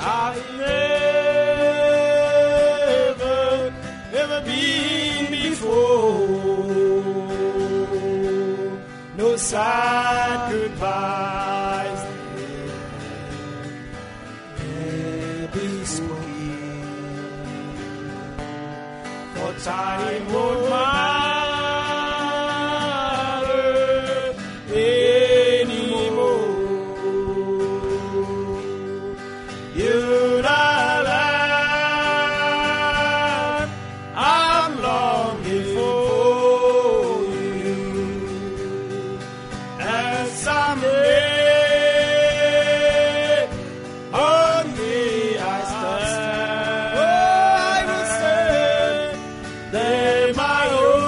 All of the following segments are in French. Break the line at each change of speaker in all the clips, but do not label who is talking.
I've never been before. No sad goodbyes, maybe sweet, for time won't matter anymore. You're the land I'm longing for you, and someday on thee I stand. Oh, I will stand. Then my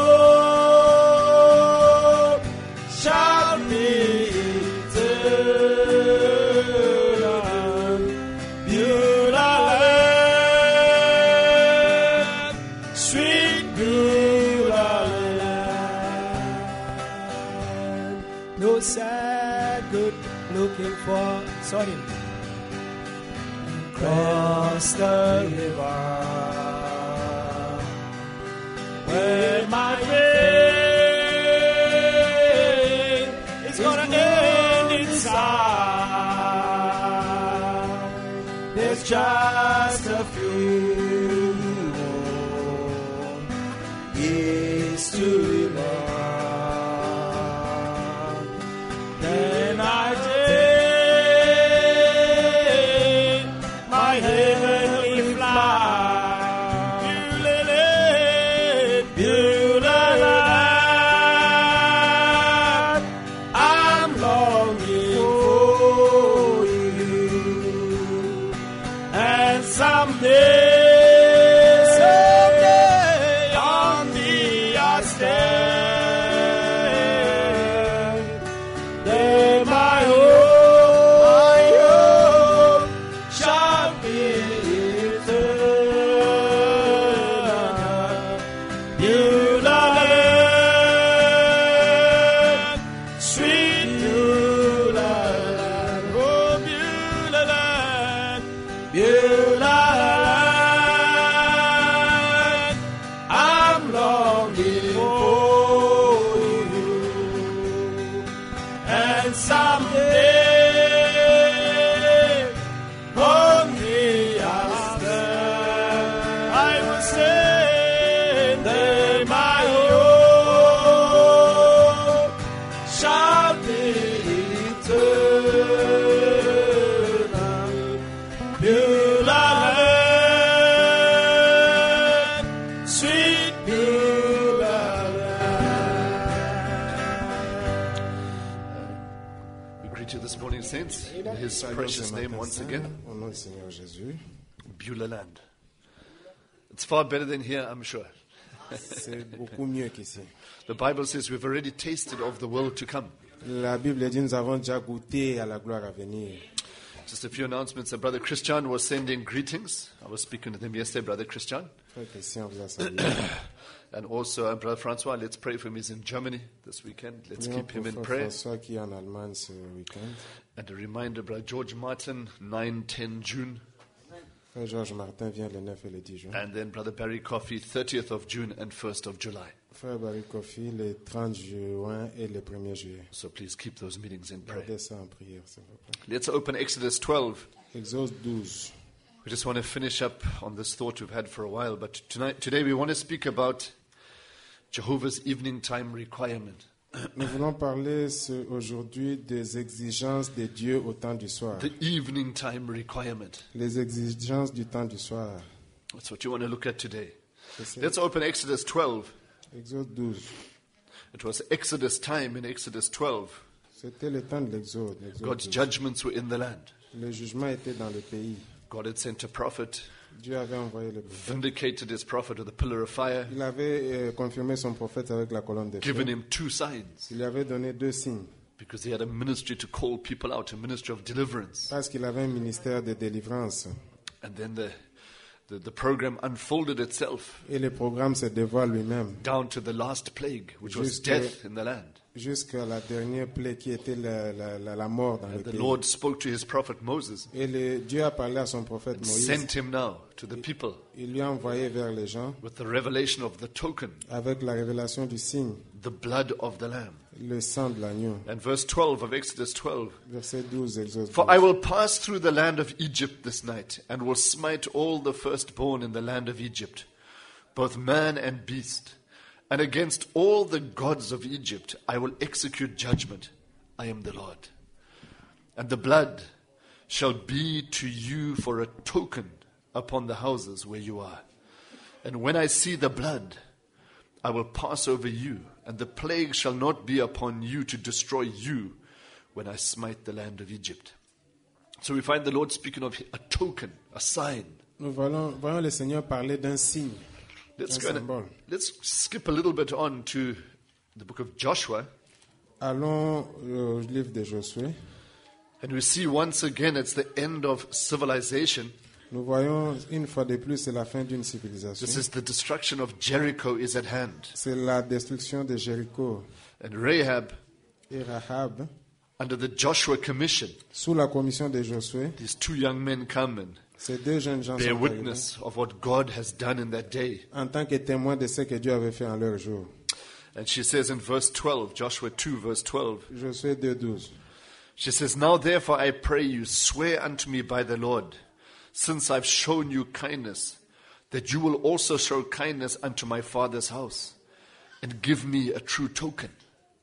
hope shall be eternal. Beulah land, sweet Beulah land. No sad good looking for. Sorry. Cross the river where my pain is gonna end inside. There's just a few more years to live on. Then I take my heavenly flight. Beulah land, I'm longing for you, and someday on thee I stand. There my hope shall be eternal. Beulah land, sweet Beulah land, oh Beulah land, Beulah land, I'm longing for you, and someday on thee I'll stand. I will stand. Then my hope shall be eternal. Beulah land, sweet Beulah land.
We greet you this morning, saints, in His precious name once again,
Au nom du Seigneur Jésus,
Beulah land. It's far better than here, I'm sure.
c'est beaucoup mieux qu'ici.
The Bible says we've already tasted of the world to come.
La Bible dit nous avons déjà goûté à la gloire à venir.
Just a few announcements. Brother Christian was sending greetings. I was speaking to him yesterday, Brother Christian.
Frère Christian vous a salué.
And also Brother Francois, let's pray for him. He's in Germany this weekend. Let's
Prions
keep
pour
him in
Frère
prayer.
François qui est en Allemagne ce week-end.
And a reminder, Brother George Martin, 9-10 June.
Frère Georges Martin vient le 9 et le 10 juin.
And then Brother Barry Coffey, 30th of June and 1st of July.
Frère Barry Kofi le 30 juin et le 1er juillet.
So please keep those meetings in prayer.
Gardez ça en prière, s'il vous plaît.
Let's open Exodus 12.
Exode 12.
We just want to finish up on this thought we've had for a while. But today we want to speak about Jehovah's evening time requirement.
Nous voulons parler aujourd'hui des exigences de Dieu au temps du soir.
The evening time requirement.
Les exigences du temps du soir.
That's what you want to look at today.
C'est ça.
Let's open Exodus 12.
Exode 12.
It was Exodus time in Exodus 12.
C'était le temps de l'Exode. l'Exode
God's
12.
judgments were in the land.
Le jugement était dans le pays.
God had sent a prophet,
Dieu avait envoyé le prophète.
vindicated his prophet with a pillar of fire,
Il avait confirmé son prophète avec la colonne de
given
feu.
him 2 signs,
Il lui avait donné 2 signes.
because he had a ministry to call people out, a ministry of deliverance.
Parce qu'il avait un ministère de délivrance.
And then the program unfolded itself
Et le programme se dévoile lui-même.
down to the last plague, which was
Jusque-
death in the land.
jusqu'à la dernière plaie qui était la mort dans le
And the
pays.
Lord spoke to his prophet Moses,
Et Dieu a parlé à son prophète Moïse.
sent him now to the people
Il lui a envoyé vers les gens
with the revelation of the token,
avec la révélation du signe,
the blood of the Lamb.
le sang de l'agneau.
And verse 12 of Exodus 12,
Verset 12, Exode
for I
12.
will pass through the land of Egypt this night, and will smite all the firstborn in the land of Egypt, both man and beast. And against all the gods of Egypt I will execute judgment. I am the Lord. And the blood shall be to you for a token upon the houses where you are. And when I see the blood, I will pass over you, and the plague shall not be upon you to destroy you when I smite the land of Egypt. So we find the Lord speaking of a token, a sign.
Nous voyons le Seigneur parler d'un signe.
Let's skip a little bit on to the book of Joshua.
Allons au livre de Josué.
And we see once again it's the end of civilization.
Nous voyons une fois de plus, c'est la fin d'une civilisation.
This is the destruction of Jericho is at hand.
C'est la destruction de Jéricho.
And Rahab,
Et Rahab,
under the Joshua commission,
sous la commission de Josué,
these two young men come and
ces deux jeunes gens
bear
sont
witness of what God has done in that day.
en tant que témoins de ce que Dieu avait fait en leur jour.
And she says in verse 12, Joshua 2, verse 12,
Josué 2:12.
she says, now therefore I pray you, swear unto me by the Lord, since I've shown you kindness, that you will also show kindness unto my father's house, and give me a true token.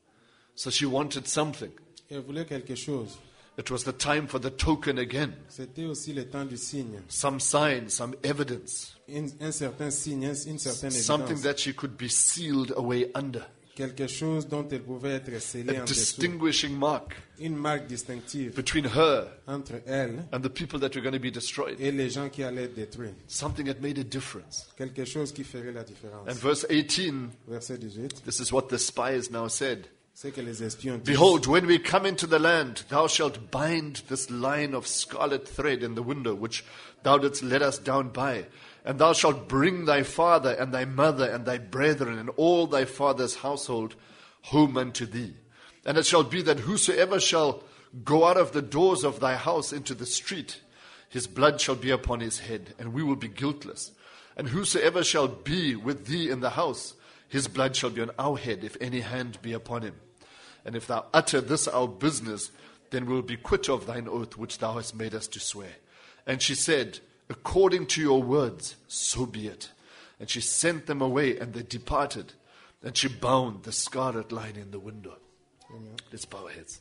So she wanted something.
Elle voulait quelque chose.
It was the time for the token again.
C'était aussi le temps du signe.
Some sign, some evidence.
Un certain signe, une certaine
Something
évidence.
that she could be sealed away under.
Quelque chose dont elle pouvait être scellée
A
en dessous.
distinguishing mark
Une marque distinctive
between her
entre elle
and the people that were going to be destroyed.
et les gens qui allaient être détruits.
Something that made a difference.
Quelque chose qui ferait la différence.
And verse 18,
Verset 18.
this is what the spies now said.
C'est que les espions disent,
Behold, when we come into the land, thou shalt bind this line of scarlet thread in the window, which thou didst let us down by. And thou shalt bring thy father and thy mother and thy brethren and all thy father's household home unto thee. And it shall be that whosoever shall go out of the doors of thy house into the street, his blood shall be upon his head, and we will be guiltless. And whosoever shall be with thee in the house, his blood shall be on our head, if any hand be upon him. And if thou utter this our business, then we will be quit of thine oath which thou hast made us to swear. And she said, according to your words, so be it. And she sent them away, and they departed. And she bound the scarlet line in the window.
Amen.
Let's bow our heads.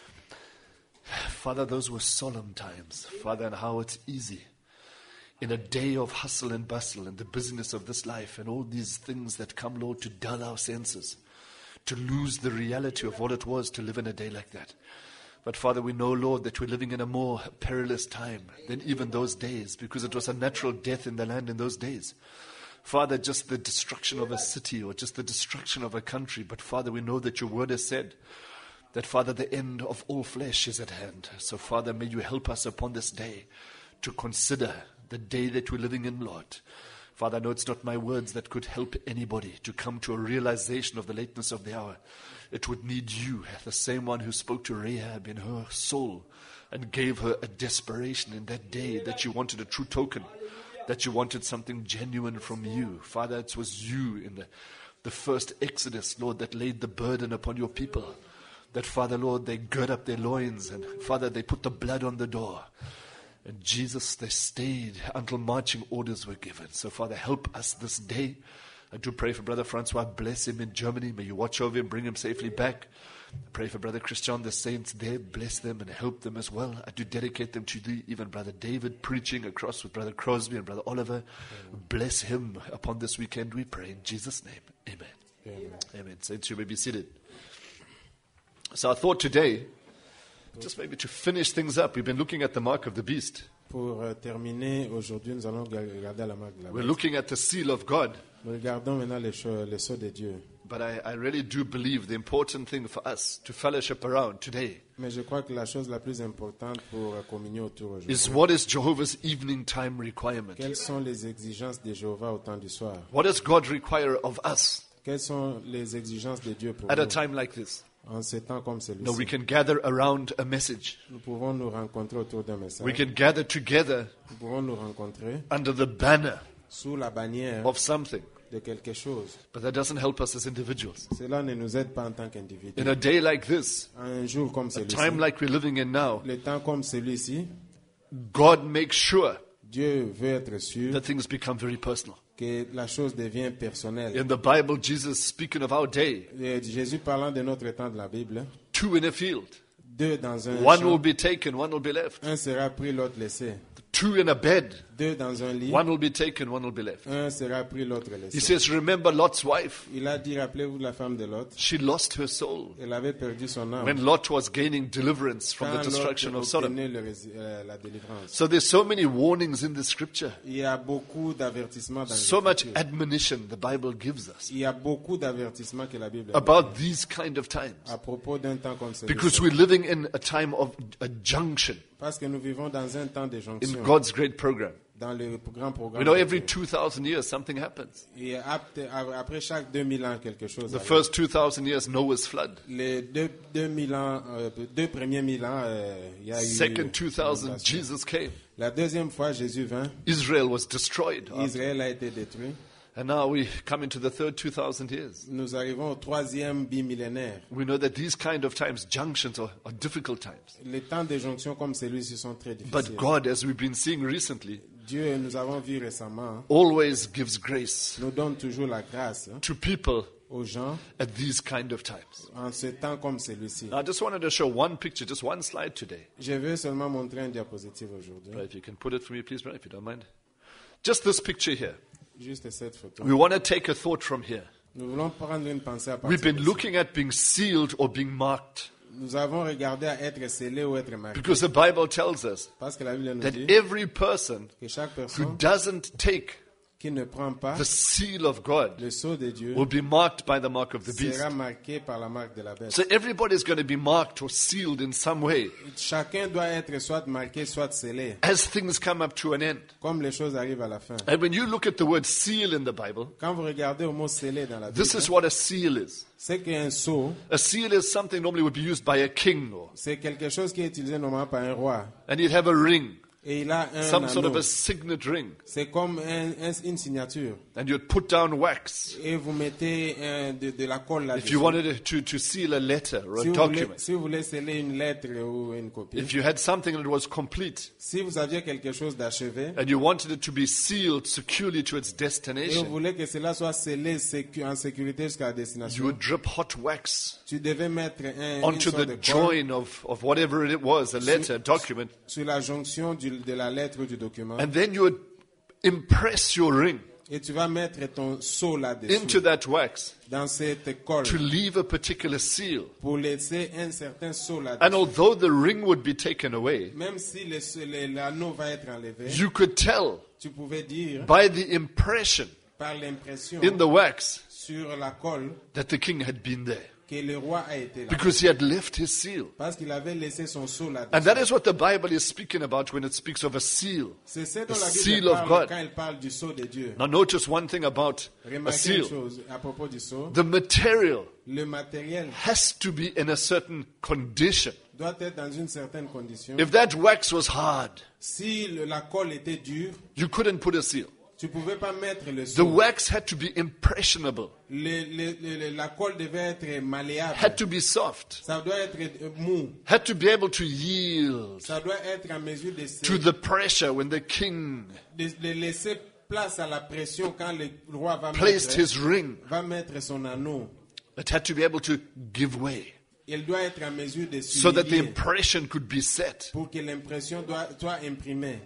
Father, those were solemn times. Father, and how it's easy in a day of hustle and bustle and the busyness of this life and all these things that come, Lord, to dull our senses, to lose the reality of what it was to live in a day like that. But Father, we know, Lord, that we're living in a more perilous time than even those days, because it was a natural death in the land in those days. Father, just the destruction of a city or just the destruction of a country. But Father, we know that your word has said that, Father, the end of all flesh is at hand. So Father, may you help us upon this day to consider the day that we're living in, Lord. Father, I know it's not my words that could help anybody to come to a realization of the lateness of the hour. It would need you, the same one who spoke to Rahab in her soul and gave her a desperation in that day that you wanted a true token, that you wanted something genuine from you. Father, it was you in the first Exodus, Lord, that laid the burden upon your people. That, Father, Lord, they gird up their loins and, Father, they put the blood on the door. And Jesus, they stayed until marching orders were given. So, Father, help us this day. I do pray for Brother Francois. Bless him in Germany. May you watch over him, bring him safely back. I pray for Brother Christian, the saints there. Bless them and help them as well. I do dedicate them to thee. Even Brother David preaching across with Brother Crosby and Brother Oliver. Bless him upon this weekend, we pray. In Jesus' name, amen.
Amen.
Amen. Saints, you may be seated. So I thought today, just maybe to finish things up, we've been looking at the mark of the beast.
Pour terminer, aujourd'hui, nous allons regarder la marque de la
We're
bête.
looking at the seal of God.
Nous regardons maintenant les sceaux de Dieu.
But I really do believe the important thing for us to fellowship around today
Mais je crois que la chose la plus importante pour communier autour aujourd'hui,
is what is Jehovah's evening time requirement?
quelles sont les exigences de Jéhovah au temps du soir?
What does God require of us
Quelles sont les exigences de Dieu pour
at a
nous
time like this?
En ce temps comme
No, we
celui-ci,
can gather around a message.
nous pouvons nous rencontrer autour d'un message.
We can gather together
Nous pouvons nous rencontrer
under the banner
sous la bannière
of something.
de quelque chose.
But that doesn't help us as individuals.
Cela ne nous aide pas en tant qu'individu.
In a day like this,
Un jour comme
a
celui-ci,
time like we're living in now,
le temps comme celui-ci,
God makes sure
Dieu veut être sûr
that things become very personal.
que la chose devient personnelle.
In the Bible, Jesus, speaking of our day,
Et Jésus parlant de notre temps de la Bible,
2 in a field.
deux dans un
One
champ,
will be taken, one will be left.
un sera pris, l'autre laissé.
2 in a bed.
Deux dans un lit,
One will be taken, one will be left.
un sera pris, l'autre
He
laissé.
says, remember Lot's wife.
Il a dit, rappelez-vous de la femme de Lot.
She lost her soul
Elle avait perdu son âme.
when Lot was gaining deliverance from the
Quand Lot
destruction of Sodom.
obtenait la délivrance.
So there's so many warnings in the scripture.
Il y a beaucoup d'avertissements dans
So much
l'Écriture.
admonition the Bible gives us
Il y a beaucoup d'avertissements que la Bible
about these kind of times.
à propos d'un temps comme
Because
celui-ci.
we're living in a time of a junction
Parce que nous vivons dans un temps de
in
jonction,
God's great program.
dans le grand programme.
We know
de
every
Dieu.
2,000 years something happens.
Et après chaque 2000 ans, quelque chose
The
arrive.
first 2,000 years, Noah's flood.
Les 2000 ans, deux premiers 1000 ans, il y a eu
Second 2,000,
inondation.
Jesus came.
La deuxième fois, Jésus vint,
Israel was destroyed.
Israël a été détruit.
And now we come into the third 2,000 years.
Nous arrivons au troisième bimillénaire.
We know that these kind of times, junctions, are difficult times.
Les temps de jonction comme celui-ci sont très
But
difficiles.
God, as we've been seeing recently,
Dieu, nous avons vu récemment,
always gives grace
nous donne toujours la grâce
to people
aux gens
at these kind of times.
en ce temps comme celui-ci.
I just wanted to show one picture, just one slide today.
Je veux seulement montrer un diapositive aujourd'hui.
Right, if you can put it for me, please, if you don't mind. Just this picture here.
Juste cette photo.
We want to take a thought from here.
Nous voulons prendre une pensée à
We've
partir
been
de
looking at being sealed or being marked.
Nous avons regardé à être scellé ou être marqué.
Because the Bible tells us
Parce que la Bible nous
that
dit
every person
que chaque
who
personne
doesn't take
qui ne prend pas
the seal of God
le sceau de Dieu
will be marked by the mark of the beast.
sera marqué par la marque de la bête.
So everybody's going to be marked or sealed in some way
Chacun doit être soit marqué, soit scellé,
as things come up to an end.
comme les choses arrivent à la fin.
And when you look at the word seal in the Bible,
Quand vous regardez au mot scellé dans la
this
Bible,
is what a seal is.
c'est qu'un sceau,
A seal is something normally would be used by a king,
c'est quelque chose qui est utilisé normalement par un roi.
and he'd have a ring,
Et il a un
some sort of
anneau.
a signet ring,
C'est comme une signature.
and you'd put down wax
Et vous mettez de la colle
if
là-dessus.
you wanted to seal a letter or a
Si vous, voulez,
document.
si vous voulez sceller une lettre ou une copie,
If you had something that was complete,
si vous aviez quelque chose d'achevé,
and you wanted it to be sealed securely to its
et vous
destination,
voulez que cela soit scellé en sécurité jusqu'à la
you
destination,
would drip hot wax
tu devais mettre une
onto
sorte
the
de colle
join of whatever it was, a letter, a document,
sur la jonction de la lettre ou du document,
and then you would impress your ring
et tu vas mettre ton sceau
into
là-dessus,
that wax
dans cette colle,
to leave a particular seal.
pour laisser un certain sceau
And
là-dessus.
although the ring would be taken away,
Même si l'anneau va être enlevé,
you could tell
tu pouvais dire,
by the impression
par l'impression
in the wax
sur la colle,
that the king had been there
que le roi a été là.
because he had left his seal.
Parce qu'il avait laissé son sceau
And
là-dessus.
that is what the Bible is speaking about when it speaks of a seal.
C'est ce dont
The
la
seal
Bible
of
parle
God.
quand elle parle du sceau de Dieu.
Now notice one thing about a
Remarquez une
seal.
chose à propos du sceau.
The material
Le matériel
has to be in a certain condition.
doit être dans une certaine condition.
If that wax was hard,
Si la colle était dure,
you couldn't put a seal.
tu ne pouvais pas mettre le
The
sceau.
wax had to be impressionable,
La colle devait être malléable.
had to be soft,
Ça doit être mou.
had to be able to yield
Ça doit être en mesure
to the pressure when the king
de laisser place à la pression quand le roi
placed his ring.
va mettre son anneau.
It had to be able to give way
Il doit être en mesure de
so that the
s'humilier
impression could be set.
pour que l'impression soit imprimée.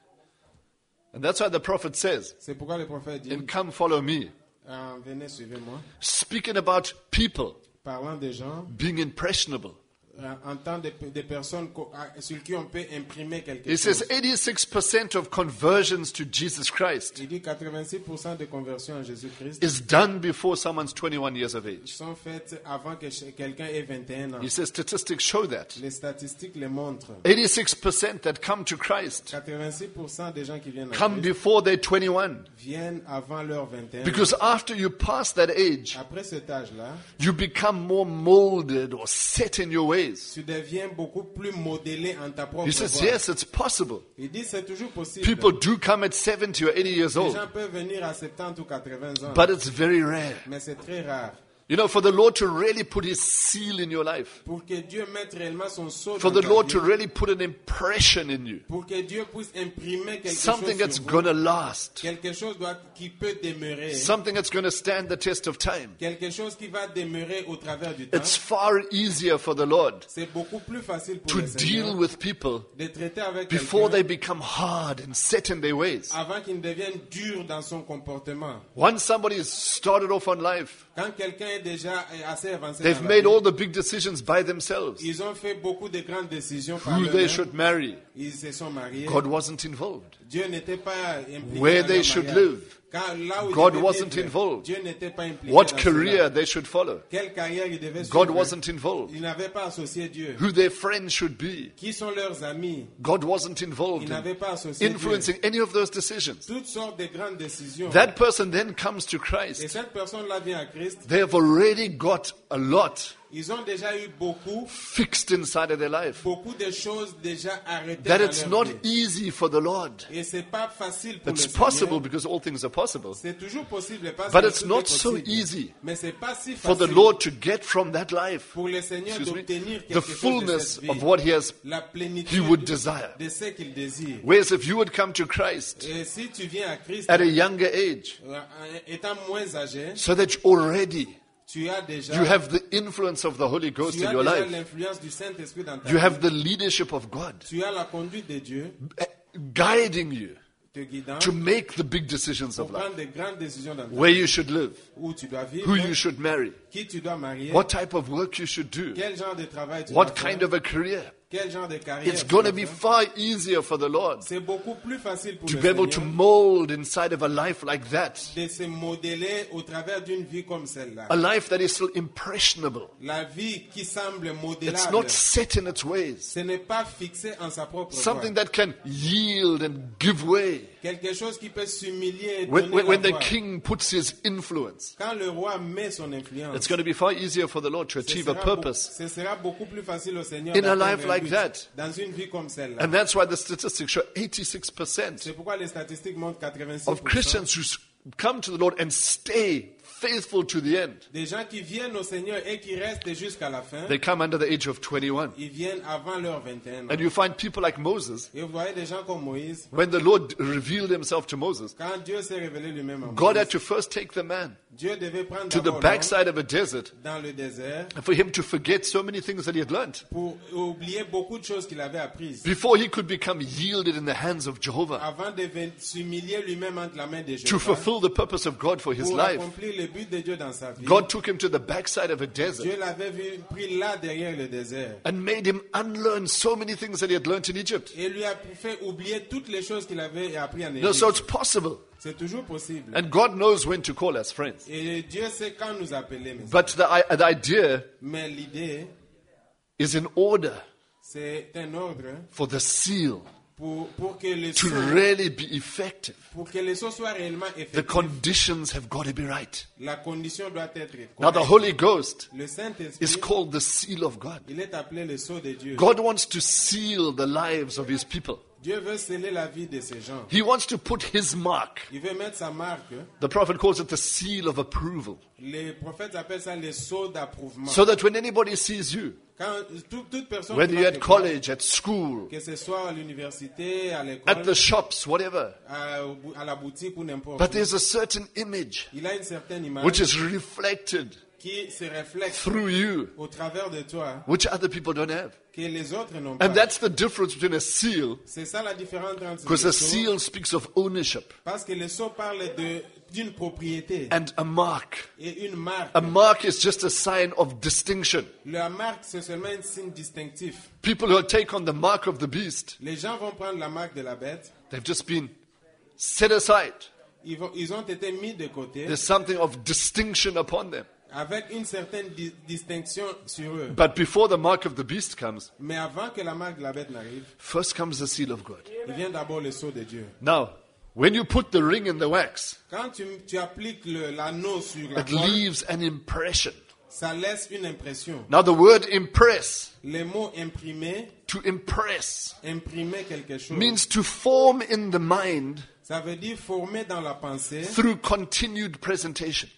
And that's why the prophet says,
C'est pourquoi le prophète dit,
and come follow me,
venez suivez-moi.
speaking about people
Parlant des gens
being impressionable.
en tant de personnes sur qui on peut imprimer quelque
He says
chose.
86% of conversions to Jesus Christ
Il dit 86% de conversions à Jésus-Christ
is done before someone's 21 years of age.
sont faites avant que quelqu'un ait 21 ans.
He says statistics show that.
Les statistiques le montrent.
86% that come to Christ
86% des gens qui viennent à
come
Christ
before they're 21.
viennent avant leurs 21 ans.
Because after you pass that age,
Après cet âge-là,
you become more molded or set in your ways.
tu deviens beaucoup plus modélé en ta propre
He says,
voie.
yes, it's possible.
Il dit c'est toujours possible.
People do come at 70 or 80 years
Les
old,
gens peuvent venir à 70 ou 80 ans,
but it's very rare.
mais c'est très rare.
You know, for the Lord to really put His seal in your life,
Pour que Dieu mette réellement son sceau
for
dans
the
ta
Lord
vie,
to really put an impression in you,
pour que Dieu puisse imprimer quelque
something
chose
that's
sur vous,
going to last,
quelque chose qui peut demeurer,
something that's going to stand the test of time.
quelque chose qui va demeurer au travers du temps.
It's far easier for the Lord
C'est beaucoup plus facile pour
to
le Seigneur
deal with people
de traiter avec
before they
quelqu'un
become hard and set in their ways.
avant qu'il ne devienne dur dans son comportement.
Once somebody has started off on life,
Quand quelqu'un est déjà assez avancé
they've
dans la
made
vie,
all the big decisions by themselves.
ils ont fait beaucoup de grandes décisions par
Who they
eux-mêmes.
should marry.
Ils se sont mariés.
God wasn't involved.
Dieu n'était pas impliqué
Where
dans
they
leur
should
mariage.
live.
Là où ils
God
devaient
wasn't
vivre,
involved.
Dieu n'était pas impliqué
What
dans
career
cela.
they should follow.
Quelle carrière ils devaient
God
suivre.
wasn't involved.
Ils n'avaient pas associé Dieu.
Who their friends should be.
Qui sont leurs amis?
God wasn't
Ils
involved
n'avaient
in
pas associé Dieu.
influencing any of those decisions.
Toutes sortes de grandes décisions.
That person then comes to
Et
Christ.
cette personne-là vient à Christ.
They have already got a lot
Ils ont déjà eu beaucoup
fixed inside of their life.
de choses déjà arrêtées
That
dans
it's
leur
not
vie.
easy for the Lord.
Et c'est pas facile pour
It's
le
possible
Seigneur.
because all things are possible.
C'est toujours possible, parce
But
que
it's
tout
not
est
so
possible.
easy
Mais c'est pas si
for the
facile
Lord to get from that life,
pour le Seigneur
excuse me,
d'obtenir
the
quelque chose de
fullness
cette vie,
of what He has,
la plénitude
He would desire.
de ce qu'il désire.
Whereas if you would come to Christ
Et si tu viens à Christ
at a younger age,
étant moins âgé,
so that already
tu as déjà,
you have the influence of the Holy Ghost
tu
in
as
your
déjà
life,
l'influence du Saint-Esprit dans ta
you
vie.
have the leadership of God
Tu as la conduite de Dieu
guiding you
te guidant
to make the big decisions
pour
of life.
prendre de grandes décisions dans ta
Where
vie.
you should live,
Où tu dois vivre,
who you should marry,
qui tu dois marier,
what type of work you should do,
quel genre de travail tu
what
dois
kind
faire,
of a career.
quel genre de carrière
It's
tu
going to
dois
be
faire.
far easier for the Lord
C'est beaucoup plus facile pour
to
le
be able to
Seigneur
mold inside of a life like that,
de se modeler au travers d'une vie comme celle-là.
a life that is still impressionable.
La vie qui semble
It's
modélable,
not set in its ways.
ce n'est pas fixé en sa propre
Something
voie.
that can yield and give way.
Quelque chose qui peut s'humilier et
When,
donner
when
la
the
voix.
king puts his influence,
Quand le roi met son influence,
it's going to be far easier for the Lord to achieve a purpose.
ce sera beaucoup plus facile au Seigneur
In a
d'atteindre
life
un
like
but
that.
dans une vie comme celle-là.
And that's why the statistics show 86%
C'est pourquoi les statistiques montrent 86%
of Christians who come to the Lord and stay faithful to the end.
des gens qui viennent au Seigneur et qui restent jusqu'à la fin.
They come under the age of 21.
Ils viennent avant leurs 21 ans.
And you find people like Moses,
Et vous voyez des gens comme Moïse.
when the Lord revealed himself to Moses,
Quand Dieu s'est révélé lui-même à
God
Moïse,
had to first take the man
Dieu devait prendre
to the
d'abord l'homme
backside of a desert
dans le désert
and for him to forget so many things that he had learned
pour oublier beaucoup de choses qu'il avait apprises
before he could become yielded in the hands of Jehovah
avant de s'humilier lui-même entre la main de
to
Jéhovah
fulfill the purpose of God for his
pour
life.
accomplir le but de Dieu dans sa vie.
God took him to the backside of a desert
Dieu l'avait pris là derrière le désert
and made him unlearn so many things that he had learned in Egypt.
et lui a fait oublier toutes les choses qu'il avait appris en
No, so
Égypte.
it's possible.
C'est toujours possible.
And God knows when to call us friends.
Et Dieu sait quand nous appeler. Mais,
But the idea
mais l'idée,
is in order
c'est un ordre
for the seal
pour que le
to
sceau,
really be effective.
pour que le sceau soit réellement
The
effectif.
conditions have got to be right.
La condition doit être
Now, the
correcte.
Holy Ghost
Le
is
Saint-Esprit,
called the seal of God.
il est appelé le sceau de Dieu.
God wants to seal the lives of his people.
Dieu veut sceller la vie de ces gens.
He wants to put his mark.
Il veut mettre sa marque.
The prophet calls it the seal of approval.
Les prophètes appellent ça le sceau d'approuvement.
So that when anybody sees you,
Quand toute personne
whether
qui
you're
va
at
te voir,
college, at school,
que ce soit à l'université, à
at
l'école,
the shops, whatever,
à la boutique ou n'importe
but
où,
there's a certain image
il a une certaine image
which is reflected
qui se reflète
through you,
au travers de toi
which other people don't have.
que les autres n'ont pas.
And that's the difference between a seal,
C'est ça la différence entre
because
le
a
sceau,
seal speaks of ownership.
parce que le sceau parle de d'une propriété
and a mark.
et une marque.
A mark is just a sign of distinction.
La marque, c'est seulement un signe distinctif.
People who take on the mark of the beast,
Les gens vont prendre la marque de la bête.
they've just been set aside.
Ils ont été mis de côté
There's something of distinction upon them.
avec une certaine distinction sur eux.
But before the mark of the beast comes,
Mais avant que la marque de la bête n'arrive,
first comes the seal of God.
il vient d'abord le sceau de Dieu.
Now, when you put the ring in the wax,
Quand tu appliques l'anneau sur la
it
colle,
leaves an impression.
ça laisse une impression.
Now, the word impress,
Les mots imprimer,
to impress,
imprimer quelque chose,
means to form in the mind
ça veut dire former dans la pensée,
through continued presentation.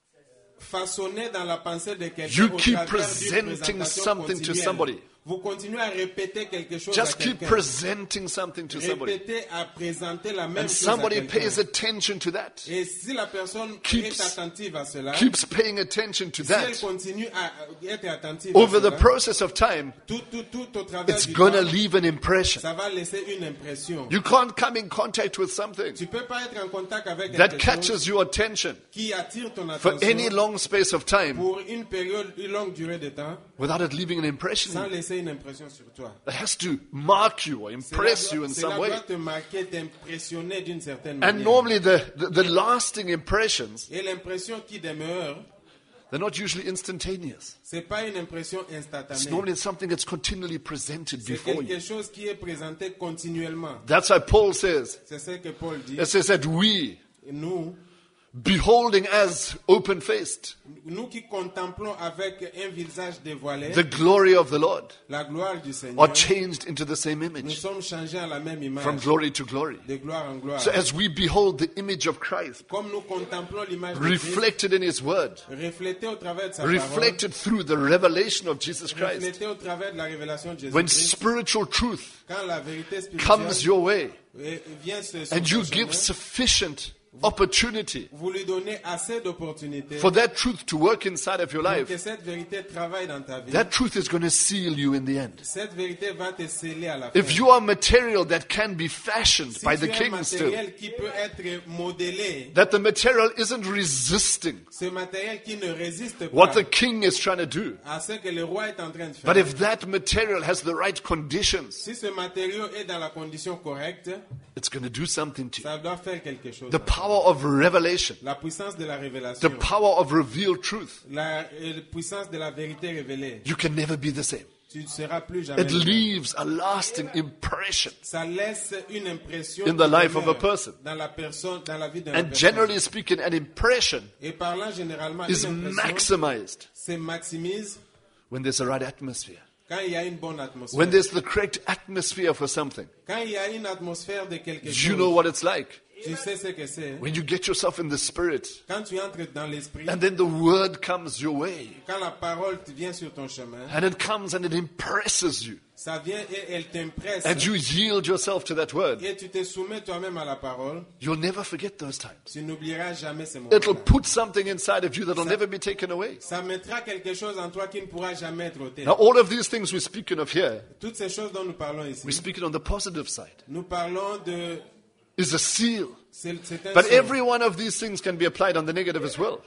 façonner dans la pensée de quelqu'un
You
au
keep
travers d'une
presenting
présentation
something to
continuelle.
somebody.
Vous continuez à répéter quelque chose
Just
à
keep
quelqu'un.
presenting something to somebody.
Répétez à présenter la même
And
chose à
somebody
quelqu'un.
pays attention to that,
Et si la personne
keeps-
est attentive à cela,
keeps paying attention to
si elle
that,
continue à être attentive
over
à
the
cela,
process of time,
tout au travers
it's
du
going to
temps,
leave an impression.
ça va laisser une impression.
You can't come in contact with something
Tu peux pas être en contact avec
that
quelque chose
catches your attention
qui attire ton
for
attention
any long space of time
pour une période, une longue durée de temps,
without it leaving an impression.
sans laisser une impression sur toi.
It has to mark you or impress you in
Cela
some way.
doit te marquer, t'impressionner d'une certaine
And
manière.
normally the lasting impressions,
Et l'impression qui demeure,
they're not usually instantaneous.
c'est pas une impression
It's
instantanée.
normally something that's continually presented
C'est
before
quelque
you.
chose qui est présenté continuellement.
That's why Paul says,
C'est ce que Paul dit.
it says that we,
Nous,
beholding as open-faced
nous qui contemplons avec un visage dévoilé
the glory of the Lord,
la gloire du Seigneur,
are changed into the same
nous
image,
sommes changés à la même image,
from glory to glory.
de gloire en gloire.
So as we behold the image of Christ,
Comme nous contemplons l'image de Christ,
reflected in His Word,
reflétée au travers de sa parole,
reflected through the revelation of Jesus Christ,
reflétée au travers de la révélation de
when
Jésus-Christ,
spiritual truth
quand la vérité
comes
spirituelle
your way,
vient sur
and you
son
give
chemin,
sufficient opportunity
vous lui donnez assez d'opportunités
for that truth to work inside of your
pour
life,
que cette vérité travaille dans ta vie.
that truth is going to seal you in the end.
Cette vérité va te sceller à la fin.
If you are material that can be fashioned
Si
by
tu
the
es un
king still,
matériel qui peut être modélé,
that the material isn't resisting
ce matériel qui ne résiste
what
pas
the king is trying to do,
à ce que le roi est en train de faire.
but if that material has the right conditions,
Si ce matériau est dans la condition correcte,
it's going to do something to you.
ça doit faire quelque chose.
The power of revelation,
La puissance de la révélation,
the power of revealed truth,
la puissance de la vérité révélée,
you can never be the same.
tu ne seras plus jamais
It
le même.
leaves a lasting impression.
Ça laisse une impression
In the
qui
life of a
demeure
person.
dans la personne, dans la vie de la
And
personne.
generally speaking, an impression
Et parlant généralement,
is
une impression
maximized
se maximise
when there's a right atmosphere.
quand il y a une bonne atmosphère.
When there's the correct atmosphere for something.
Quand il y a une atmosphère de quelque chose,
You know what it's like.
tu sais ce que c'est.
When you get yourself in the spirit,
Quand tu entres dans l'esprit,
and then the word comes your way,
quand la parole vient sur ton chemin,
and it comes and it impresses you,
ça vient et elle t'impresse.
and you yield yourself to that word,
Et tu te soumets toi-même à la parole,
you'll never forget those times.
tu n'oublieras jamais ces
It'll
moments.
put something inside of you that'll never be taken away.
Ça mettra quelque chose en toi qui ne pourra jamais être ôté.
Now, all of these things we're speaking of here,
Toutes ces choses dont nous parlons ici,
we're speaking on the positive side,
nous parlons de...
is a seal.
C'est un
But
sceau.
every one of these things can be applied on the negative as well.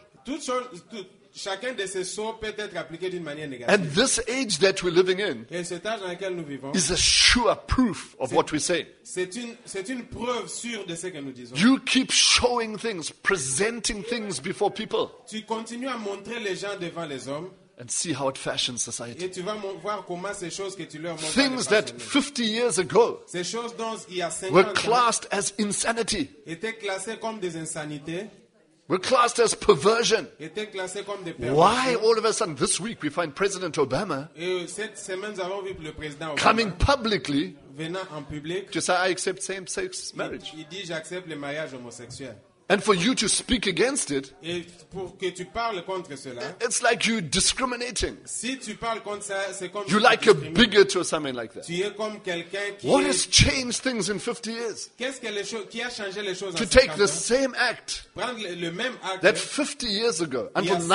Chacun de ces sceaux peut être appliqué d'une manière négative.
And this age that we're living in
Et cet âge dans lequel nous vivons,
is a sure proof of what we say.
c'est une preuve sûre de ce que nous disons.
You keep showing things, presenting things before people,
Tu continues à montrer les gens devant les hommes
and see how it fashions society.
et tu vas voir comment ces choses que tu leur montres
Things that 50 years ago
ces choses dont il y a 50
were
ans
classed as insanity,
étaient classées comme des insanités,
were classed as perversion.
étaient classées comme des
Why
perversions.
all of a sudden this week we find President Obama
Et cette semaine, nous avons vu le président
coming
Obama
publicly
venant en public.
to say, I accept same-sex marriage.
Il dit j'accepte le mariage homosexuel.
And for you to speak against it,
Et pour que tu parles contre cela,
it's like you discriminating.
si tu parles contre ça, c'est comme
You
si
like
tu
a
discrimines.
bigot or something like that.
Tu es comme quelqu'un qui
What
est...
has changed things in 50 years?
Qu'est-ce que les choses qui a changé les choses en
To take
50
the
ans?
same act
Prendre le même acte
that 50 years ago,
Il y a
until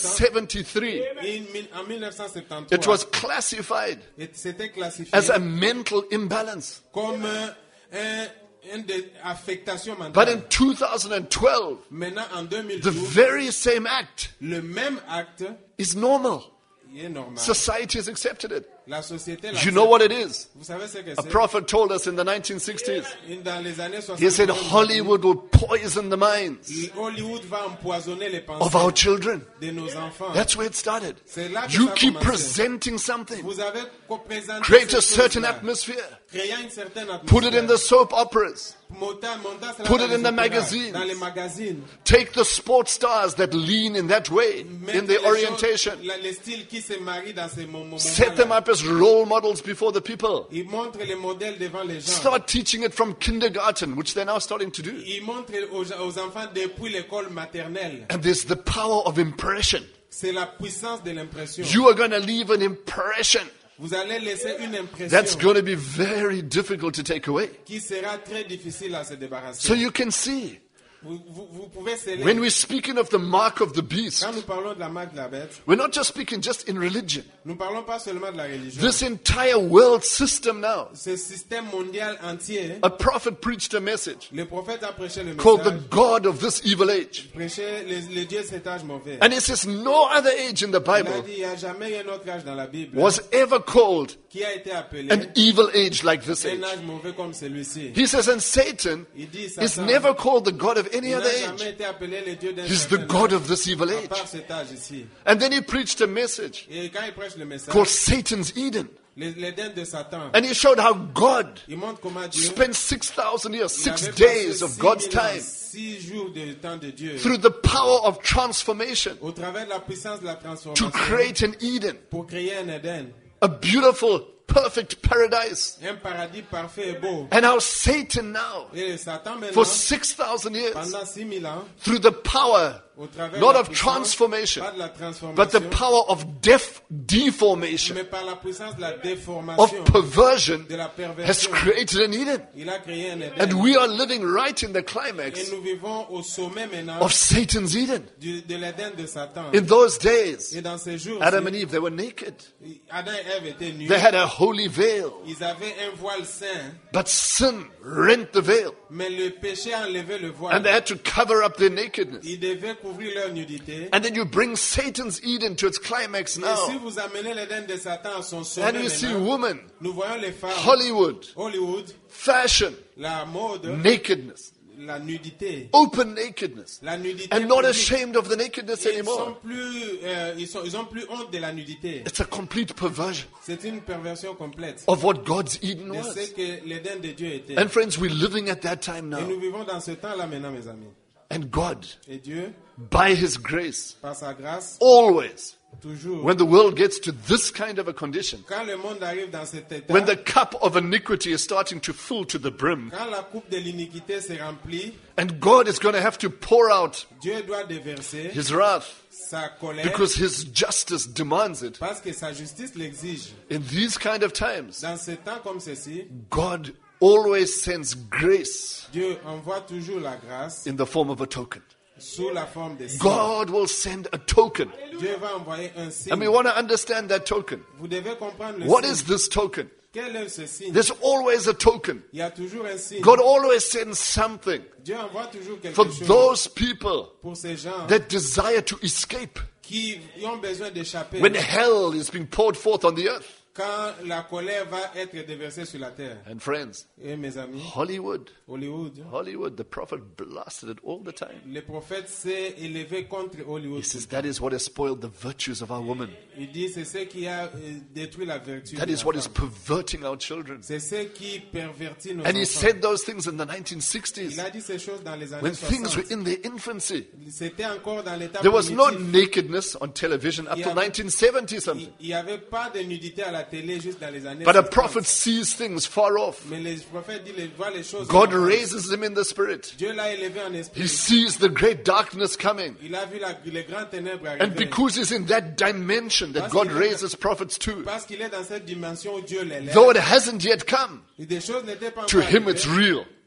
1973,
en 1973,
it was classified
et c'était classifié
as a mental imbalance.
comme une affectation
But
mentale.
in 2012,
Maintenant, en
the
2012,
very same act
le même acte
is normal.
il est normal.
Society has accepted it.
La société
You know what it is?
Vous savez ce que
A
c'est?
prophet told us in the 1960s.
Dans les années 60,
He said Hollywood will poison the minds
Hollywood va empoisonner les
of
pensées
our children.
de nos enfants.
That's where it started.
C'est là que
You
ça a
keep
commencé.
presenting something.
Vous avez présenté
Create a
cette
certain
chose-là,
atmosphere.
créant une certaine
Put it in the
atmosphère.
soap operas.
Monta cela
Put
dans
it
les
in the
opéras,
magazines.
dans les magazines.
Take the sports stars that lean in that way,
Mettre
in
les
their
choses-
orientation.
les styles qui se marient dans ces moments.
Set them up as role models before the people.
Ils montrent les modèles devant les gens.
Start teaching it from kindergarten, which they're now starting to do.
Ils montrent aux enfants depuis l'école maternelle.
And there's the power of impression.
C'est la puissance de l'impression.
You are going to leave an impression
Vous allez laisser une impression
that's going to be very difficult to take away.
qui sera très difficile à se débarrasser.
So you can see,
Vous pouvez sceller.
when we're speaking of the mark of the beast,
Quand nous parlons de la marque de la bête,
we're not just speaking just in religion.
nous ne parlons pas seulement de la religion.
This entire world system now.
Ce système mondial entier,
A prophet preached a message
le prophète a prêché le
called the
message,
God of this evil age.
prêché le Dieu de cet âge mauvais.
And it says no other age in the
Il a
Bible
dit, il n'y a jamais eu un autre âge dans la Bible
was ever called
qui a été appelé
an evil age like this
un
age.
âge mauvais comme celui-ci.
He says, and Satan
Il dit,
is
Satan,
never called the God of any
il n'a
other
jamais
age.
été appelé le Dieu d'un
He's the
certain
God
âge,
of this evil
à
age.
part cet âge ici.
And then he preached a message
Et quand il prêche le message,
called Satan's Eden.
l'Éden de Satan,
And he showed how God
il montre comment Dieu
spent 6,000 years,
il avait
6
passé
days of
6
God's
000 ans,
time
6 jours de temps de Dieu,
through the power of transformation
au travers de la puissance de la
to
transformation,
create an Eden,
pour créer un Éden,
a beautiful, perfect paradise.
un paradis parfait et beau.
And how Satan now,
Et Satan maintenant,
for 6,000 years,
pendant 6 000 ans,
through the power
au travers
not
de la
of
puissance,
transformation,
pas de la
but
transformation,
the power of deformation,
mais par la puissance de la
of
déformation,
perversion,
de la
has
perversion,
created an Eden.
il a créé un Éden.
And we are living right in the
Et
climax
nous vivons au sommet maintenant
of Satan's Eden.
de l'Éden de Satan.
In those days,
Et dans ces jours,
Adam and Eve, they were naked.
Adam et Ève étaient nus.
They had a holy veil.
Ils avaient un voile saint,
But sin rent the veil.
mais le péché a enlevé le
And they
voile.
had to cover up their nakedness.
Ils devaient couvrir leur nudité.
And then you bring Satan's Eden to its climax
Et si
now.
vous amenez l'Éden de Satan à son sommet,
And you see
maintenant,
women,
nous voyons les femmes,
Hollywood,
Hollywood,
fashion,
la mode,
nakedness,
la nudité.
open nakedness,
La nudité
and not
publique.
ashamed of the nakedness
Ils
anymore.
ils ont plus honte de la nudité.
It's a complete perversion
C'est une perversion complète
of what God's Eden
de
was.
ce que l'Éden de Dieu était.
And friends, we're living at that time
Et
now.
nous vivons dans ce temps-là maintenant, mes amis.
And God,
Et Dieu,
by His grace,
par sa grâce,
always,
toujours,
when the world gets to this kind of a condition,
quand le monde arrive dans cet état,
when the cup of iniquity is starting to fill to the brim,
quand la coupe de l'iniquité se remplit,
and God is going to have to pour out
Dieu doit déverser
His wrath
sa colère
because His justice demands it.
parce que sa justice l'exige.
In these kind of times,
Dans ces temps comme ceci,
God always sends grace
Dieu envoie toujours la grâce
in the form of a token.
sous la forme de signes.
God will send a token.
Dieu va envoyer un signe.
And we want to understand that token.
Vous devez comprendre le
What
signe.
is this token?
Quel est ce signe?
There's always a token.
Il y a toujours un signe.
God always sends something
Dieu envoie toujours quelque
for
chose
those people
pour ces gens
that desire to escape
qui ont besoin d'échapper
when hell is being poured forth on the earth.
quand la colère va être déversée sur la terre.
And friends,
Et mes amis,
Hollywood,
Hollywood,
the prophet blasted it all the time.
le prophète s'est élevé contre Hollywood.
He says that is what has spoiled the virtues of our women.
Il dit c'est ce qui a détruit la vertu.
That
de
is
la
what is
femme.
perverting our children.
C'est ce qui pervertit nos
And he
enfants.
said those things in the
Il
1960s
a dit ces choses dans les années
when things were
60.
in their infancy.
C'était encore dans l'état
There was no
primitif.
nakedness on television up till 1970 something.
Il n'y avait pas de nudité à la télé juste dans les années
But a
60.
prophet sees things far off.
Mais les prophètes voient les choses.
God
en avance.
raises him in the spirit.
Dieu l'a élevé en
He
esprit.
sees the great darkness coming.
Il a vu les grandes ténèbres
And
arriver.
because he's in that dimension that God raises prophets to,
Parce qu'il est dans cette dimension où Dieu l'élève.
though it hasn't yet come,
Des choses n'étaient pas
to
encore
him it's
arrivées.
real.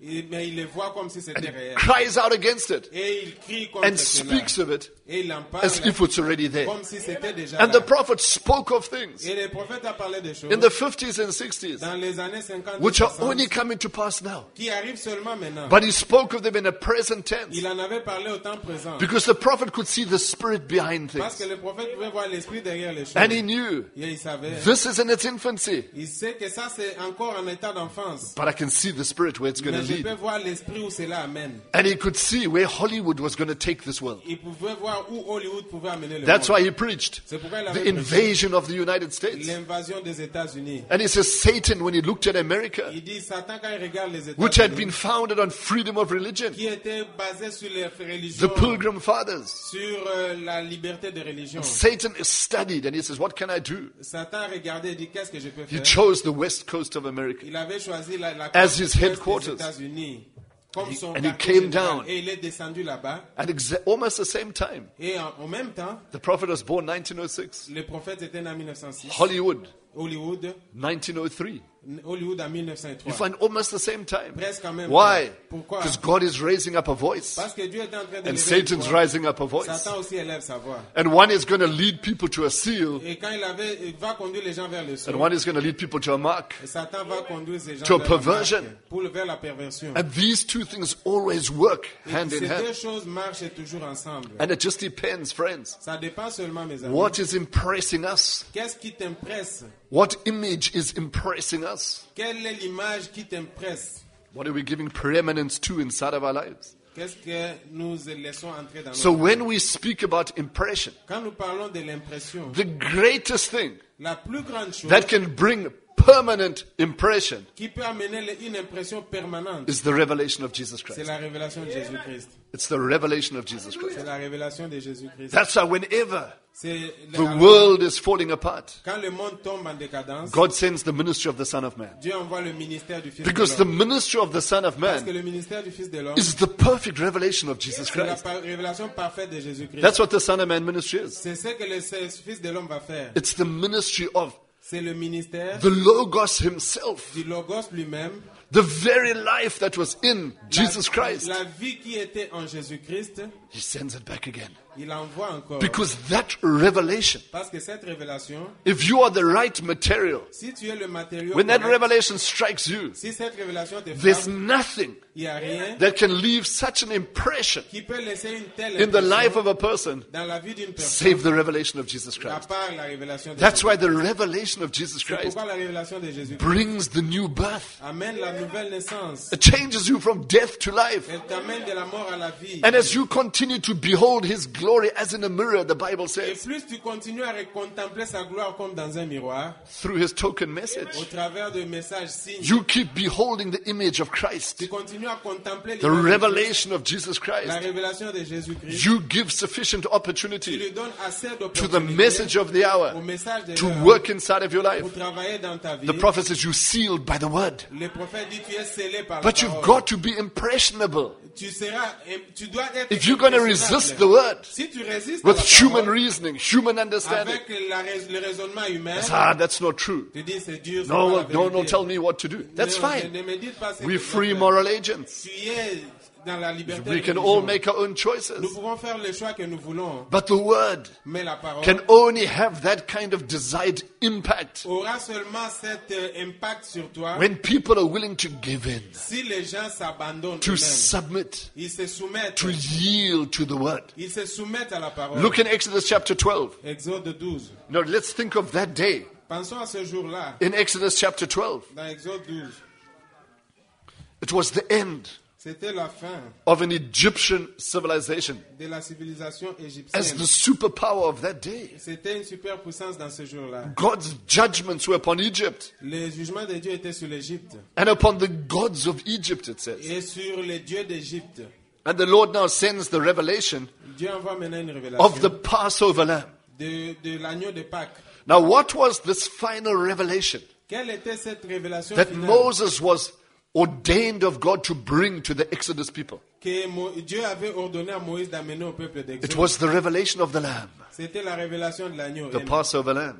Mais il les voit comme si c'était réel.
cries out against it
Et il crie contre
and
cela.
speaks of it
Et il en parle
as if it's already there.
comme si c'était déjà
And
là.
the prophet spoke of things
Et le prophète a parlé des choses
in the 50s and 60s
dans les années 50
which
et
are
60
only coming to pass now.
qui arrivent seulement maintenant.
But he spoke of them in a present tense
Il en avait parlé au temps présent.
because the prophet could see the spirit behind
Parce que
things.
le prophète pouvait voir l'esprit derrière les choses.
And he knew
Et il savait.
this is in its infancy,
Il sait que ça c'est encore en état d'enfance.
but I can see the spirit where it's going
Mais
to
je
lead.
peux voir l'esprit où cela amène.
And he could see where Hollywood was going to take this world.
Il pouvait voir où Hollywood pouvait amener le
That's
monde.
why he preached
C'est pourquoi il
the
avait prêché
invasion of the United States.
l'invasion des États-Unis.
And he says Satan, when he looked at America,
Il dit Satan quand il regarde les
which had
États-Unis,
been founded on freedom of religion,
qui était basé sur les
the
religions,
Pilgrim Fathers,
sur la liberté de religion.
Satan is studied and he says, what can I do?
Satan a regardé et dit qu'est-ce que je peux
He
faire?
chose the west coast of America.
Il avait choisi la
As
côte
his
ouest
headquarters.
des États-Unis comme son
And he
quartier
came
général.
down.
Et il est descendu là-bas.
At almost the same time,
Et en même temps,
the prophet was born 1906.
le prophète était né en 1906.
Hollywood,
Hollywood,
1903.
Hollywood en
You
1903.
find almost the same time.
Presque en même
Why?
temps. Pourquoi?
Because God is raising up a voice.
Parce que Dieu est en train de
And
lever
Satan's
une voix.
rising up a voice.
Satan aussi élève sa voix.
And one is going to lead people to a seal,
Et quand il va conduire les gens vers le
and
sol,
one is going to lead people to a mark.
et Satan va conduire ces gens
To a
vers la
perversion.
marque, vers la perversion.
And these two things always work
Et
hand
ces
in hand.
deux choses marchent toujours ensemble.
And it just depends, friends.
Ça dépend seulement, mes amis.
What is impressing us?
Qu'est-ce qui t'impresse?
What image is impressing us?
Quelle est l'image qui t'impresse?
What are we giving preeminence to inside of our lives?
Qu'est-ce que nous laissons entrer dans
So
notre vie?
when we speak about impression,
Quand nous parlons de l'impression,
the greatest thing
la plus grande chose
that can bring permanent impression
qui peut amener une impression permanente,
is the revelation of Jesus
c'est
Christ.
la révélation de Jésus-Christ.
It's the revelation of Jesus Christ.
C'est la révélation de Jésus-Christ.
That's why whenever
C'est
the world is falling apart,
quand le monde tombe en décadence,
God sends the ministry of the Son of Man.
Dieu envoie le ministère du Fils
Because
de
the
l'homme.
ministry of the Son of
Parce que
Man
le ministère du Fils de l'homme,
is the perfect revelation of Jesus
c'est la
Christ.
révélation parfaite de Jésus-Christ.
That's what the Son of Man ministry is.
C'est ce que le Fils de l'homme va faire.
It's the ministry of
C'est le ministère
the Logos himself,
du Logos lui-même,
the very life that was in Jesus Christ.
la vie qui était en Jésus-Christ,
He sends it back again.
il envoie encore.
Because that revelation,
Parce que cette révélation,
if you are the right material,
si tu es le matériau
when that
correct,
revelation strikes you,
si cette révélation te
there's
frappe,
nothing
il n'y a rien
that can leave such an impression
qui peut laisser une telle
in the
impression
life of a person
dans la vie d'une personne,
save the revelation of Jesus
à
Christ.
part la révélation de
That's
Jésus.
why the revelation of Jesus
C'est
Christ
pourquoi la révélation de Jésus
brings the new birth.
amène la nouvelle naissance.
It changes you from death to life.
Elle t'amène de la mort à la vie.
And as you continue to behold his glory as in a mirror, the Bible
Et
says,
plus tu continues à contempler sa gloire comme dans un miroir,
through his token message,
au travers de messages signes,
you keep beholding the image of Christ,
tu continues à contempler
the
l'image de Christ,
revelation of Jesus
la
Christ.
révélation de Jésus-Christ.
You give sufficient
Tu
opportunity
lui donnes assez
to the
d'opportunités
message of the hour
au message de
to
l'heure
work inside of your life.
pour travailler dans ta vie.
The prophet says, you sealed by the word.
Le prophète dit tu es scellé par la
But you've
parole.
got to be impressionable.
Tu dois être
If you're going to
impressionnable.
resist the word
Si tu résistes
with
à la
human
parole,
reasoning, human understanding,
avec le raisonnement humain,
that's not true.
tu dis c'est dur, c'est
No,
pas la
no,
vérité.
tell me what to do. That's
Ne-
fine.
Ne me dites pas ce que
We're
je dois
free
faire.
moral agents.
Tu es dans la liberté
We
de
can
religion.
all make our own
Nous
choices.
pouvons faire le choix que nous voulons,
But the word
mais la parole
can only have that kind of desired impact
aura seulement cet impact sur toi
when people are willing to give in,
si les gens s'abandonnent
to
eux-mêmes.
submit,
Ils se soumettent.
to yield to the word.
Ils se soumettent à la parole.
Look in Exodus chapter 12.
Exode 12.
Now let's think of that day
Pensons à ce jour-là,
in Exodus chapter 12.
dans Exode 12.
It was the end
C'était la fin
of an Egyptian civilization
de la civilisation
as
égyptienne.
the superpower of that day.
C'était une superpuissance dans ce jour-là.
God's judgments were upon Egypt
Les jugements de Dieu étaient sur l'Égypte
and upon the gods of Egypt, it says.
et sur les dieux d'Égypte.
And the Lord now sends the revelation
Dieu envoie maintenant une révélation
of the Passover lamb.
de l'agneau de Pâques.
Now, what was this final revelation
Quelle était cette révélation
that
finale
Moses was ordained of God to bring to the Exodus people?
que Dieu avait ordonné à Moïse d'amener au peuple
It
d'Exode?
was the revelation of the lamb,
C'était la révélation de l'agneau,
the Passover lamb.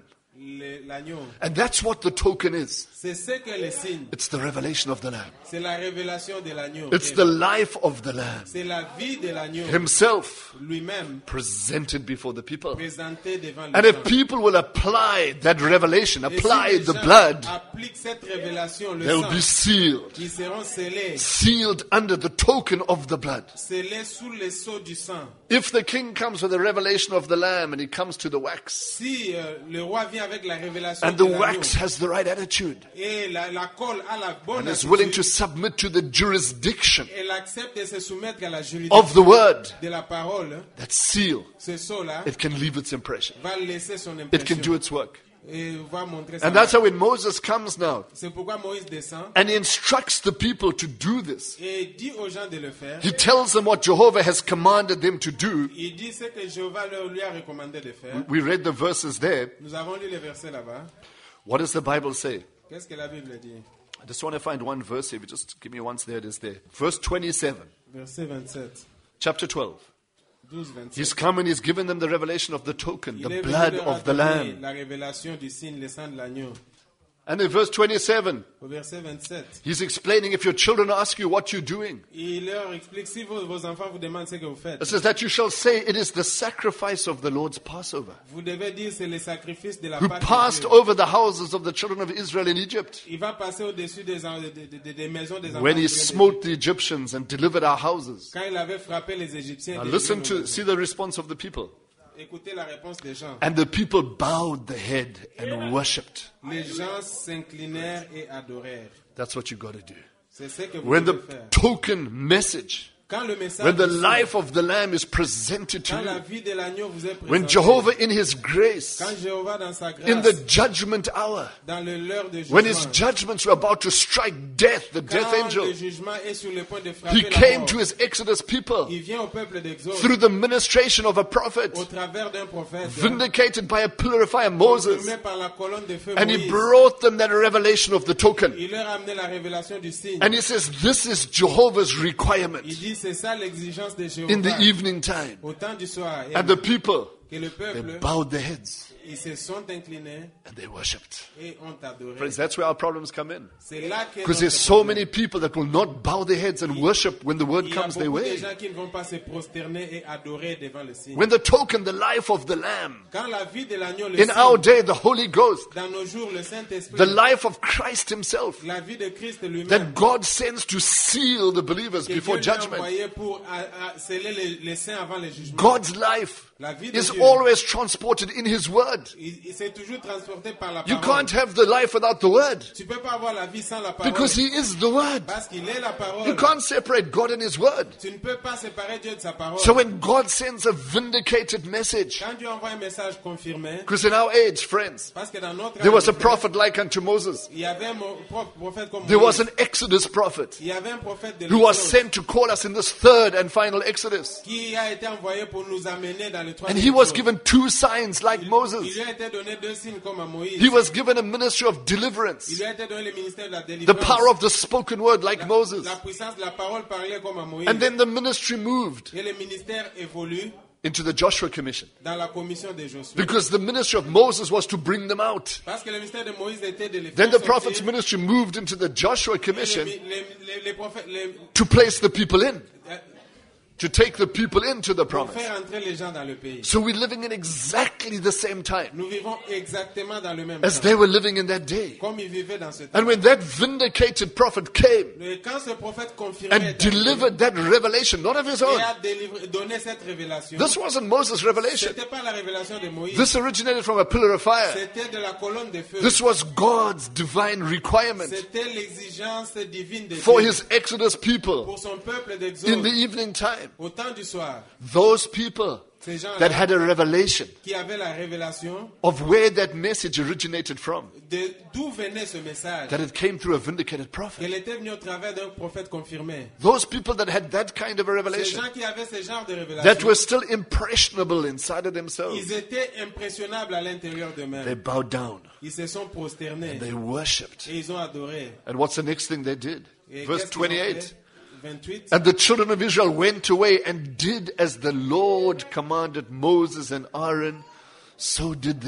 l'agneau.
And that's what the token is.
C'est ce que le signe.
It's the revelation of the Lamb.
C'est la révélation de l'agneau.
It's the life of the Lamb.
C'est la vie de l'agneau.
Himself
Lui-même
presented before the people.
présenté devant les
And
gens.
if people will apply that revelation,
Et si
apply
les
the
gens
blood,
appliquent cette révélation, le
they'll
sang,
be sealed.
ils seront scellés,
Sealed under the token of the blood.
scellés sous le sceau du sang.
If the king comes with a revelation of the Lamb and he comes to the wax,
Si le roi vient avec la révélation
and
de
the
l'agneau,
wax has the right attitude,
et la colle a la bonne
and is willing to
attitude,
submit to the jurisdiction
elle accepte de se soumettre à la
of
juridiction
the word,
de la parole,
that seal,
ce sceau-là
it can leave its impression.
va laisser son
It can do
impression
its work.
et va montrer sa
And that's
marque.
how when Moses comes now,
C'est pourquoi Moïse descend
and he instructs the people to do this,
et dit aux gens de le faire.
he tells them what Jehovah has commanded them to do.
Il dit ce que Jéhovah lui a recommandé de faire.
We read the verses there.
Nous avons lu les versets là-bas.
What does the Bible say?
Qu'est-ce que la Bible dit?
I just want to find one verse here. Just give me once. There it is there. Verse 27,
Verset 27.
chapter 12.
12, 27.
He's come and he's given them the revelation of the token,
Il
the
est venu
blood
leur
of the
donner
Lamb.
la révélation du signe, le sang de l'agneau.
And in verse 27,
Au verset 27,
he's explaining if your children ask you what you're doing,
il leur explique si vos enfants vous demandent ce que vous faites,
it says that you shall say it is the sacrifice of the Lord's Passover,
vous devez dire c'est le sacrifice de la
who
Pâque de
passed
Dieu.
over the houses of the children of Israel in Egypt,
Il va passer au-dessus des maisons des enfants
when he
d'Israël.
smote the Egyptians and delivered our houses.
Quand il avait frappé les Égyptiens.
Now
des
listen
maisons
to,
des
see
enfants.
the response of the people.
Écoutez la réponse des gens.
And the people bowed the head and worshipped.
Les gens s'inclinèrent et adorèrent.
That's what you got to do.
C'est ce que vous
When the
devez faire.
token message,
Quand le message
when the
du
life of the Lamb is presented to
quand la
you,
vie de l'agneau vous est
when
présentée,
Jehovah in his grace,
quand Jéhovah dans sa grâce,
in the judgment hour,
dans le l'heure de
when his
jugement,
judgments were about to strike death, the death
quand
angel,
le jugement est sur le point de
he
frapper la
came
mort,
to his Exodus people
il vient au peuple d'Exode
through the ministration of a prophet,
au travers d'un prophète,
vindicated by a pillar of fire, Moses,
confirmé par la colonne de feu
and he
Moïse.
brought them that revelation of the token.
Il leur a amené la révélation du signe.
And he says, this is Jehovah's requirement
Il dit c'est ça l'exigence de
in the
Jéhovah.
evening time.
Au temps du soir, et
And the people,
que le
they
peuple,
bowed their heads
ils se sont inclinés
and they worshipped.
et ont adoré.
Friends, that's where our problems come in.
C'est là que
Because
notre
there's so
problème.
many people that will not bow their heads and worship when the word
Il y a
comes their
beaucoup de
way.
gens qui ne vont pas se prosterner et adorer devant le signe.
When the token, the life of the Lamb,
Quand la vie de l'agneau, le
in
signe,
our day, the Holy Ghost,
dans nos jours, le Saint-Esprit,
the life of Christ himself,
la vie de Christ lui-même,
that God sends to seal the believers
que
before
Dieu lui a
judgment.
envoyé pour sceller les saints avant le jugement.
God's life
La vie de
is
Dieu,
always transported in his word.
il s'est toujours transporté par la
You
parole.
can't have the life without the word,
Tu peux pas avoir la vie sans la parole.
because he is the word.
Parce qu'il est la parole.
You can't separate God and his word.
Tu ne peux pas séparer Dieu de sa parole.
So when God sends a vindicated message,
Quand Dieu envoie un message confirmé,
because in our age, friends,
parce que dans notre
there was a
âge,
prophet like unto Moses.
il y avait un prophète comme
There was
Moïse.
an Exodus prophet
Il y avait un prophète de
who was
l'Exode
sent to call us in this third and final Exodus.
qui a été envoyé pour nous amener dans le
And
troisième
he was
Exode.
given two signs like
Il
Moses.
lui a été donné deux signes comme à Moïse.
He was given a ministry of
Il
deliverance,
lui a été donné le ministère de la
the
délivrance.
power of the spoken word like Moses.
La puissance de la parole parlée comme à Moïse.
And then the ministry moved
Et le ministère évolue
into the Joshua Commission,
dans la commission de Josué.
because the ministry of Moses was to bring them out.
Parce que le ministère de Moïse était de les
Then
faire
the prophet's
sortir.
ministry moved into the Joshua
Et
Commission
les prophètes,
to place the people in,
euh,
to take the people into the
pour
promise.
faire entrer les gens dans le pays.
So we're living in exactly the same time
Nous vivons exactement dans le même
as
temps.
they were living in that day.
Comme ils vivaient dans ce temps.
And when that vindicated prophet came
Et quand ce prophète confirmé
and
est arrivé
delivered that revelation, not of his
et
own,
a donné cette révélation,
this wasn't Moses' revelation.
c'était pas la révélation de Moïse.
This originated from a pillar of fire.
C'était de la colonne de feu.
This was God's divine requirement
C'était l'exigence divine de
for
Dieu
his Exodus people
pour son peuple
in
d'Exode
the evening time.
au temps du soir.
Those people
Ces
that
gens-là
had a revelation
qui avaient la révélation
of where that message originated from,
d'où venait ce message,
that it came through a vindicated prophet.
qu'elle était venue au travers d'un prophète confirmé.
Those people that had that kind of a
Ces
revelation,
gens qui avaient ce genre de
that
révélation,
were still impressionable inside of themselves,
ils étaient impressionnables à l'intérieur
they
d'eux-mêmes.
bowed down,
Ils se sont prosternés
they worshipped.
et ils ont adoré.
And what's the next thing they did?
Et
Verse
qu'est-ce qu'ils ont
28.
fait? 28.
And the children of Israel went away and did as the Lord commanded Moses and Aaron, so did they.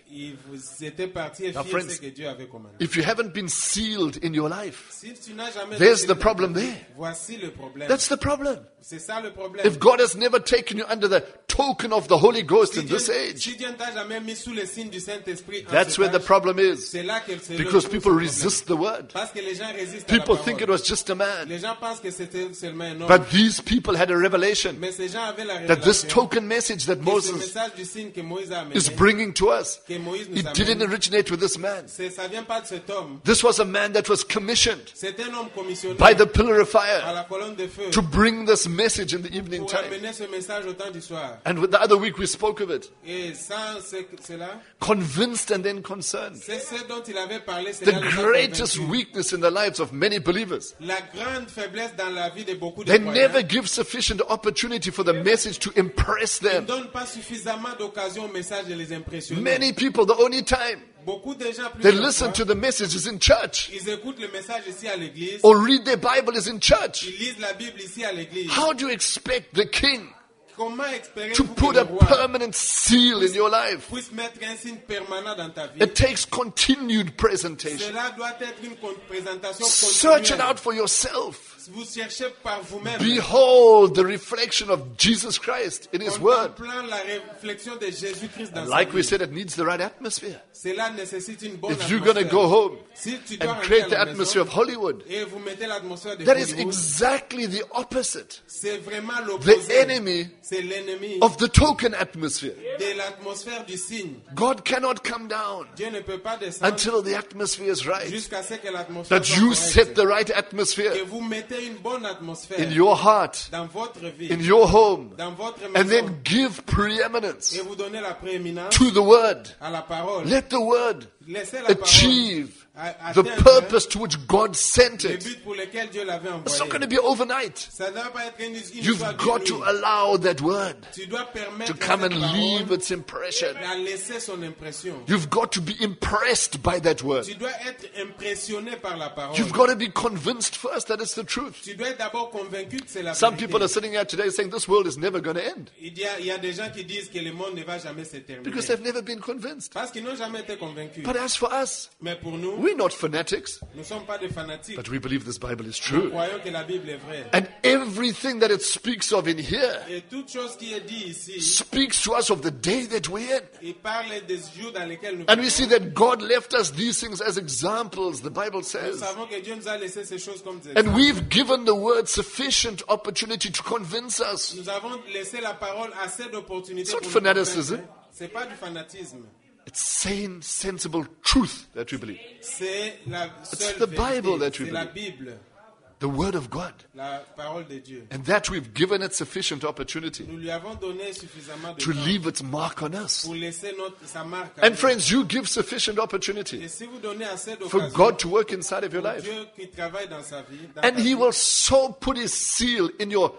Ils étaient partis et
Now,
firent
friends,
ce que Dieu avait commandé.
If you haven't been sealed in your life,
Si tu n'as jamais
there's
reçu
the
le
problem
baptême,
there.
voici le problème.
That's the problem.
C'est ça le problème.
If God has never taken you under the token of the Holy Ghost
Si
in
Dieu,
this age,
si Dieu ne t'a jamais mis sous le signe du Saint-Esprit, en
that's
cet
where the
âge,
problem is.
c'est là que c'est
Because
le
people
problème.
resist the word.
Parce que les gens résistent à la
People
parole.
think it was just a man.
Les gens pensent que c'était seulement un homme.
But these people had a revelation
Mais ces gens avaient la
that this
révélation
token message that
que ce
Moses
message du signe que Moïse a amené,
is bringing to us,
que Moïse nous
it didn't
amène,
originate with this man.
ça vient pas de cet homme.
This was a man that was commissioned
C'est un homme commissionné
by the pillar of
à
fire
la colonne de feu
to bring this message in the evening
pour
time.
amener ce message au temps du soir.
And with the other week we spoke of it.
Et sans cela,
Convinced and then concerned.
c'est ce dont il avait parlé. C'est
The
là le
greatest
convaincu.
weakness in the lives of many believers.
La grande faiblesse dans la vie de beaucoup de
They
croyants.
never give sufficient opportunity for the message to impress
Ils ne
them.
donnent pas suffisamment d'occasion au message de les impressionner.
Many people, the only time
Beaucoup de gens,
they
plusieurs
listen
fois,
to the message is in church
ils écoutent le message ici à l'église,
or read their Bible is in church.
ils lisent la Bible ici à l'église.
How do you expect the king
Comment
to
espérez-vous que
put
le
a
roi
permanent seal in your life?
puisse mettre un signe permanent dans ta vie?
It takes continued presentation.
Cela doit être une présentation
Search it
continuelle.
out for yourself.
Vous cherchez par vous-même,
Behold the reflection of Jesus Christ in His Word.
contemplant la réflexion de Jésus-Christ dans sa
Like we
vie.
said, it needs the right atmosphere.
Cela nécessite une bonne
If you're going to
atmosphère.
go home
Si tu dois
and
rentrer
create
à
the
la
atmosphere
maison
of Hollywood,
et vous mettez l'atmosphère de
that is
Hollywood,
exactly the opposite.
c'est vraiment
The
l'opposé.
enemy
C'est l'ennemi
of the token atmosphere.
de l'atmosphère du signe.
God cannot come down
Dieu ne peut pas descendre
until the atmosphere is right.
jusqu'à ce que l'atmosphère
That
soit
you
correcte.
set the right
Que
atmosphere
vous mettez une bonne atmosphère
in your heart,
dans votre vie,
in your home,
dans votre
and
maison,
then give preeminence
et vous donnez la prééminence
to the Word.
à la parole.
Let the Word
Laissez la parole
achieve the
atteindre
purpose to which God sent
le
it.
but pour lequel Dieu l'avait
It's not going
envoyé.
to be overnight.
Ça ne doit pas être une
You've
histoire
got
d'une
to
nuit.
allow that Word
Tu dois permettre
to come
à cette
and
parole
leave its impression.
à laisser son impression.
You've got to be impressed by that Word.
Tu dois être impressionné par la parole.
You've got to be convinced first that it's the truth.
Tu dois être d'abord convaincu que c'est la
Some
vérité.
people are sitting here today saying this world is never going to end
Il y a des gens qui disent que le monde ne va jamais se terminer.
because they've never been convinced.
Parce qu'ils n'ont jamais été convaincus.
But as for us,
Mais pour nous,
we're not fanatics,
nous ne sommes pas des fanatiques.
but we believe this Bible is
Nous
true.
croyons que la Bible est vraie.
And everything that it speaks of in here
Et toute chose qui est dit ici,
speaks to us of the day that we're in.
il parle des jours dans lesquels nous
And we
vivons.
see that God left us these things as examples, the Bible
Nous
says.
savons que Dieu nous a laissé ces choses comme des
And we've given the word sufficient opportunity to convince us.
Nous avons laissé la parole assez d'opportunités
It's not
pour nous
fanaticism.
convaincre. C'est pas du fanatisme.
It's sane, sensible truth that we believe.
C'est la seule
the Bible
vérité.
that we
C'est la
believe.
Bible,
The word of God.
la parole de Dieu.
And that we've given it sufficient opportunity
Nous lui avons donné suffisamment de
to
temps
leave its mark on us.
pour laisser sa marque. à
And
nous.
friends, you give sufficient opportunity
Et si vous donnez assez
for
d'occasion
God to work inside of your
pour
life.
Dieu qui travaille dans sa vie, dans
And
ta
He
vie,
will so put His seal in your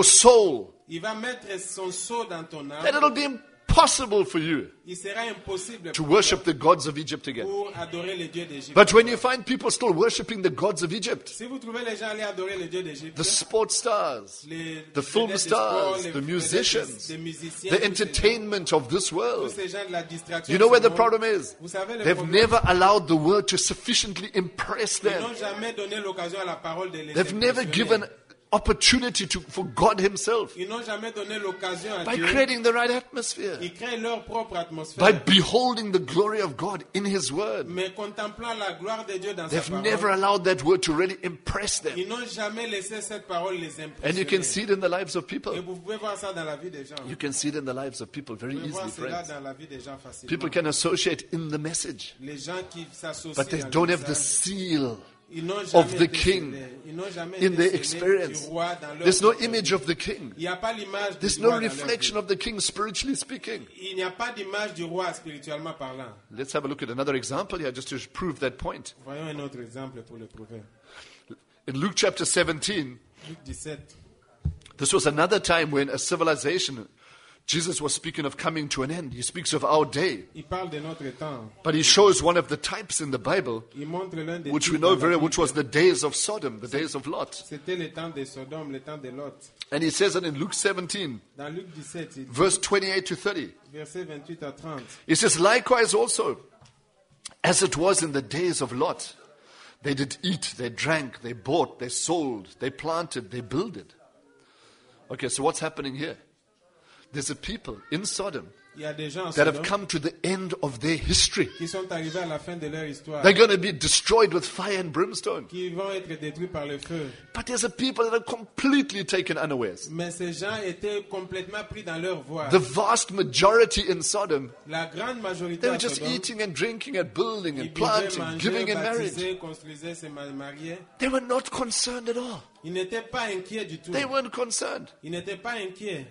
soul
il va mettre son sceau dans ton
that
âme.
it'll be impossible for you
Il sera impossible
to
pour
worship the gods of Egypt again.
pour adorer les dieux d'Égypte.
But when you find people still worshiping the gods of Egypt,
Si vous trouvez les gens aller adorer les dieux d'Égypte,
the sports stars,
les
the film
vedettes de sport,
stars,
les
the
vedettes
musicians,
des musiciens,
the
tous ces gens-
entertainment of this
tous
world,
ces gens de la distraction
you know
de
where
ce
the
monde,
problem is?
vous savez le
They've
problème,
never allowed the word to sufficiently impress
ils
them.
n'ont jamais donné l'occasion à la parole de les
They've never
impressionner.
given opportunity for God Himself
Ils n'ont jamais donné l'occasion à
by
Dieu.
creating the right atmosphere,
Ils créent leur propre
by
atmosphère.
beholding the glory of God in His word.
Mais contemplant la gloire de Dieu dans sa
They've
parole,
never allowed that word to really impress them.
ils n'ont jamais laissé cette parole les
And you can
impressionner.
see it in the lives of
Et
people.
vous pouvez voir ça dans la vie des gens.
You can see it in the lives of people very
Vous pouvez voir
easily,
cela
friends.
dans la vie des gens facilement.
People can associate in the message,
Les gens qui s'associent
but they
dans le
don't have the
message,
seal
ils n'ont
of
jamais
the
été
king
scellés. Ils n'ont jamais
in
été
their
scellés
experience.
du roi dans leur
There's no
propre
image
vie.
of the king.
Il n'y a pas l'image du
There's
roi
no
dans leur
reflection
vie.
of the king spiritually speaking.
Il n'y a pas d'image du roi spirituellement parlant.
Let's have a look at another example here just to prove that point.
Voyons un autre exemple pour le prouver.
In Luke chapter 17,
Luc 17.
this was another time when a civilization Jesus was speaking of coming to an end. He speaks of our day.
Il parle de notre temps.
But he shows one of the types in the Bible,
Il montre l'un des
which we
types
know
dans la
very well,
Bible.
which was the days of Sodom, the days of Lot.
C'était le temps de Sodome, le temps de Lot.
And he says it in Luke 17,
Dans Luc 17, il dit,
verse 28 to 30.
versets 28 à 30.
He says, likewise also, as it was in the days of Lot, they did eat, they drank, they bought, they sold, they planted, they builded. Okay, so what's happening here? There's a people in Sodom
Il y a des gens en
that have
Sodome
come to the end of their history.
qui sont arrivés à la fin de leur histoire,
They're going to be destroyed with fire and brimstone.
qui vont être détruits par le feu.
But there's a people that are completely taken unawares.
Mais ces gens étaient complètement pris dans leur voie.
The vast majority in Sodom,
La grande majorité
they were
à
just
Sodome,
eating and drinking and building
ils
and
buvaient,
planting,
mangeaient,
giving in marriage.
baptisaient, construisaient, se mariaient.
They were not concerned at all.
Ils n'étaient pas inquiets du tout.
They weren't concerned.
Ils n'étaient pas inquiets.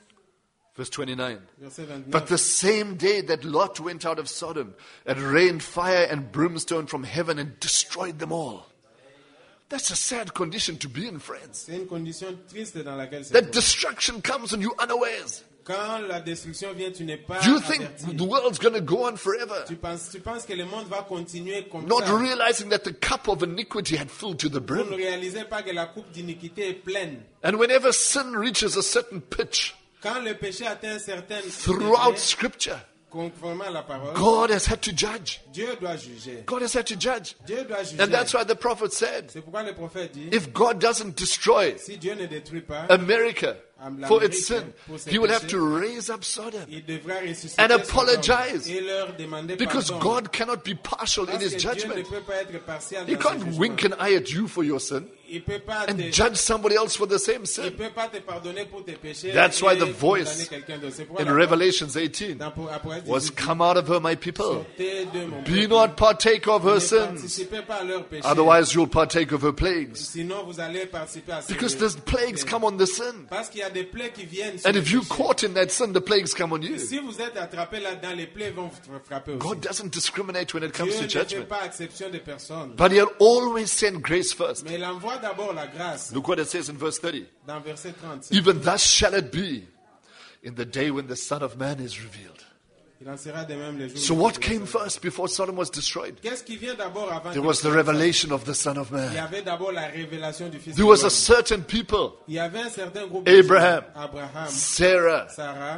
Verse 29.
Verset 29.
But the same day that Lot went out of Sodom, it rained fire and brimstone from heaven and destroyed them all. That's a sad condition to be in, friends.
C'est une condition triste dans laquelle c'est.
That destruction comes on you unawares.
Quand la destruction vient, tu n'es pas
You think
averti.
the world's going to go on forever,
Tu penses que le monde va continuer comme
not
ça.
realizing that the cup of iniquity had filled to the
Vous ne
brim.
réalisez pas que la coupe d'iniquité est pleine.
And whenever sin reaches a certain pitch,
Quand le péché atteint un certain
throughout
degré,
Scripture,
conformément à la parole,
God has had to judge.
Dieu doit juger.
God has had to judge.
Dieu doit juger.
And that's why the prophet said,
C'est pourquoi le prophète dit,
if God doesn't destroy
si Dieu ne détruit pas,
America for its sin, he will have to raise up Sodom
il devra ressusciter
and
Sodome
apologize,
et leur demander
because
pardon.
God cannot be partial in
Parce
his
que Dieu ne
judgment.
peut pas être partial
He
dans ses
can't
jugements.
wink an eye at you for your sin
Il peut pas
and
te,
judge somebody else for the same
il
sin.
peut pas te pardonner pour tes péchés.
That's
et
why the
condamner
voice
quelqu'un d'autre. C'est pourquoi
in
la
Revelations 18
dans Apocalypse
was,
18,
come out of her, my people.
sortez de mon
Be
peuple.
not partake of her
Ne
sins,
participez pas à leurs péchés.
otherwise you'll partake of her plagues.
Sinon, vous allez participer à ces
Because there's plagues come on the sin.
Parce qu'il y a des plaies qui viennent sur
And
le
if you're
péché.
caught in that sin, the plagues come on you.
Si vous êtes attrapé là-dedans, les plaies vont vous frapper aussi.
God doesn't discriminate when it comes
Dieu
to
ne fait
judgment.
pas exception de personne.
But he'll always send grace first.
Mais il envoie d'abord la grâce.
Look what it says in verse 30.
Dans verset 30,
Even thus shall it be in the day when the Son of Man is revealed.
il en sera de même les jours.
So what came first before Sodom was destroyed?
Qu'est-ce qui vient d'abord avant
There
que
was the
le-
revelation of the Son of
Il y
Man.
avait d'abord la révélation du Fils
There
de
was a
l'homme.
certain people,
Il y avait un certain groupe
Abraham,
de gens, Abraham,
Sarah,
Sarah,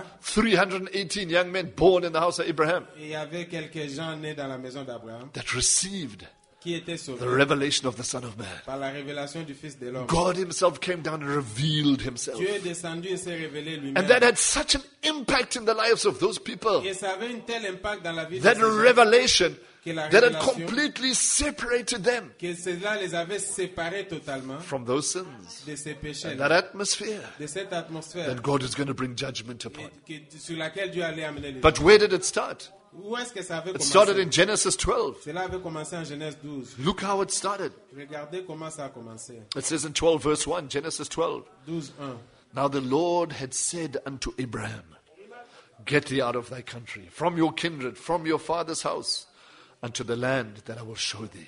318 young men born in the house of Abraham
et il y avait quelques gens nés dans la maison d'Abraham
that received
qui étaient
the
sauvés
revelation of the Son of Man.
par la révélation du Fils de l'homme.
God himself came down and revealed himself.
Dieu est descendu et s'est révélé lui-même.
And that had such an impact in the lives of those people.
Et ça avait un tel impact dans la vie de
That
ces gens
revelation
que la
that had
révélation,
completely separated them
que cela les avait séparés totalement
from those sins.
de ces péchés,
And that atmosphere
de cette atmosphère
that God is going to bring judgment upon.
sur laquelle Dieu allait amener les
But
gens.
where did it start?
Où est-ce que ça avait
It started in
commencé?
Genesis 12.
Cela avait commencé en Genèse 12.
Look how it started.
Regardez comment ça a commencé.
It says in 12 verse 1, Genesis 12.
12, 1.
Now the Lord had said unto Abraham, get thee out of thy country, from your kindred, from your father's house, unto the land that I will show thee.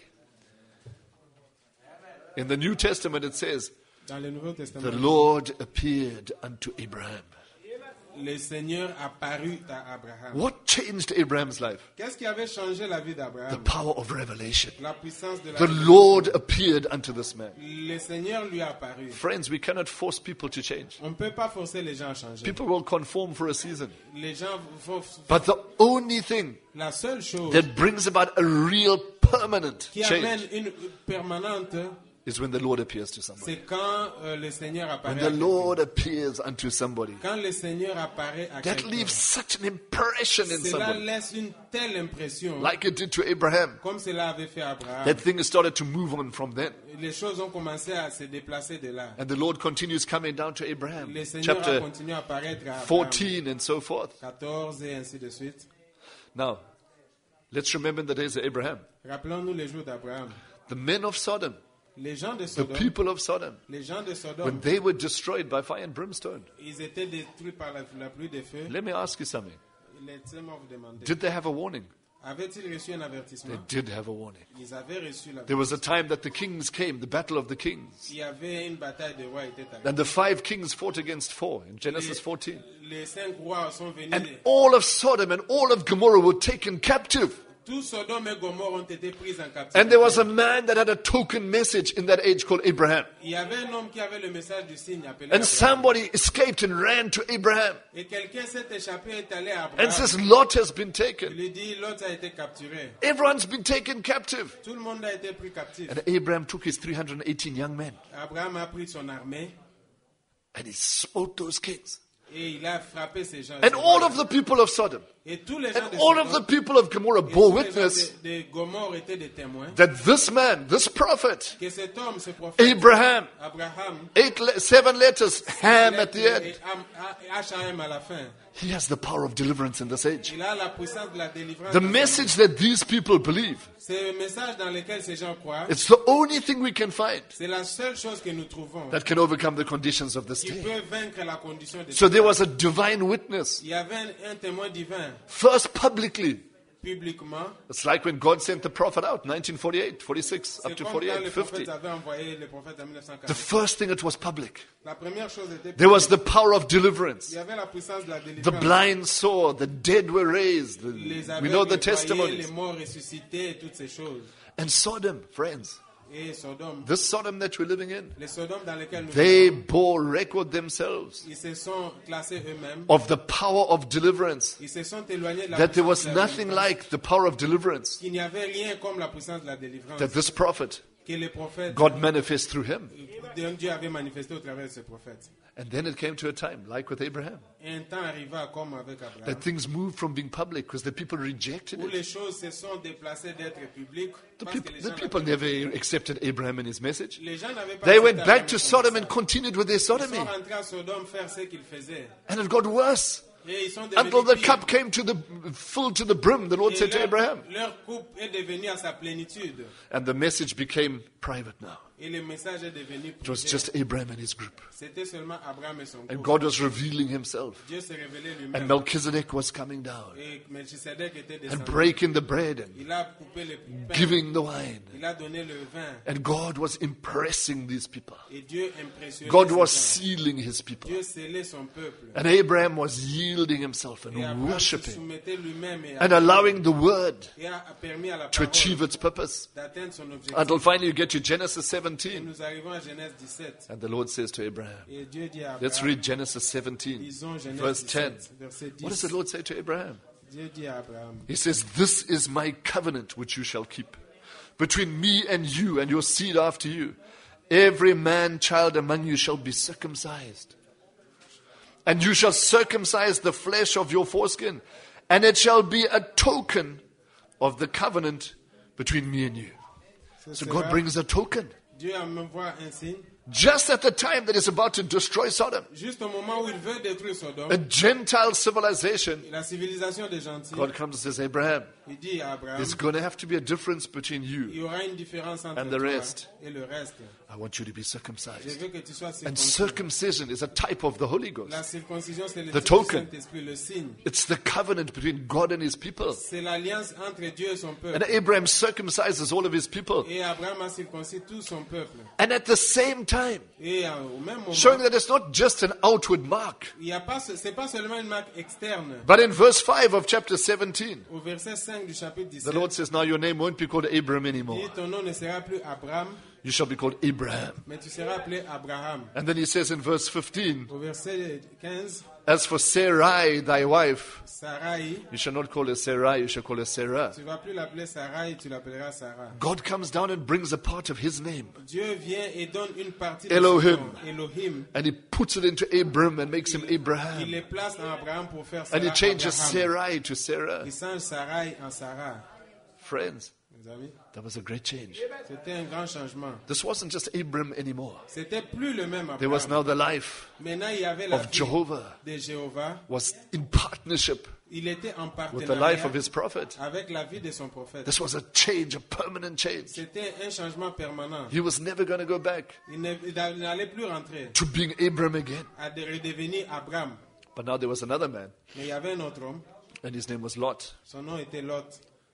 In the New Testament it says,
Dans le Nouveau
the
Testament,
Lord appeared unto Abraham.
le Seigneur apparut à Abraham.
What changed Abraham's life?
Qu'est-ce qui avait changé la vie
The
d'Abraham?
power of revelation.
La puissance de la
The Lord appeared unto this man.
Le Seigneur lui a apparu.
Friends, we cannot force people to change.
On ne peut pas forcer les gens à changer.
People will conform for a season.
Les gens vont...
But the only thing
La seule chose
that brings about a real permanent
qui amène
change
une permanente,
is when the Lord appears to somebody.
c'est quand le Seigneur apparaît
When
à
the
quelqu'un.
Lord appears unto somebody,
Quand le Seigneur apparaît à
that
quelqu'un,
leaves such an impression in
cela
somebody,
laisse une telle impression,
like it did to Abraham.
comme cela avait fait Abraham.
That thing has started to move on from then.
Les choses ont commencé à se déplacer de là.
And the Lord continues coming down to Abraham.
Le Seigneur a
Chapter
continué à apparaître à Abraham.
14 and so forth.
14 et ainsi de suite.
Now, let's remember the days of Abraham.
Rappelons-nous les jours d'Abraham.
The men of Sodom,
Les gens de
the
Sodome,
people of Sodom,
les gens de
when
Sodome,
they were destroyed by fire and brimstone.
ils étaient détruits par la pluie de feu.
Let me ask you something.
Laissez-moi vous demander.
Did they have a warning?
Avaient-ils reçu un
They
avertissement?
did have a warning.
Ils avaient reçu
There
l'avertissement.
was a time that the kings came, the battle of the kings.
Il y avait une bataille de rois était arrivée.
And the 5 kings fought against 4 in Genesis 14.
Les 5 rois sont venus.
And all of Sodom and all of Gomorrah were taken captive.
Tous Sodome et Gomorrhe ont été pris en captivité.
And there was a man that had a token message in that age called Abraham.
Il y avait un homme qui avait le message du signe appelé
And
Abraham.
somebody escaped and ran to Abraham
Et quelqu'un s'est échappé et est allé à
and
Abraham.
says, Lot has been
Il
taken.
lui dit, Lot a été capturé.
Everyone's been taken captive.
Tout le monde a été pris captif.
And Abraham took his 318 young men
Abraham a pris son armée
and he smote those kings.
et il a frappé ces gens.
And all of the people of Sodom
Et tous les gens
and
de
all of the
Sodome
people of Gomorrah
et
bore
tous les gens
witness
de Gomorrhe étaient des témoins
that this man, this prophet,
que cet homme, ce prophète,
Abraham,
Abraham,
7 letters, Ham at the
et
end,
H.A.M. à la fin,
he has the power of deliverance in this age.
il a la puissance de la délivrance.
The message that these people believe,
C'est le message dans lequel ces gens croient.
it's the only thing we can find
C'est la seule chose que nous trouvons
that can overcome the conditions of this
qui
day.
peut vaincre la condition de
So there was a divine witness,
Il y avait un témoin divin
first publicly.
publiquement.
It's like when God sent the prophet out, 1948, 46, up
C'est
to
comme quand
48,
le
50.
prophète avait envoyé le prophète en
The
1940.
first thing, it was public.
La première chose était
There was the power of deliverance.
il y avait la puissance de la
The
délivrance.
blind saw, the dead were raised.
Les
We know the
aveugles voyaient,
testimonies.
les morts ressuscités, et toutes ces choses.
And Sodom, friends,
Et Sodome,
this Sodom that we're living in,
les Sodomes dans lesquels nous
they
vivons,
bore record themselves
ils se sont classés eux-mêmes.
of the power of deliverance.
Ils se sont éloignés de la
That there
puissance
was
de la
nothing
délivrance.
like the power of deliverance
Qu'il n'y avait rien comme la puissance de la délivrance.
that this prophet,
Que les prophètes,
God manifests through him.
Dieu avait manifesté au travers de ces prophètes.
And then it came to a time, like with Abraham,
Et un temps arriva comme avec Abraham,
that things moved from being public because the people rejected
où
it.
les choses se sont déplacées d'être publiques. Parce que les
The
gens
people
n'avaient-
never accepted Abraham and his message.
les gens n'avaient pas
They
accepté
went back
Abraham
to
et son
Sodom and
message.
continued with their
Ils sont
sodomy.
rentrés à Sodome faire ce qu'ils faisaient.
And it got worse.
Et ils sont devenus
Until the
pires.
cup came to the full to the brim, the Lord
Et
said to Abraham.
leur coupe est devenue à sa plénitude.
And the message became private now.
Et le message est devenu
It was
privé.
just Abraham and his group.
C'était seulement Abraham et son
And
groupe.
God was revealing himself.
Dieu s'est révélé
And
lui-même.
Melchizedek was coming down
Et Melchisedec était
and
descendu.
breaking the bread and
Il a coupé le pain.
giving the wine.
Il a donné le vin.
And God was impressing these people.
Et Dieu impressionnait
God
ses
was
gens.
sealing his people.
Dieu scellait son peuple.
And Abraham was yielding himself
Et
and
Abraham se
worshipping
soumettait lui-même et
and allowing the word
et a permis à la
to
parole
achieve its purpose.
d'atteindre son objectif.
Until finally you get to Genesis
Et
17.
nous arrivons à Genèse 17.
And the Lord says to Abraham,
Et Dieu dit à
let's
Abraham,
read Genesis 17,
lisons Genèse
verse 10.
17, verset 10.
What does the Lord say to Abraham?
Dieu dit à Abraham,
He says, this is my covenant which you shall keep between me and you and your seed after you. Every man child among you shall be circumcised. And you shall circumcise the flesh of your foreskin. And it shall be a token of the covenant between me and you.
ce
So God
sera-
brings a token.
Dieu m'envoie un signe,
Just at the time that he's about to destroy Sodom,
juste au moment où il veut détruire Sodome,
a Gentile civilization,
la civilisation des gentils,
God comes and says, Abraham,
il dit à Abraham,
there's going to have to be a difference between
il
you.
y aura une différence entre
And the
toi
rest.
et le reste.
I want you to be
Je
circumcised.
veux que tu sois
And
circoncis.
circumcision is a type of the Holy Ghost.
La circoncision, c'est le
The
type
token.
du Saint-Esprit, le signe.
It's the covenant between God and his people.
C'est l'alliance entre Dieu et son peuple.
And Abraham circumcises all of his people.
Et Abraham a circoncis tout son peuple.
And at the same time,
Et au même moment,
showing that it's not just an outward mark.
il y a pas, c'est pas seulement une marque externe.
But in verse 5 of chapter 17,
Au verset 5 du chapitre
the
17,
Lord says, now your name won't be called Abram
il
anymore.
dit, ton nom ne sera plus Abraham,
You shall be called Abraham.
mais tu seras appelé Abraham.
And then he says in verse 15,
Au verset 15,
as for Sarai, thy wife,
Sarai,
you shall not call her Sarai, you shall call her Sarah.
tu vas plus l'appeler Sarai, tu l'appelleras Sarah.
God comes down and brings a part of his name.
Dieu vient et donne une partie de
Elohim.
son nom, Elohim.
And he puts it into Abram and makes him
Il
Abraham.
les place en Abraham pour faire
And he
Sarah
changes
Abraham.
Sarai to Sarah.
Il change Sarai en Sarah.
Friends,
Mes amis,
that was a great change.
c'était un grand changement.
This wasn't just Abram anymore.
C'était plus le même
There was
Abraham.
now the life
Maintenant, il y avait la
of
vie
Jehovah
de Jéhovah.
was in partnership
Il était en
with the life of
partenariat
his prophet.
avec la vie de son prophète.
This was a change, a permanent change.
C'était un changement permanent.
He was never going to go back
Il n'allait plus rentrer
to being Abram again.
à redevenir Abraham.
But now there was another man,
Mais il y avait un autre homme.
and his name was Lot.
Son nom était Lot.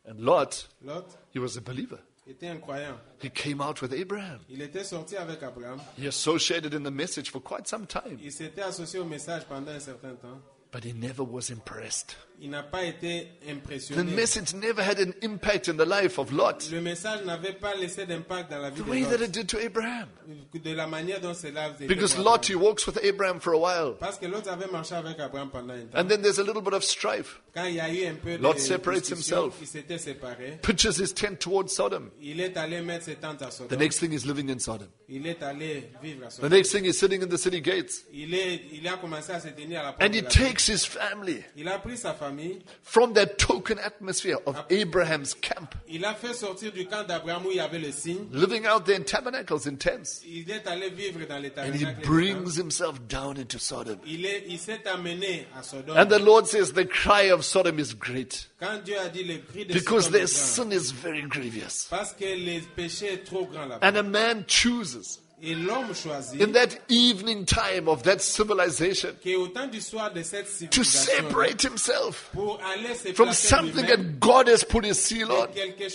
And Lot,
Lot
he was a believer.
était un croyant.
He came out with Abraham.
Il était sorti avec Abraham.
He associated in the message for quite some time.
Il s'était associé au message pendant un certain temps.
But he never was impressed.
Il n'a pas été
The
impressionné.
message never had an impact in the life of Lot
Le message n'avait pas laissé d'impact dans la vie
the
de
way that
Lot.
it did to Abraham.
De la manière dont cela était
Because
pour
Lot, he
Abraham.
walks with Abraham for a while.
Parce que Lot avait marché avec Abraham pendant un temps.
And then there's a little bit of strife.
Quand il y a eu un peu
Lot
de
separates
discussion,
himself.
il s'était séparé.
Pitches his tent towards Sodom.
Il est allé mettre ses tentes à
The
Sodome.
next thing he's living in Sodom.
Il est allé vivre à
The
Sodome.
next thing he's sitting in the city gates.
Il a commencé à se tenir à la porte
And
de
he
la ville.
takes his family
Il a pris sa famille.
from that token atmosphere of Abraham's camp,
Il a fait sortir du camp d'Abraham où il y avait le signe.
living out there in tabernacles, in tents.
Il est allé vivre dans les
And he
tabernacles.
brings himself down into Sodom.
Il s'est amené à Sodome.
And the Lord says the cry of Sodom is great
Quand Dieu a dit le cri de
because
Sodome
their
est grand,
sin is very grievous.
parce que le péché est trop grand là-bas.
And a man chooses
Et l'homme choisit
in that evening time of that civilization
qu'au temps du soir de cette
to
civilisation,
separate himself
pour aller se
from
placer
something
lui-même,
that God has put his seal on,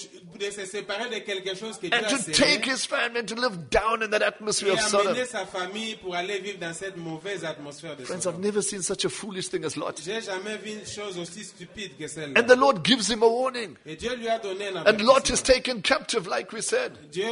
de se séparer de quelque chose que Dieu
and
a
to
scellé,
take his family and to live down in that atmosphere
et
of Sodom.
amener sa famille pour aller vivre dans cette mauvaise atmosphère de
Friends,
Sodome.
I've never seen such a foolish thing as Lot.
J'ai jamais vu une chose aussi stupide que
And
celle-là.
the Lord gives him a warning.
Et Dieu lui a donné un
And Lot is
avertissement.
taken captive, like we said.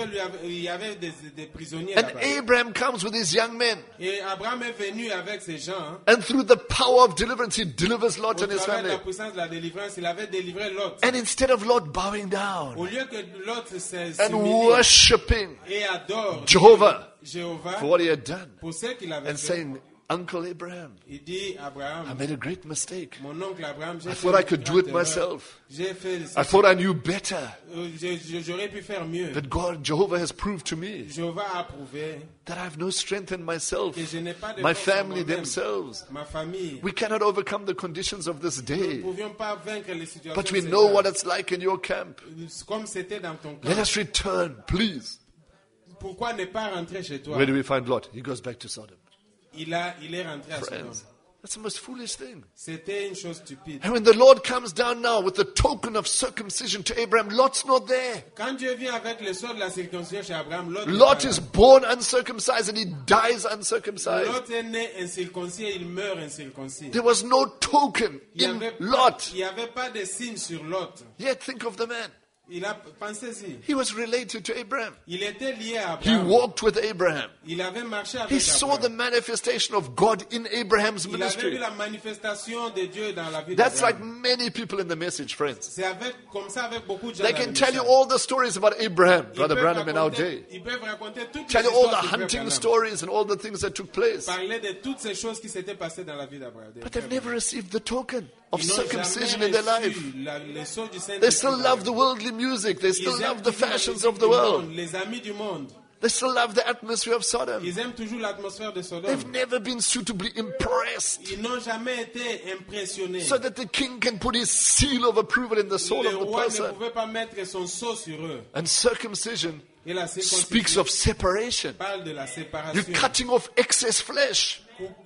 Il y avait des prisonniers
And
là-bas.
Abraham comes with his young men.
Et Abraham est venu avec ces gens. Hein,
And through the power of deliverance, he delivers Lot
au
and his
travers de la
family.
puissance de la délivrance, il avait délivré Lot.
And instead of Lot bowing
Au
down
lieu que Lot
and
s'humilie
worshipping
et adore
Jehovah
Jéhovah
for what he had done
pour ce qu'il avait
and
fait,
saying, Uncle Abraham,
il dit
I
Abraham,
made a great mistake.
mon oncle Abraham, j'ai
I
fait
thought I
une
could do
grande
it
erreur.
myself.
J'ai fait
I thought I knew better.
j'aurais pu faire mieux.
But God, Jehovah has proved to me
Jéhovah a prouvé
that I have no strength in myself,
que je n'ai pas de
my
force en
family
moi-même.
themselves.
Ma famille.
We cannot overcome the conditions of this
Nous
day.
ne pouvions pas vaincre les situations.
But we
de
know
ces
what
temps.
it's like in your camp.
Comme c'était dans ton
Let
camp.
us return, please.
Pourquoi ne pas rentrer chez toi?
Where do we find Lot? He goes back to Sodom.
Il est rentré à Sodome.
Friends, that's the most foolish thing.
C'était une chose stupide.
And when the Lord comes down now with the token of circumcision to Abraham, Lot's not there.
Quand Dieu vient avec le sort de la circoncision chez Abraham, Lot
Lot is born uncircumcised and he dies uncircumcised.
Lot est né incirconcis et il meurt incirconcis.
There was no token
Il
in
n'y
Lot.
avait pas de signe sur Lot.
Yet think of the man.
Il a pensé-y.
He was related to Abraham.
Il était lié à
He
Abraham.
walked with Abraham.
Il avait marché avec
He saw the
Abraham.
manifestation of God in Abraham's
Il avait vu
ministry.
la manifestation de Dieu dans la vie
That's like
d'Abraham.
many people in the message, friends.
C'est comme ça avec beaucoup de gens
They
dans le
can tell you
message.
all the stories about Abraham,
Ils
Brother
peuvent
Branham, in our
raconter-
day.
Ils peuvent raconter toutes
Tell
les
you all the
histoires du frère
hunting
Branham.
stories and all the things that took place.
Parler de toutes ces choses qui s'étaient passées dans la vie d'Abraham.
But they've never received the token of
Ils n'ont
circumcision
jamais
in their
reçu
life.
le sceau du Saint-Esprit
They still
dans
love
leur
the
vie.
worldly music. They still
Ils aiment
love the
toujours la
fashions
musique
of the
du
world.
monde, les amis du monde.
They still love the atmosphere of Sodom.
Ils aiment toujours l'atmosphère de Sodome.
They've never been suitably impressed
Ils n'ont jamais été impressionnés.
so that the king can put his seal of approval in the soul
Le
of the
roi ne
person.
pouvait pas mettre son sceau sur eux.
And circumcision
Et la
speaks
circoncision
of separation.
parle de la
You're
séparation.
cutting off excess flesh.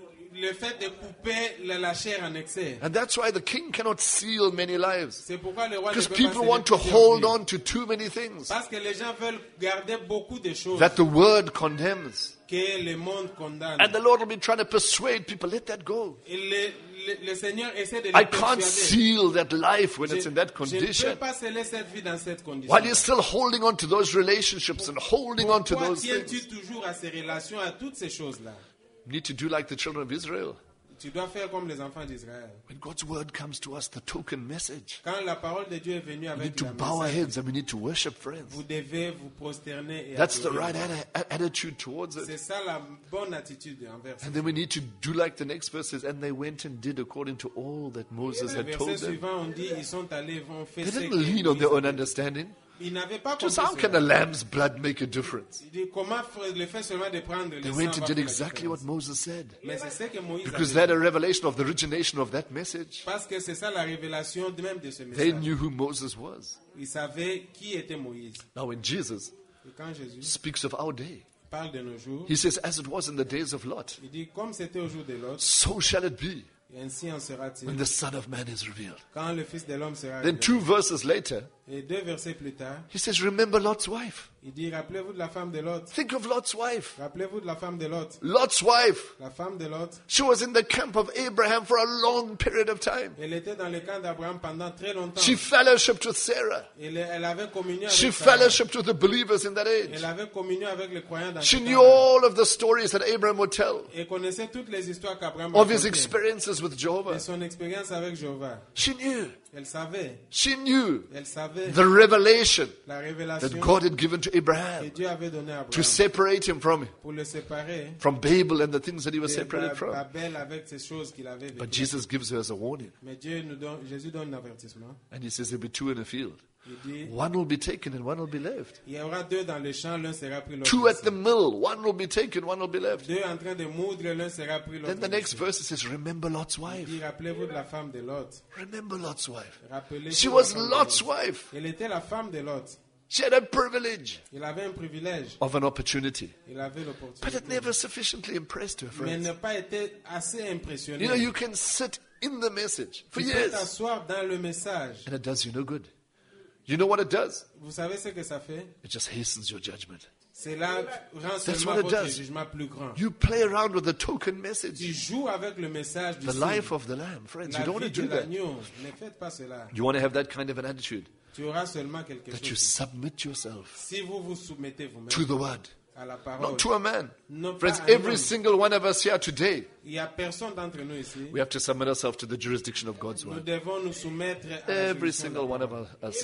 Le fait de couper la chair en excès.
And that's why the king cannot seal many lives.
C'est pourquoi le roi ne
Because
peut pas
people
sceller
want to
plusieurs
hold
vies.
on to too many things
Parce que les gens veulent garder beaucoup de choses
that the word condemns.
que le monde condamne.
And the Lord will be trying to persuade people, let that go.
Et le Seigneur essaie de
I
les
can't
persuader.
seal that life when it's in that
Je ne peux
condition.
pas sceller cette vie dans cette condition.
While you're still holding on to those relationships and holding on to
Pourquoi
those
tiens-tu
things.
toujours à ces relations, à toutes ces choses-là?
You need to do like the children of Israel.
Tu dois faire comme les enfants d'Israël.
When God's word comes to us, the token message,
Quand la parole de Dieu est venue
we need
avec
to
la
bow our
message,
heads and we need to worship, friends.
vous devez vous prosterner et
That's the
adorer.
right attitude towards
C'est
it.
ça la bonne attitude envers ça.
And then we need to do like the next verse says, and they went and did according to all that Moses
Le
had
verset
told them.
suivant, on dit, ils sont allés, vont faire
They
ce
didn't
que
lean on their
Moïse
own
avait.
understanding.
Ils n'avaient pas
Just
compris
how can
cela.
a lamb's blood make a difference?
Il dit, comment le fait seulement de prendre
They
le
went
sang
and
va
did
faire la
exactly what
différence.
Moses said.
Mais c'est ce que Moïse
Because
avait
they had
dit.
a revelation of the origination of that message.
Parce que c'est ça la révélation même de ce
They
message.
knew who Moses was.
Ils savaient qui était Moïse.
Now, when Jesus
Et quand Jésus
speaks of our day,
parle de nos jours,
he says, as it was in the days of Lot,
il dit, comme c'était au jour de l'autre,
so shall it be
et ainsi en sera-t-il
when the Son of Man is revealed.
quand le Fils de l'homme sera
Then
révélé.
2 verses later,
Et 2 versets plus tard,
he says, remember Lot's wife.
il dit, rappelez-vous de la femme de Lot.
Think of Lot's wife.
Rappelez-vous de la femme de Lot.
Lot's wife.
La femme de Lot,
She was in the camp of Abraham for a long period of time.
elle était dans le camp d'Abraham pendant très longtemps.
She fellowshiped with Sarah.
Elle avait communion avec
She
Sarah.
fellowshiped with the believers in that age.
Elle avait communion avec les croyants dans
She
ce
knew
temps-là.
all of the stories that Abraham would tell
Et connaissait toutes les histoires qu'Abraham
of his
racontait.
experiences with
Et
Jehovah.
son expérience avec Jéhovah.
She knew.
Elle savait.
She knew
Elle savait
the revelation
la révélation
that God had given to
que
Abraham
Dieu avait donnée à
to
Abraham
separate him
pour le séparer
from Babel and the things that he was
de
separated from.
Babel avec ces choses qu'il avait
But
vécues.
Jesus gives her as a warning.
Mais Jésus donne un avertissement.
And he says there'll be 2 in a field.
Il dit,
One will be taken and one will be left.
il y aura 2 dans le champ, l'un sera pris, l'autre
2 at
laissé.
the mill. One will be taken, one will be left.
2 en train de moudre, l'un sera pris, l'autre
Then the next
laissé.
verse it says, remember Lot's
Il
wife.
dit, rappelez-vous de la femme de Lot.
Remember Lot's wife.
Rappelez-vous
She
de la
was
femme de
Lot's
Lot.
wife.
Elle était la femme de Lot.
She had a privilege
Il avait un privilège.
of an opportunity.
Il avait
But it
l'opportunité.
never sufficiently impressed her,
Mais elle
friends.
n'a pas été assez impressionnée.
You know, you can sit in the message for
Tu peux
years
t'asseoir dans le message.
and it does you no good. You know what it does?
Vous savez ce que ça fait?
It just hastens your judgment.
Cela rend
That's
seulement
what it
votre
does.
jugement plus grand.
You play around with the token
Tu
message,
joues avec le message du
the
signe.
life of the Lamb, friends. You
La
don't want
vie
to
de
do that.
l'agneau. Ne faites pas cela.
You want to have that kind of an attitude
Tu auras seulement quelque
that you
chose.
submit yourself
Si vous vous soumettez vous-même
to the word,
à la parole,
not to a man.
non pas
Friends,
à un
every
homme.
single one of us here today,
Il n'y a personne d'entre nous ici.
we have to submit ourselves to the jurisdiction of God's
Nous
word.
devons nous soumettre à la
Every
juridiction de
single
la
one of
parole.
us.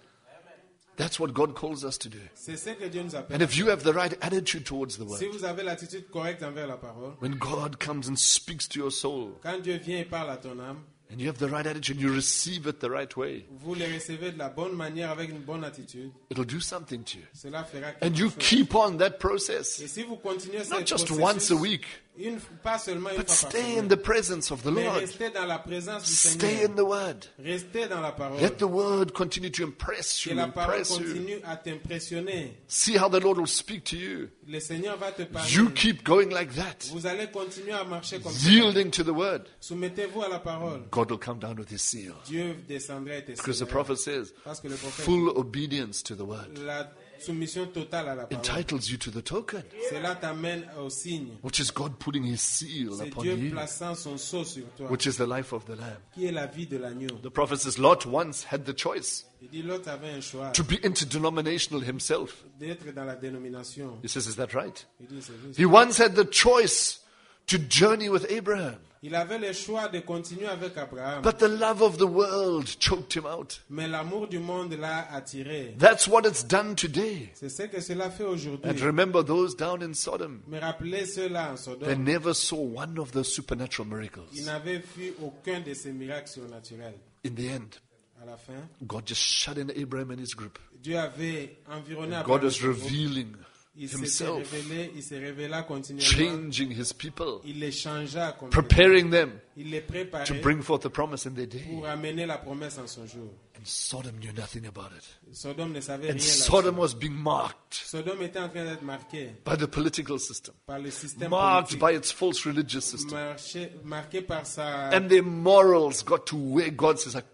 That's what God calls us to do.
C'est ce que Dieu nous
And
appelle.
if you have the right attitude towards the
Si
word,
vous avez l'attitude correcte envers la parole,
when God comes and speaks to your soul,
quand Dieu vient et parle à ton âme,
and you have the right attitude, you receive it the right way,
vous le recevez de la bonne manière avec une bonne attitude,
it'll do something to you.
cela fera
And
quelque
you
chose.
keep on that process,
Et si vous continuez
not
cette
just
processus,
once a week,
pas seulement une
but
fois par
stay in
semaine,
the presence of the
mais
Lord.
restez dans la présence du
Stay
Seigneur.
in the word.
Restez dans la parole.
Let the word continue to impress
Que
you,
la parole
impress you.
continue à t'impressionner.
See how the Lord will speak to you.
Le Seigneur va te parler.
You keep going like that,
Vous allez continuer à marcher comme ça.
yielding to the word.
Soumettez-vous à la parole.
God will come down with his seal.
Dieu descendra et te
Because the
scellera.
prophet says,
Parce que le prophète,
full obedience to the word
la soumission totale à la parole,
entitles you to the token,
cela t'amène au signe.
which is God putting his seal
C'est
upon
Dieu
you,
plaçant son sceau sur toi,
which is the life of the Lamb.
qui est la vie de l'agneau.
The prophet says, Lot once had the choice
Il dit l'autre avait un choix
to be interdenominational himself.
d'être dans la dénomination.
He says, is that right?
Il dit, c'est juste.
He once had the choice to journey with Abraham.
Il avait le choix de continuer avec Abraham,
But the love of the world choked him out.
mais l'amour du monde l'a attiré.
That's what it's done today.
C'est ce que cela fait aujourd'hui.
And remember those down in Sodom.
Mais rappelez ceux-là en
They
Sodome,
never saw one of those supernatural
ils
miracles.
n'avaient vu aucun de ces miracles surnaturels.
In the end,
À la fin,
God just shut in Abraham and his group.
Dieu avait environné
God
Abraham.
was revealing
Il
himself,
se révéla continuellement.
changing his people,
Il les changea complètement.
preparing them
Il les
to
préparait
bring forth the promise in their day.
pour amener la promesse en son jour.
And Sodom knew nothing about it.
Sodome ne savait
And
rien
Sodom
là-dessus.
was being marked
Sodome était en train d'être marqué
by the political system,
par le système
marked
politique,
by its false religious system.
marqué par sa...
And their morals got to where God says, like,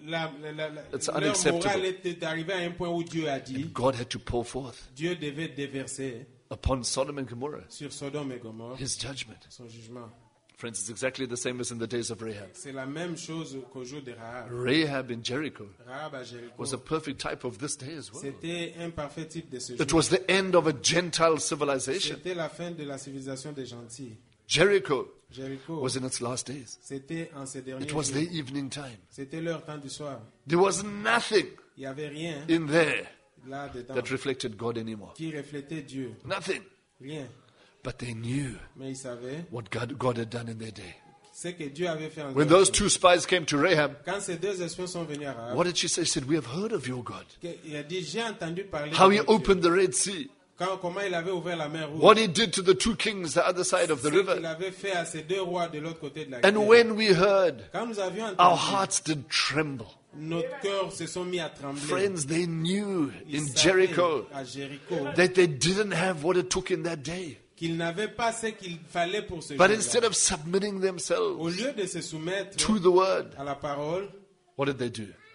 It's
leur
unacceptable.
morale était arrivée à un point où Dieu a dit,
God had to pour forth
Dieu devait déverser
upon Sodom and Gomorrah
sur Sodome et Gomorrhe
his judgment.
son jugement.
Friends, it's exactly the same as in the days of Rahab.
C'est la même chose qu'au jour de Rahab.
Rahab in Jericho
Rahab à Jéricho,
was a perfect type of this day as well.
c'était un parfait type de ce
It
jour.
was the end of a Gentile civilization.
C'était la fin de la civilisation des gentils.
Jericho
Jéricho,
was in its last days.
c'était en ces derniers
It was
jours.
their evening time.
C'était leur temps du soir.
There was nothing
Il n'y avait rien
in there
là-dedans
that reflected God anymore.
qui reflétait Dieu.
Nothing.
Rien.
But they knew
Mais ils savaient
what God had done in their day.
ce que Dieu avait fait en
When
leur
those
jour.
two spies came to Rahab,
Quand ces deux espions sont venus à Rahab,
what did she say? She said, we have heard of your God.
il a dit, j'ai entendu parler
How
de
he
votre Dieu.
opened the Red Sea.
Comment il avait ouvert la mer Rouge.
What he did to the two kings the other side of the
Ce qu'il
river.
avait fait à ces deux rois de l'autre côté de la
And
rivière.
when we heard,
Quand nous avions
our
entendu,
hearts did tremble.
nos cœurs se sont mis à trembler.
Friends, they knew
Ils
in
savaient
Jericho
à Jéricho
that they didn't have what it took in that day.
qu'ils n'avaient pas ce qu'il fallait pour ce
But
jour-là.
instead of submitting
Au
themselves
lieu de se soumettre
to the word,
à la parole,
what did they do?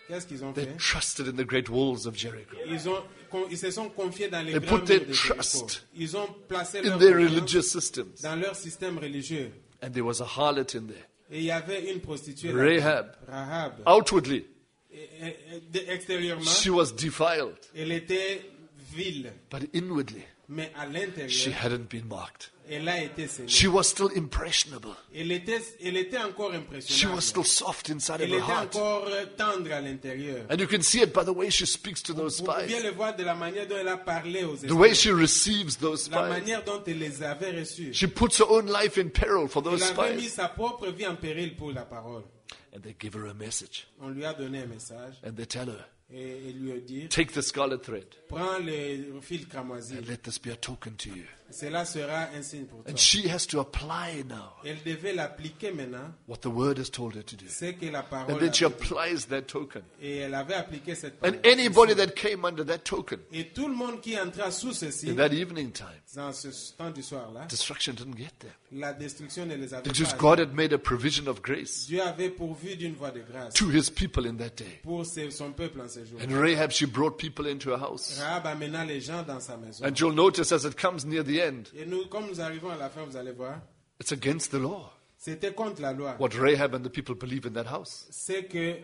Qu'est-ce qu'ils ont
They
fait?
trusted in the great walls of Jericho,
Ils se sont confiés dans les
They
grands
put their
murs de Jéricho.
trust
Ils ont placé
in
leur
their
confiance
religious systems.
dans leur système religieux.
And there was a harlot in there,
Et il y avait une prostituée,
Rahab.
Rahab.
Outwardly,
Extérieurement,
she was defiled,
elle était vile,
but inwardly,
mais à
she
l'intérieur,
hadn't been marked.
elle a été scellée.
She was still impressionable.
Elle était encore
She
impressionnante.
was still soft inside of
Elle
her
était
heart.
encore tendre à l'intérieur.
And you can see it by the way she speaks to those
Vous pouviez
spies,
le voir de la manière dont elle a parlé aux
the way
espions,
she receives those
la
spies.
manière dont elle les avait reçus.
She puts her own life in peril for
Elle
those
avait mis
spies.
sa propre vie en péril pour la parole.
And they give her a message.
On lui a donné un message
And they tell her,
et lui a dit,
take the scarlet thread
prends le fil cramoisi,
and let this be a token to you.
cela sera un signe pour toi.
And she has to apply now
Elle devait l'appliquer maintenant,
what the word has told her to do.
c'est que la
And
parole
then she
avait dit.
applies that token.
Et elle avait appliqué cette
And
parole.
anybody that came under that token
Et tout le monde qui entra sous ceci,
in that evening time,
dans ce temps du soir-là,
destruction didn't get them.
la destruction ne les avait
Because
pas.
God had made a provision of grace
Dieu avait pourvu d'une voie de grâce
to his people in that day.
pour son peuple en ces jours.
And Rahab, she brought people into her house.
Rahab amena les gens dans sa maison.
And you'll notice as it comes near the end,
Et nous, comme nous arrivons à la fin, vous allez voir,
it's against the law.
c'était contre la loi.
What Rahab and the people believe in that house.
C'est que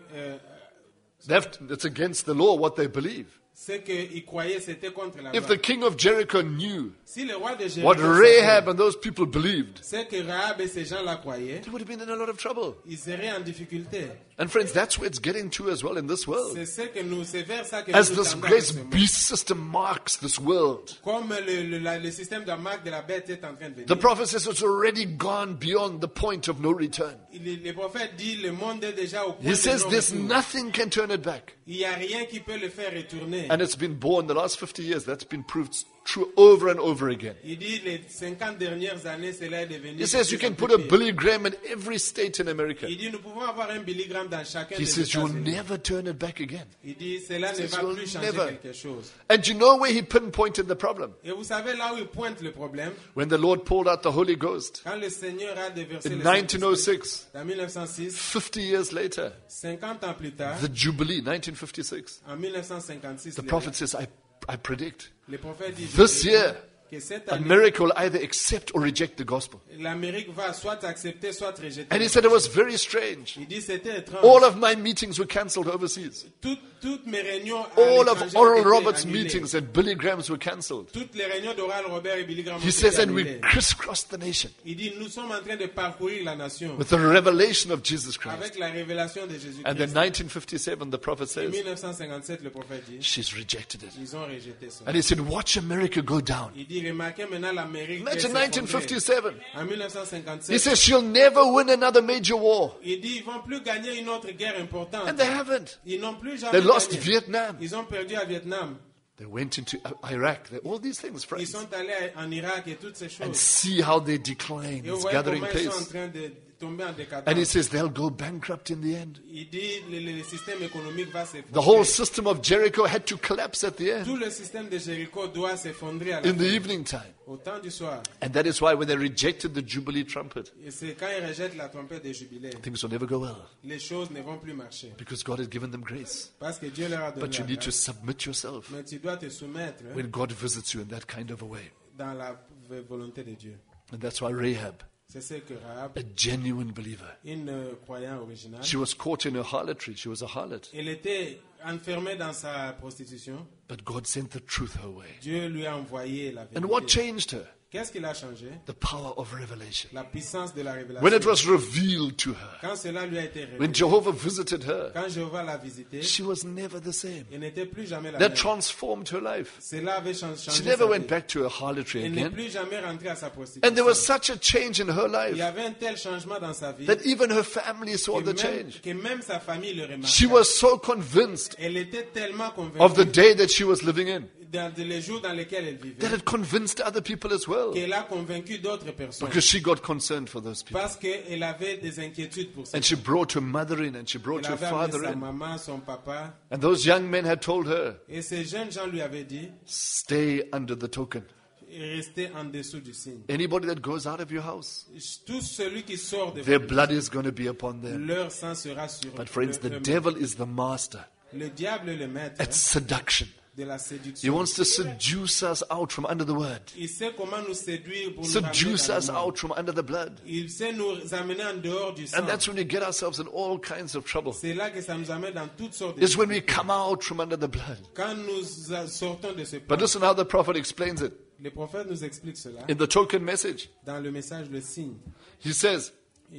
It's against the law what they believe.
c'est qu'ils croyaient c'était contre la
If
loi.
the king of Jericho knew
Si le roi de Jéricho
what
savait,
Rahab and those people believed,
c'est que Rahab et ces gens-là croyaient,
they would have been in a lot of trouble.
ils seraient en difficulté.
And friends, that's where it's getting to as well in this world.
C'est vers ça que
As
nous nous
this
tendons
great
en ce moment.
beast system marks this world,
Comme le système de marque de la bête est en train de venir.
the prophet says it's already gone beyond the point of no return.
Le prophète dit le monde est déjà au point
He
de
says there's
non-retour.
nothing can turn it back.
Il n'y a rien qui peut le faire retourner.
And it's been born the last 50 years. That's been proved true over and over again.
Il dit les 50 dernières années, cela est devenu.
He says you
de plus
can
en
put
plus
a
pire.
Billy Graham in every state in America.
Il dit nous pouvons avoir un Billy Graham dans chacun
He
des
says you'll
États-Unis.
never turn it back again.
Il dit cela ne
says
va
you'll
plus changer
never.
quelque chose.
And you know where he pinpointed the problem?
Et vous savez là où il pointe le problème,
When the Lord poured out the Holy Ghost
quand le Seigneur a déversé
in
le Saint-Esprit
1906,
en 1906,
50 years later,
50 ans plus tard,
the Jubilee, 1956,
en 1956,
the prophet says, I predict
le prophète dit
this year
que cette
America
année,
will either accept or reject the gospel.
l'Amérique va soit accepter, soit rejeter.
And he said it was very strange.
Il dit c'était étrange.
All of my meetings were cancelled overseas.
Toutes mes réunions à
All of
l'étranger
Oral
ont été
Roberts'
annulées.
meetings and Billy Graham's were cancelled.
Toutes les réunions d'Oral Robert et Billy Graham ont
He
été
says, and we
annulées.
crisscrossed the nation
Il dit nous sommes en train de parcourir la nation
with the revelation of Jesus Christ.
avec la révélation de Jésus-Christ.
And then 1957, the prophet
En
says,
1957, le prophète dit
she's rejected it.
ils ont rejeté ça.
And he said, watch America go down.
Il dit remarquez maintenant l'Amérique. va
Imagine
s'effondrer.
1957.
En
He
1957,
says she'll never win another major war.
il dit ils vont plus gagner une autre guerre importante.
And they haven't.
Ils n'ont plus jamais
They lost
gagné.
Vietnam.
Ils ont perdu à Vietnam.
They went into Iraq. All these things,
Ils
friends.
sont allés en Irak et toutes ces
And
choses.
see how they decline.
Et vous
It's
voyez
gathering
comment ils sont en
pace.
train de tomber en
And he
décadence.
says they'll go bankrupt in the end.
Il dit le système économique va s'effondrer.
The whole system of Jericho had to collapse at the end
Tout le système de Jéricho doit s'effondrer à la
in the
fin,
evening time.
au temps du soir.
And that is why when they rejected the Jubilee trumpet,
Et c'est quand ils rejettent la trompette des jubilés,
things will never go well
les choses ne vont plus marcher.
because God has given them grace.
Parce que Dieu leur a donné
But you
la
need to
grâce.
submit yourself
Mais tu dois te soumettre
when God visits you in that kind of a way.
dans la volonté de Dieu.
And that's why Rahab,
C'est ce que Rahab,
a genuine believer,
une croyante originale,
she was caught in her harlotry. She was a harlot.
elle était enfermée dans sa prostitution.
But God sent the truth her way.
Dieu lui a envoyé la
And what
vérité.
changed her?
Qu'est-ce qui l'a changé?
The power of revelation.
La puissance de la révélation.
When it was revealed to her,
Quand cela lui a été révélé,
when Jehovah visited her,
quand Jéhovah l'a visité,
she was never the same.
elle n'était plus jamais la
That
même.
transformed her life.
Cela avait changé
She
sa
never
vie.
went back to her harlotry
Elle n'est
again.
plus jamais rentrée à sa prostitution.
And there was such a change in her
Il y
life
avait un tel changement dans sa vie
that even her family saw the change.
que même sa famille le remarqua.
She was so convinced
Elle était tellement
of the
convaincue
day that she was living in
dans les jours dans lesquels elle vivait
that it convinced other people as well,
qu'elle a convaincu d'autres personnes
because she got concerned for those people.
parce qu'elle avait des inquiétudes pour ça.
And she brought her mother in and she brought
Elle
her
avait amené
father
sa
in.
maman, son papa,
And those young men had told her,
et ces jeunes gens lui avaient dit
stay under the token.
rester en dessous du signe.
Anybody that goes out of your house,
Tout celui qui sort de
their
votre
blood is going to be upon them.
leur sang sera sur
But friends, the
eux-mêmes.
devil is the master
Le diable est le maître
at seduction.
de la
He
séduction.
wants to seduce us out from under the word,
Il sait comment nous séduire pour nous ramener
seduce
dans le
us
monde.
out from under the blood.
Il sait nous amener en dehors du sang.
And that's when we get ourselves in all kinds of trouble.
C'est là que ça nous amène dans toutes sortes de
It's when we come out from under the blood.
Quand nous sortons de ce
But
plan,
listen how the prophet explains it
le prophète nous explique cela
in the token message.
dans le message, le signe.
He says,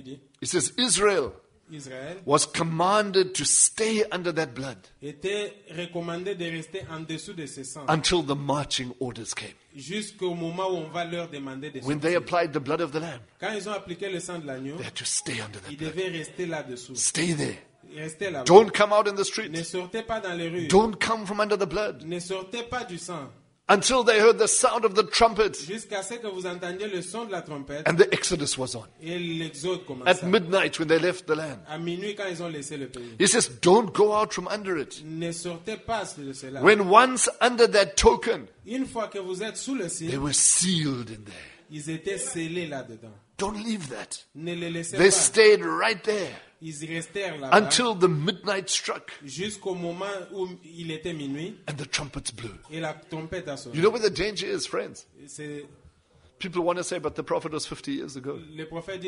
Israel
Israël
was commanded to stay under that blood
était recommandé de rester en dessous de ce sang
until the marching orders came.
jusqu'au moment où on va leur demander de
When they
sortir.
applied the blood of the lamb,
Quand ils ont appliqué le sang de l'agneau,
they had to stay under
ils
that blood.
devaient rester là-dessous.
Stay there.
Restez là-bas.
Don't come out in the
Ne
street.
sortez pas dans les rues.
Don't come from under the blood
Ne sortez pas du sang
until they heard the sound of the trumpet
jusqu'à ce que vous entendiez le son de la trompette
and the Exodus was on.
et l'exode
At
commença.
midnight when they left the land.
À minuit, quand ils ont laissé le pays.
He says, don't go out from under it.
Ne sortez pas de cela.
When once under that token,
Une fois que vous êtes sous le
they
signe,
were sealed in there.
ils étaient scellés là-dedans.
Don't leave that.
Ne les laissez
They
pas.
stayed right there
Ils restèrent là-bas
until the midnight struck
jusqu'au moment où il était minuit
and the trumpets blew.
et la trompette a sonné.
You know where the danger is, friends?
C'est-
People want to say, but the prophet was 50 years ago.
les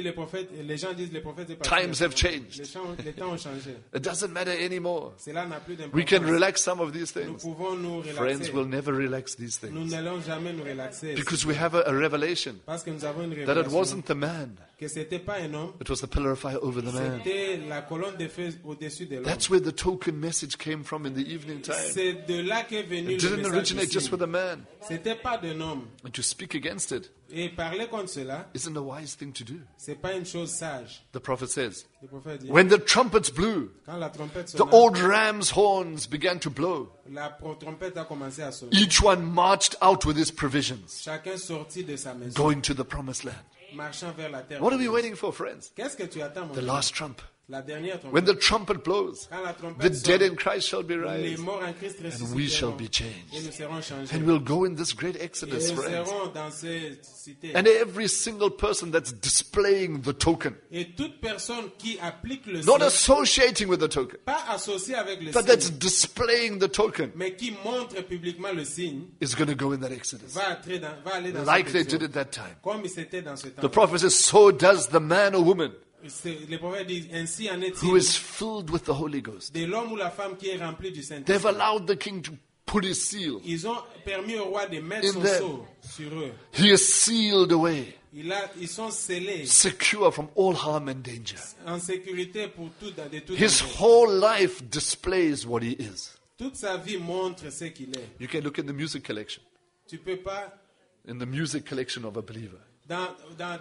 gens disent les prophètes est parti.
Times have changed.
Les temps ont changé.
It doesn't matter anymore.
Cela n'a plus
We can
d'importance.
relax some of these
Nous
things.
pouvons nous
Friends,
relaxer.
we'll never relax these
Nous
things
n'allons jamais nous relaxer.
because we have a revelation
Parce que nous avons une
that it
révélation
wasn't the man,
que c'était pas un homme,
it was the pillar of fire over the man.
c'était la colonne de feu au-dessus de l'homme.
That's where the token message came from in the evening time.
C'est de là qu'est venu
It
le
didn't
message
originate
du
just
signe.
with a man.
C'était pas d'un homme.
And to speak against it
Et parler contre cela,
isn't a wise thing to do.
c'est pas une chose sage.
The prophet says,
Le prophète dit,
when the trumpets blew,
quand la trompette
the
sonna,
old ram's horns began to blow.
la trompette a commencé à sonner.
Each one marched out with his provisions,
Chacun sortit de sa maison,
going to the promised land.
marchant vers la terre.
What are we waiting for, friends?
Qu'est-ce que tu attends, mon
The
ami?
last trump.
La dernière trompette.
When the trumpet blows,
Quand la
the
trompette
dead
sonne,
in Christ shall be
les
raised,
morts en Christ
and we shall
ressusciteront.
be
Et
changed.
nous serons changés.
And we'll go in this great
Et
exodus,
nous
friends.
serons dans cette cité.
And every single person that's displaying the token,
Et toute personne qui applique le
not
signe,
associating with the token,
pas associée avec le
but that's
signe,
displaying the token,
mais qui montre publiquement le signe,
is going to go in that exodus.
va aller dans
Like
cette
they
direction.
did at that time.
Comme c'était dans ce temps.
The prophet says, so does the man or woman
Le prophète dit, ainsi en
who
est-il
is filled with the Holy Ghost.
de l'homme ou la femme qui est rempli du
They've
Saint-Esprit.
allowed the king to put his seal.
Ils ont permis au roi de mettre
In
son
them.
sceau sur eux.
He is sealed away,
Ils sont scellés
secure from all harm and danger.
en sécurité pour tout, de tout
His
danger.
whole life displays what he is.
Toute sa vie montre ce qu'il est.
You can look in the music collection,
Tu peux pas,
in the music collection of a believer.
dans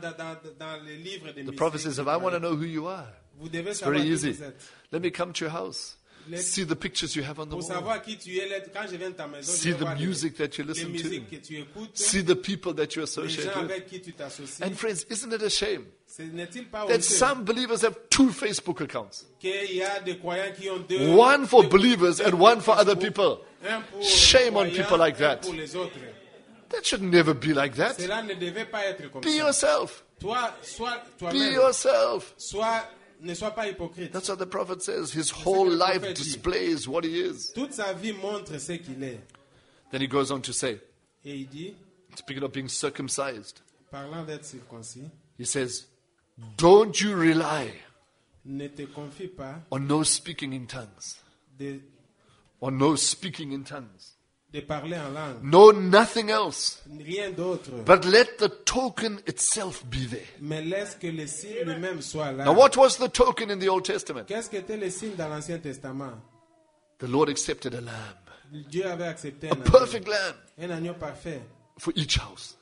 les livres de
The
musique,
prophet says, if I want to know who you are,
vous devez
it's
savoir
very
qui
easy.
vous êtes.
Let me come to your house. See the pictures you have on the
Pour
wall.
savoir qui tu es, quand je viens de ta maison,
See
je vais
the
voir
music that you
les
listen
musiques
to.
que tu écoutes,
See the people that you
les
associate
gens
with.
avec qui tu t'associes.
And friends, isn't it a shame
N'est-il pas
that
honteux
some believers have two Facebook accounts?
qu'il y a des croyants qui ont deux,
One for
deux-
believers and one for other people.
un pour
Shame on
les
people
croyants,
like
un
that.
pour les autres.
That should never be like that.
Cela ne devait pas être comme
Be
ça.
yourself.
Toi, sois
Be
toi-même.
yourself.
Ne sois pas hypocrite.
That's what the prophet says. His whole
le
life
prophète dit.
displays what he is.
Toute sa vie montre ce qu'il est.
Then he goes on to say,
Et il dit,
speaking of being circumcised,
parlant d'être circoncis,
he says, don't you rely
ne te confie pas
on no speaking in tongues.
de,
Or no speaking in tongues.
de parler en langue.
No, nothing else.
Rien d'autre.
But let the token itself be there.
Mais laisse que le signe lui-même soit là.
Now, what was the token in the Old Testament?
Qu'est-ce qu'était le signe dans l'Ancien Testament?
The Lord accepted a lamb,
Dieu avait accepté
a perfect lamb
un agneau parfait
for each house.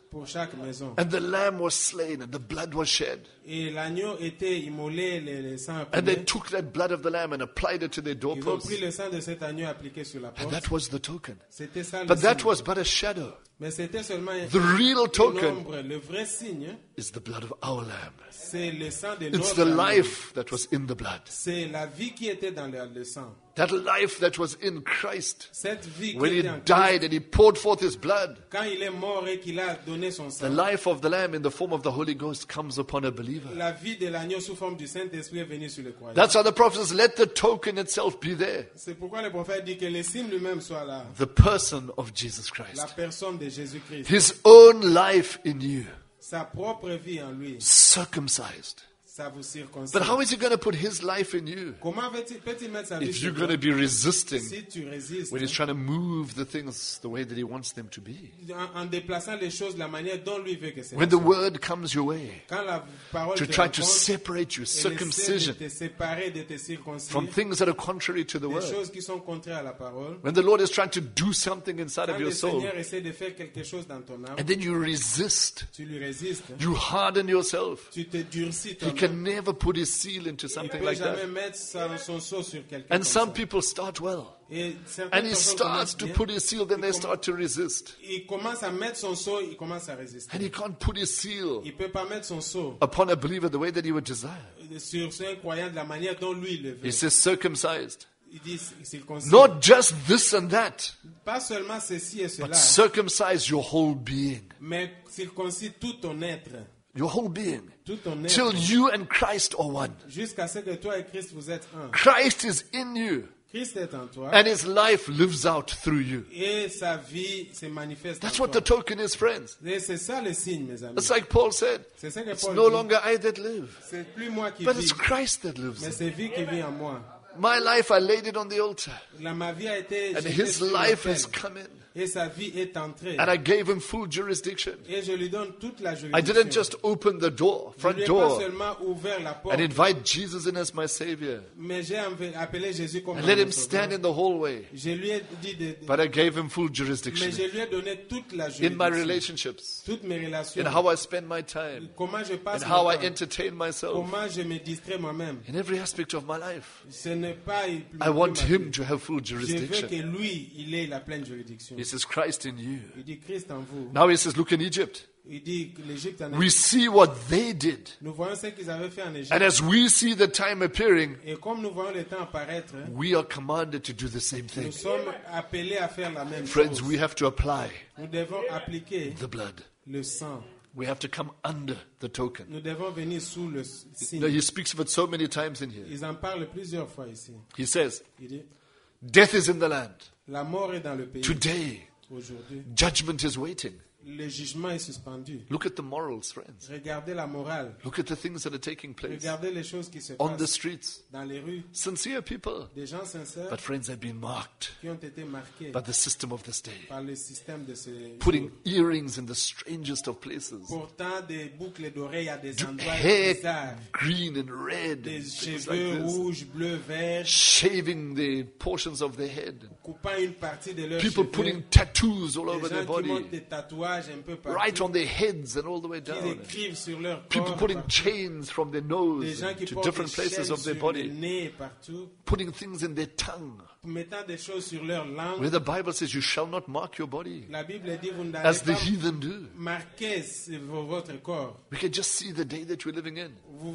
pour chaque maison.
And the lamb was slain and the blood was shed.
Et l'agneau était immolé, le sang
And they
coulé.
took that blood of the lamb and applied it to their
Ils ont
doorposts.
pris le sang de cet agneau appliqué sur la
And
porte.
that was the token.
C'était ça le
But that
signe.
was but a shadow.
Mais c'était seulement
The real
une
token
ombre. Le vrai signe,
is the blood of our lamb.
c'est le sang de
It's
notre
the
agneau.
life that was in the blood.
C'est la vie qui était dans le sang.
That life that was in Christ.
Cette vie qui
When he
était en Christ,
died and he poured forth his blood.
quand il est mort et qu'il a donné son
The
sang,
life of the lamb in the form of the Holy Ghost comes upon a believer.
la vie de l'agneau sous forme du Saint-Esprit est venue sur le croyant.
That's why the prophet says, let the token itself be there.
C'est pourquoi le prophète dit que le signe lui-même soit là.
The person of Jesus
La
Christ.
personne de Jésus-Christ.
His own life in you.
Sa propre vie en lui.
Circumcised.
Ça vous circoncise.
But how is he going to put his life in you
Comment peut-il mettre sa vie
if
sur
you're
toi?
going to be resisting
Si tu résistes,
when he's trying to move the things the way that he wants them to be?
en déplaçant les choses de la manière dont lui veut que c'est.
When the word comes your way
Quand la parole
to
te
try to
rencontre,
separate you,
elle essaie
circumcision,
de te séparer, de te circoncire,
from things that are contrary to the
des
word.
choses qui sont contraires à la parole.
When the Lord is trying to do something inside
Quand
of your
le
soul,
Seigneur essaie de faire quelque chose dans ton âme,
and then you resist,
tu lui résistes,
you harden yourself.
tu te durcis
He
toi-même.
can never put his seal into
Il ne
something
peut
like
jamais
that.
mettre son sceau sur quelqu'un.
And
comme
some
ça.
people start well.
Et certaines
And he
personnes
starts
commencent
to
bien,
put his seal, then they start to resist.
il commence à mettre son sceau, il commence à résister.
And he can't put his seal
Il ne peut pas mettre son sceau
upon a believer the way that he would desire.
sur un croyant de la manière dont lui le veut.
He says circumcised.
Il dit circoncis.
Not just this and that,
Pas seulement ceci et
but
cela,
circumcise your whole being.
mais circoncis tout ton être.
Your whole being.
Tout ton
Till
être.
you and Christ are one.
Jusqu'à ce que toi et Christ vous êtes un.
Christ is in you.
Christ est en toi.
And his life lives out through you.
Et sa vie se manifeste
That's
en
what the
toi.
token is, friends.
Et c'est ça le signe, mes amis.
It's like Paul said.
C'est ça que
It's
Paul
no
dit.
longer I that live,
C'est plus moi qui
but
vis,
it's Christ that lives
mais
in.
c'est vie qui vit en moi.
My life, I laid it on the altar.
Ma vie a été
And
jetée
his
sur
life
l'autel.
has come in.
Et sa vie est entrée.
And I gave him full jurisdiction.
Et je lui donne toute la
I
juridiction.
didn't just open the door,
Je
front
lui ai pas
door,
seulement ouvert la porte,
and invite Jesus in as my Savior.
mais j'ai appelé Jésus comme
And
mon
let him
sauveur.
stand in the hallway.
Je lui ai dit
But I gave him full
mais
jurisdiction
je lui ai donné toute la
in my
juridiction.
relationships,
Toutes mes relations.
in how I spend my time,
Comment je
in
passe
how
mon
I
temps.
entertain myself,
Comment je me distrais moi-même.
in every aspect of my life.
Ce n'est pas
I want
ma vie.
him to have full
Je veux que
jurisdiction.
lui, il ait la pleine juridiction.
He says, Christ in you.
Il dit Christ en vous.
Now he says, look in Egypt.
Il dit que l'Égypte en
We
Égypte.
see what they did.
Nous voyons ce qu'ils avaient fait en Égypte.
And as we see the time appearing,
Et comme nous voyons le temps apparaître,
we are commanded to do the same
nous
thing.
sommes appelés à faire la même
Friends,
chose.
we have to apply
Nous devons appliquer
the blood.
le sang.
We have to come under the token.
Nous devons venir sous le signe.
Now, he speaks of it so many times in here.
Ils en parlent plusieurs fois ici.
He says,
Il dit,
death is in the land.
la mort est dans le pays.
Today,
Aujourd'hui,
judgment is waiting.
le jugement est suspendu.
Look at the morals, friends.
Regardez la morale.
Look at the things that are taking place
Regardez les choses qui se
on the
passent
streets.
dans les rues.
Sincere people.
Des gens sincères
But friends, have been marked
qui ont été marqués
by the system of this day.
par le système de ce
Putting
jour.
earrings in the strangest of places.
Portant des boucles d'oreilles à des endroits
Hair
bizarres.
green and red.
Des
and things
cheveux
like this.
rouges, bleus, verts.
Shaving the portions of their head.
Coupant une partie de leurs
People
cheveux.
putting tattoos all
Des
over their
gens qui
body.
montent des tatouages un peu partout.
Right on their heads and all the way
Qui
down.
écrivent sur leur
People
corps.
putting
partout.
chains from their
Des
nose
gens qui
to
portent
different
des
places
chaînes
of their
sur le
body.
nez et partout.
Putting things in their tongue.
Mettant des choses sur leur langue.
Where the Bible says you shall not mark your body.
La Bible dit vous n'allez
As the
pas
heathen do.
marquer votre corps.
We can just see the day that we're living in.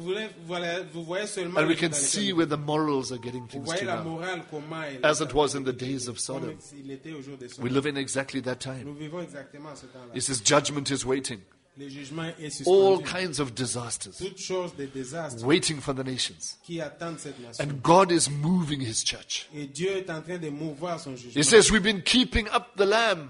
Vous voyez seulement
And
le
we
jour
can
dans
see
lequel-
where the morals are getting
Vous
things
voyez
to
la
now.
morale comment elle
As it was in the days of
comme
Sodom.
il était au jour de
We
Sodome.
live in exactly that time.
Nous vivons exactement ce temps-là.
It says judgment is waiting.
Le jugement est
All
suspendu.
kinds of disasters
Toutes choses de désastres
waiting for the nations.
qui attendent cette nation.
And God is moving his church.
Et Dieu est en train de mouvoir son jugement.
He says we've been keeping up the lamb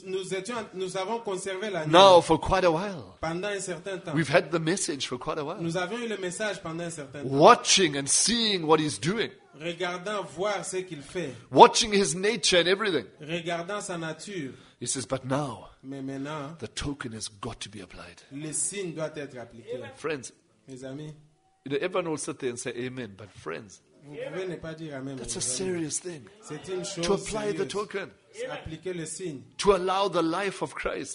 Nous avons conservé l'agneau
now for quite a while.
pendant un certain temps.
We've had the message for quite a while.
Nous avions eu le message pendant un certain temps.
Watching and seeing what he's doing.
Regardant voir ce qu'il fait.
Watching his nature and everything.
Regardant sa nature.
He says, but now
Mais maintenant,
the token has got to be applied.
le signe doit être appliqué.
Friends,
Mes amis,
everyone will sit there and say amen, but friends,
vous pouvez ne pas dire Amen.
that's
mes
a
amis.
serious thing.
C'est une chose
To apply the
sérieuse.
token,
Appliquer le signe.
to allow the life of Christ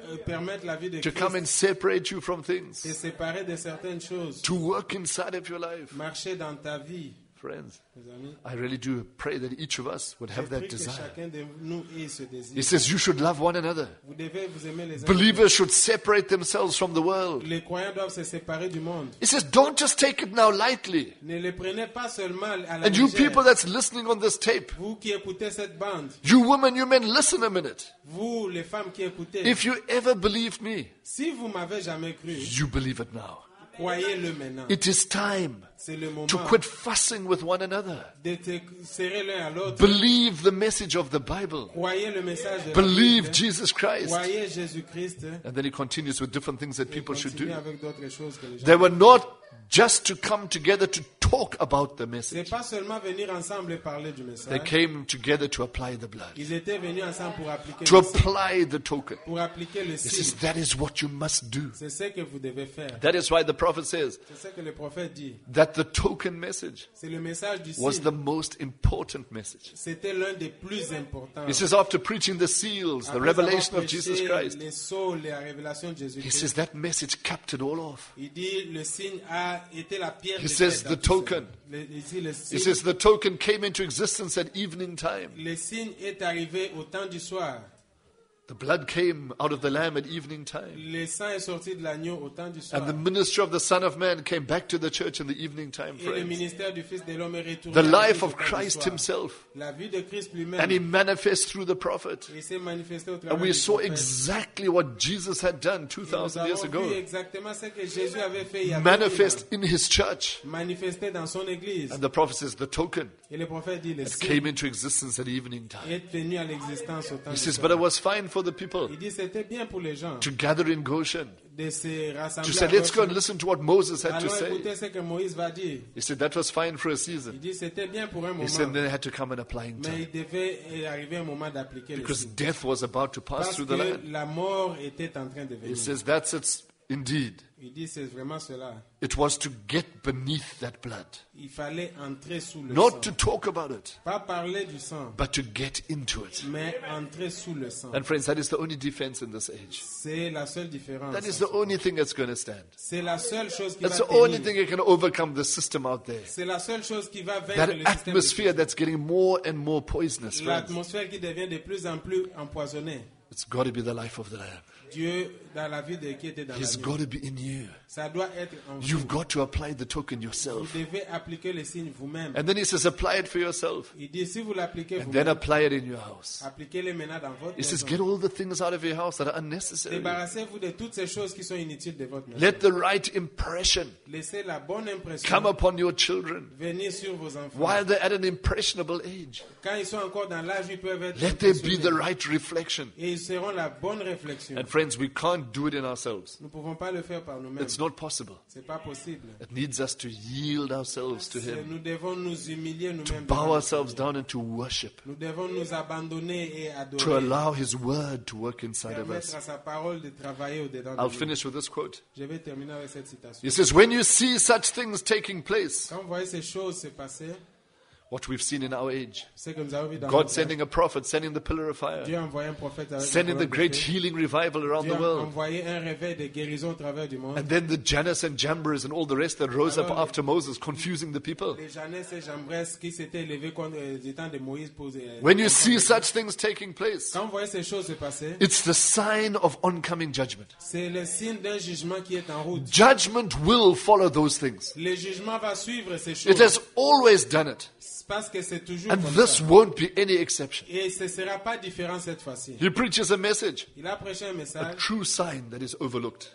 permettre la vie de
to come
Christ
and separate you from
te
things,
séparer de certaines choses,
to work inside of your life.
marcher dans ta vie,
Friends,
mes amis.
I really do pray that each of us would
Je
have that
prie que
desire.
chacun de nous ait ce désir.
He says you should love one another.
Vous devez vous aimer les uns.
Believers should separate themselves from the world.
Les croyants doivent se séparer du monde.
He says don't just take it now lightly.
Ne les prenez pas seulement à la
And you
légère.
people that's listening on this tape,
Vous qui écoutez cette bande,
you women, you men, listen a minute.
vous les femmes qui écoutez,
If you ever believed me,
si vous m'avez jamais cru,
you believe it now.
croyez-le maintenant.
It is time
C'est le moment
to quit fussing with one another.
de te serrer l'un à l'autre.
Believe the message of the Bible.
Croyez le message de la
Believe
Bible.
Jesus Christ.
Croyez Jésus-Christ.
And then he continues with different things that
Et
people should
continuez
do.
avec d'autres choses que les gens.
They were not just to come together to talk about the
C'est
message.
pas seulement venir ensemble et parler du
They
message.
came together to apply the blood,
Ils étaient venus ensemble pour appliquer
to
le signe.
apply the token.
Pour appliquer le
He
signe.
says that is what you must do.
C'est ce que vous devez faire.
That is why the prophet says
C'est ce que le prophète dit.
that the token message
C'est le message du
was
signe.
the most important message.
C'était l'un des plus importants.
He says after preaching the seals, the
Après avoir
revelation of
prêché
Jesus Christ,
les sceaux, la révélation de
he
Jésus-Christ.
says that message capped it all off.
Il dit le signe a été la pierre
He
de
says
tête
the
à tout
token.
cela. Ici, le
He
signe,
says the token came into existence at evening time.
le signe est arrivé au temps du soir.
The blood came out of the lamb at evening time.
Le sang est sorti de l'agneau au temps du soir.
And the ministry of the Son of Man came back to the church in the evening time,
Et le
friends.
ministère du Fils de l'homme est retourné.
The
à la
life
vie
of
au temps du
Christ
soir.
himself.
La vie de Christ lui-même.
And he manifests through the prophet.
Il s'est manifesté au
And
travers
we
du
saw
prophète.
exactly what Jesus had done
Et nous
2,000 years
avons vu
ago.
exactement ce que Jésus avait fait il y a 2000
Manifest
ans.
in his church.
Manifesté dans son église.
And the prophet says the token
Et le prophète dit le signe
came into existence at evening time.
est venu à l'existence au temps
He
du
says,
soir.
but it was fine for the people
Il dit c'était bien pour les gens
to gather in Goshen.
de se rassembler.
To say,
à
let's go and
Goshen.
listen to what Moses had to
Allons
say.
écouter ce que Moïse va dire.
He said that was fine for a
Il
season.
dit c'était bien pour un
He said
moment.
then they had to come an applying
Mais
time.
il devait arriver un moment d'appliquer le
Because
signe.
death was about to pass
Parce
through the
que
land.
la mort était en train de
He
venir.
says that's it indeed.
Il dit c'est vraiment cela.
It was to get beneath that blood.
Il fallait entrer sous le
Not
sang.
to talk about it,
Pas parler du sang,
but to get into it.
mais entrer sous le sang.
And friends, that is the only defense in this age.
C'est la seule différence.
That is the only thing that's going to stand.
C'est la seule chose qui
That's
va
the only
tenir.
thing that can overcome the system out there.
C'est la seule chose qui va vaincre
That
le système.
atmosphere that's getting more and more poisonous, friends.
L'atmosphère qui devient de plus en plus empoisonnée.
It's got to be the life of the Lamb.
Dieu, dans la vie de qui était dans la
He's
vie.
got to be in you.
Ça doit être en vous.
You've got to apply the token
Vous
yourself.
devez appliquer les signes vous-même.
And then he says, apply it for yourself.
Il dit, si vous l'appliquez
And then
vous-même,
apply it in your house.
appliquez-les maintenant dans votre
He says,
maison.
get all the things out of your house that are unnecessary.
Débarrassez-vous de toutes ces choses qui sont inutiles de votre maison.
Let the right impression
Laissez la bonne impression
come upon your children
venir sur vos enfants.
while they're at an impressionable age.
Quand ils sont encore dans l'âge, ils peuvent être
Let there be the
impressionnés.
right reflection.
Et ils seront la bonne réflexion.
And friends, we can't do it in ourselves.
Nous ne pouvons pas le faire par nous-mêmes.
It's not possible.
C'est pas possible.
It needs us to yield ourselves to Him,
Nous devons nous humilier
to
nous-mêmes.
bow
devant le
ourselves
Seigneur.
down and to worship,
Nous devons nous abandonner et
to
adorer.
allow His word to work inside of
Permettre
us.
à sa parole de travailler au-dedans de
I'll
nous.
finish with this quote.
Je vais terminer avec cette citation.
He says, when you see such things taking place,
Quand vous voyez ces choses se passer,
what we've seen in our age,
ce que nous avons vu dans
God
notre
sending a prophet, sending the pillar of fire,
Dieu a envoyé un prophète avec
sending
la
the
colonne de
great
feu.
healing revival around
Dieu
the
a
world.
envoyé un réveil de guérison au travers du monde.
And then the Jannes and Jambres and all the rest that rose up after Moses, confusing the people.
Les Jeannès et Jambres qui s'étaient élevés contre les temps de Moïse pour
When you see such things taking place,
Quand vous voyez ces choses se passer,
it's the sign of oncoming judgment.
c'est le signe d'un jugement qui est en route.
Judgment will follow those things.
Le jugement va suivre ces
It
choses
has always done it.
parce que c'est toujours
And
comme
this
ça.
won't be any exception.
Et ce ne sera pas différent cette fois-ci.
He preaches a message,
Il a prêché un
a
message,
true sign that is overlooked.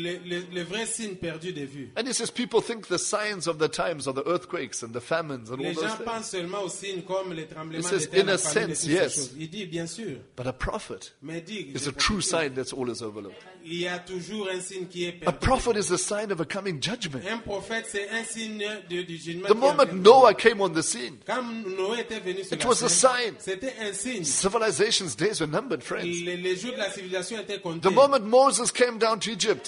le vrai signe perdu de vue.
And he says people think the signs of the times are the earthquakes and the famines and all
Les
those
gens
things.
pensent seulement aux signes comme les tremblements
It says,
de terre,
in a
la famine et
sense,
toutes ces
yes.
choses. Il dit bien sûr,
But a prophet
mais dit
is
je
a true
profite,
sign that's always overlooked.
il y a toujours un signe qui est
A
perdu.
prophet is a sign of a coming judgment.
Un prophète, c'est un signe du jugement.
The
qui
moment
est
Noah came on the scene,
Quand Noé était venu sur
it
la
was a
scène,
sign.
c'était un signe.
Civilization's days were numbered, friends.
Les jours de la civilisation étaient comptés.
The moment Moses came down to Egypt,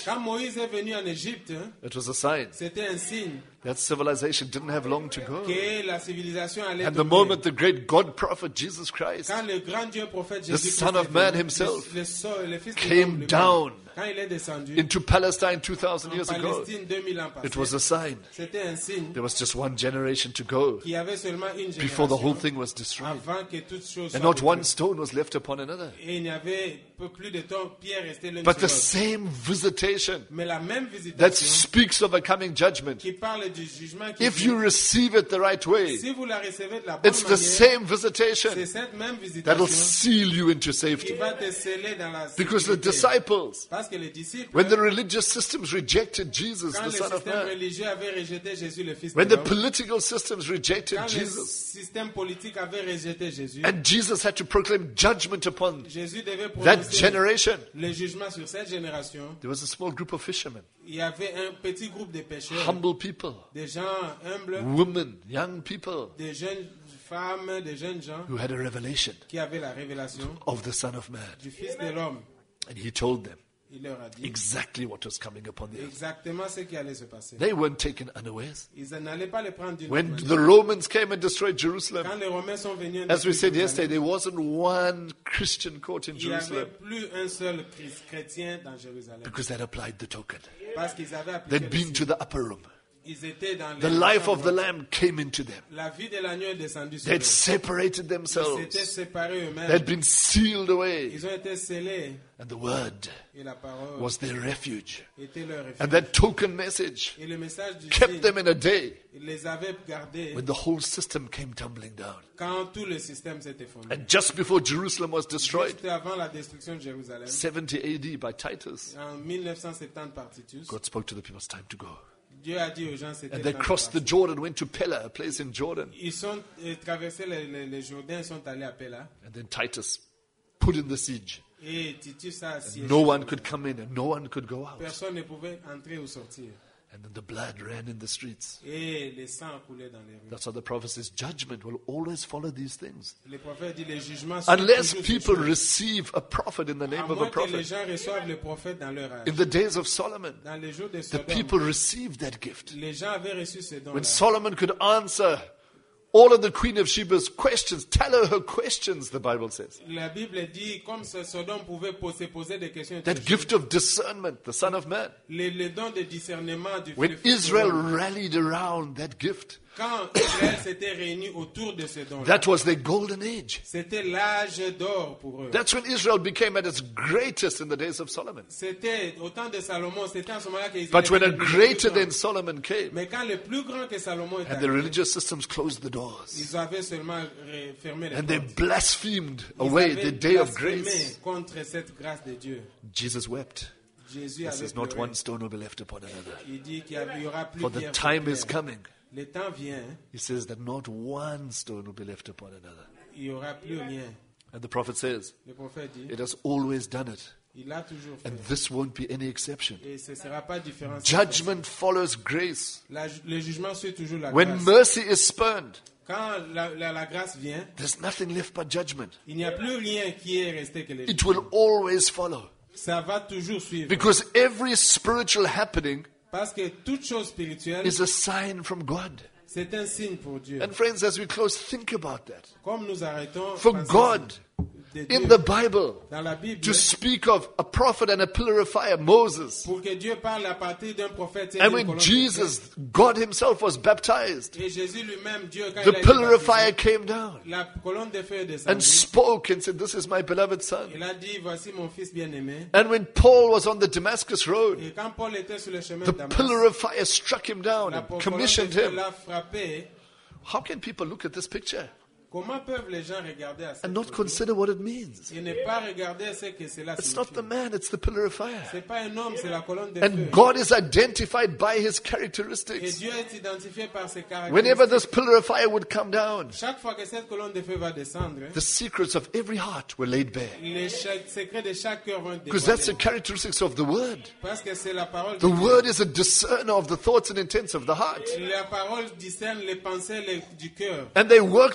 Quand Moïse est venu en Égypte,
It was a sign.
c'était un signe
That civilization didn't have long to go.
que la civilisation allait
And the
tomber.
moment the great God prophet Jesus Christ
Quand le grand Dieu prophète
The
Jésus-Christ
Son of
est
Man
venu,
himself
le Fils de
came
l'homme lui-même,
down
quand il est descendu
into Palestine 2000
en
years ago,
Palestine 2000 ans
it was a
passés,
sign.
c'était un signe
There was just one generation to go
qu'il y avait seulement une
before the whole
génération
thing was destroyed.
avant que toutes choses
And
soient
not one
détruites.
stone was left upon another.
Et il n'y avait plus de temps, Pierre restait l'un
But
sur
the
l'autre.
same visitation
Mais la même
that
visitation
speaks of a coming judgment,
qui parle du jugement qui
if
vient,
you receive it the right way,
si vous la recevez de la bonne
it's the
manière,
same visitation
c'est cette même
that'll
visitation
seal you into
qui
safety.
va te sceller dans la
Because the
sécurité.
disciples,
Parce que les disciples,
when the religious systems rejected Jesus,
quand
the
le
Son of
système
Man,
religieux avait rejeté Jésus, le Fils
when
de
the
l'homme,
political systems rejected
quand le
Jesus,
système politique avait rejeté Jésus,
and Jesus had to proclaim judgment upon
Jésus devait
that
prononcer
generation,
le jugement sur cette génération.
there was a small group of fishermen,
Il y avait un petit groupe de pécheurs,
humble people,
des gens humbles,
women, young people,
des jeunes femmes, des jeunes gens
who had a revelation
qui avaient la révélation
of the Son of Man.
du Fils de l'homme.
And he told them
Il leur a dit
exactly what was coming upon the earth.
exactement ce qui allait se passer.
They weren't taken unawares.
Ils n'allaient pas les prendre d'une
When
autre
the
manière.
Romans came and destroyed Jerusalem,
Quand les Romains sont venus,
as we said
Jérusalem,
yesterday, there wasn't one Christian court in
il n'y avait
Jerusalem
plus un seul chrétien dans Jérusalem.
because they'd applied the token.
Parce qu'ils avaient appliqué
They'd
le
been
signe.
to the upper room.
Ils étaient dans
The
les
life of the
chambres.
Lamb came into them.
La vie de l'agneau est descendue sur
They'd
eux.
separated
Ils
themselves.
s'étaient séparés eux-mêmes.
They'd been sealed away.
Ils ont été scellés.
And the word
Et la parole
was their refuge.
était leur refuge.
And that token message
Et le message du
kept
signe,
them in a day
il les avait gardés
when the whole system came tumbling down.
quand tout le système s'est effondré.
And just before Jerusalem was destroyed,
Juste avant la destruction de Jérusalem,
70 AD by Titus,
en 1970 par Titus,
God spoke to the people, it's time to go.
Dieu a dit aux gens c'était
And they
temps de
crossed the
partir.
Jordan, went to Pella, a place in Jordan.
Ils sont traversés les Jourdains, ils sont allés à Pella.
And then Titus put in the siege.
Et Titus a assiégé.
No one could come in and no one could go out.
Personne ne pouvait entrer ou sortir.
And then the blood ran in the streets.
Et le sang coulait dans les rues.
That's why the prophet says judgment will always follow these things.
Le prophète dit les jugements sont
Unless
toujours
people
ces choses.
receive a prophet in the
À
name of a
moins que les
prophet.
gens reçoivent le prophète dans leur âge.
In the days of Solomon,
Dans les jours de
the
Sodome,
people received that gift.
les gens avaient reçu ce don-là.
When Solomon could answer all of the Queen of Sheba's questions, tell her questions, the Bible says.
La Bible dit, comme Sodome pouvait se poser des questions,
That gift of discernment, the Son of Man.
le don de discernement du
When
Fils de
Israel
l'homme,
rallied around that gift,
quand Israël s'était réuni autour de ce don-là,
that was their golden age.
c'était l'âge d'or pour eux.
That's when Israel became at its greatest in the days of Solomon.
C'était au temps de Salomon, c'était en ce moment-là qu'ils
But when a
étaient le plus
greater
grand.
than Solomon came,
Mais quand le plus grand que Salomon est
and the
arrivé,
religious systems closed the doors,
ils avaient seulement fermé les
and they
portes.
blasphemed
Ils
away
avaient
the day of
blasphémé
grace,
contre cette grâce de Dieu.
Jesus wept.
Jésus
He
avait
says, not
pleuré.
one stone will be left upon another.
Il dit qu'il y aura plus
For
pierre
the
sur
time
pierre.
is coming.
Le temps vient,
He says that not one stone will be left upon another.
il n'y aura plus rien.
And the prophet says,
Le prophète dit,
it has always done it.
il a toujours fait.
And this won't be any exception.
Et ce ne sera pas différent.
Judgment follows grace.
Le jugement suit toujours la
When
grâce.
mercy is spurned,
Quand la grâce vient,
there's nothing left but judgment.
il n'y a plus rien qui est resté que le
It
jugement.
will always follow.
Ça va toujours suivre.
Because every spiritual happening
Parce que toute chose spirituelle,
is a sign from God.
c'est un signe pour Dieu.
And friends, as we close, think about that.
Comme nous arrêtons
For
pensez
God,
de
in
Dieu,
the Bible,
dans la Bible,
to speak of a prophet and a pillar of fire, Moses.
pour que Dieu parle à partir d'un prophète et
And
d'une
when
colonne de
Jesus, God himself was baptized,
feu. Et Jésus lui-même, Dieu, quand
the
il a été
pillar of
baptisé,
fire came down
la colonne de feu est
and
descendue.
spoke and said, this is my beloved son.
Il a dit, voici mon fils bien-aimé.
And when Paul was on the Damascus road,
Et quand Paul était sur le chemin
the
de Damas,
pillar of fire struck him down
la
and
colonne de
commissioned
feu
him.
l'a frappé.
How can people look at this picture
Comment peuvent les gens regarder à cette
and not
photo
consider what it means?
et ne pas regarder ce que cela
It's not
signifie?
the man, it's the pillar of fire.
C'est pas un homme, c'est la colonne de
And
feu.
God is identified by his
Et
characteristics.
Dieu est identifié par ses
Whenever
caractéristiques.
this pillar of fire would come down,
Chaque fois que cette colonne de feu va descendre,
the secrets of every heart were laid bare.
les secrets de chaque cœur vont être
Because that's the
dévoilés.
characteristics of the word.
Parce que c'est la parole
The
de Dieu.
word is a discerner of the thoughts and intents of the heart.
La parole discerne les pensées du cœur.
And they worked out in the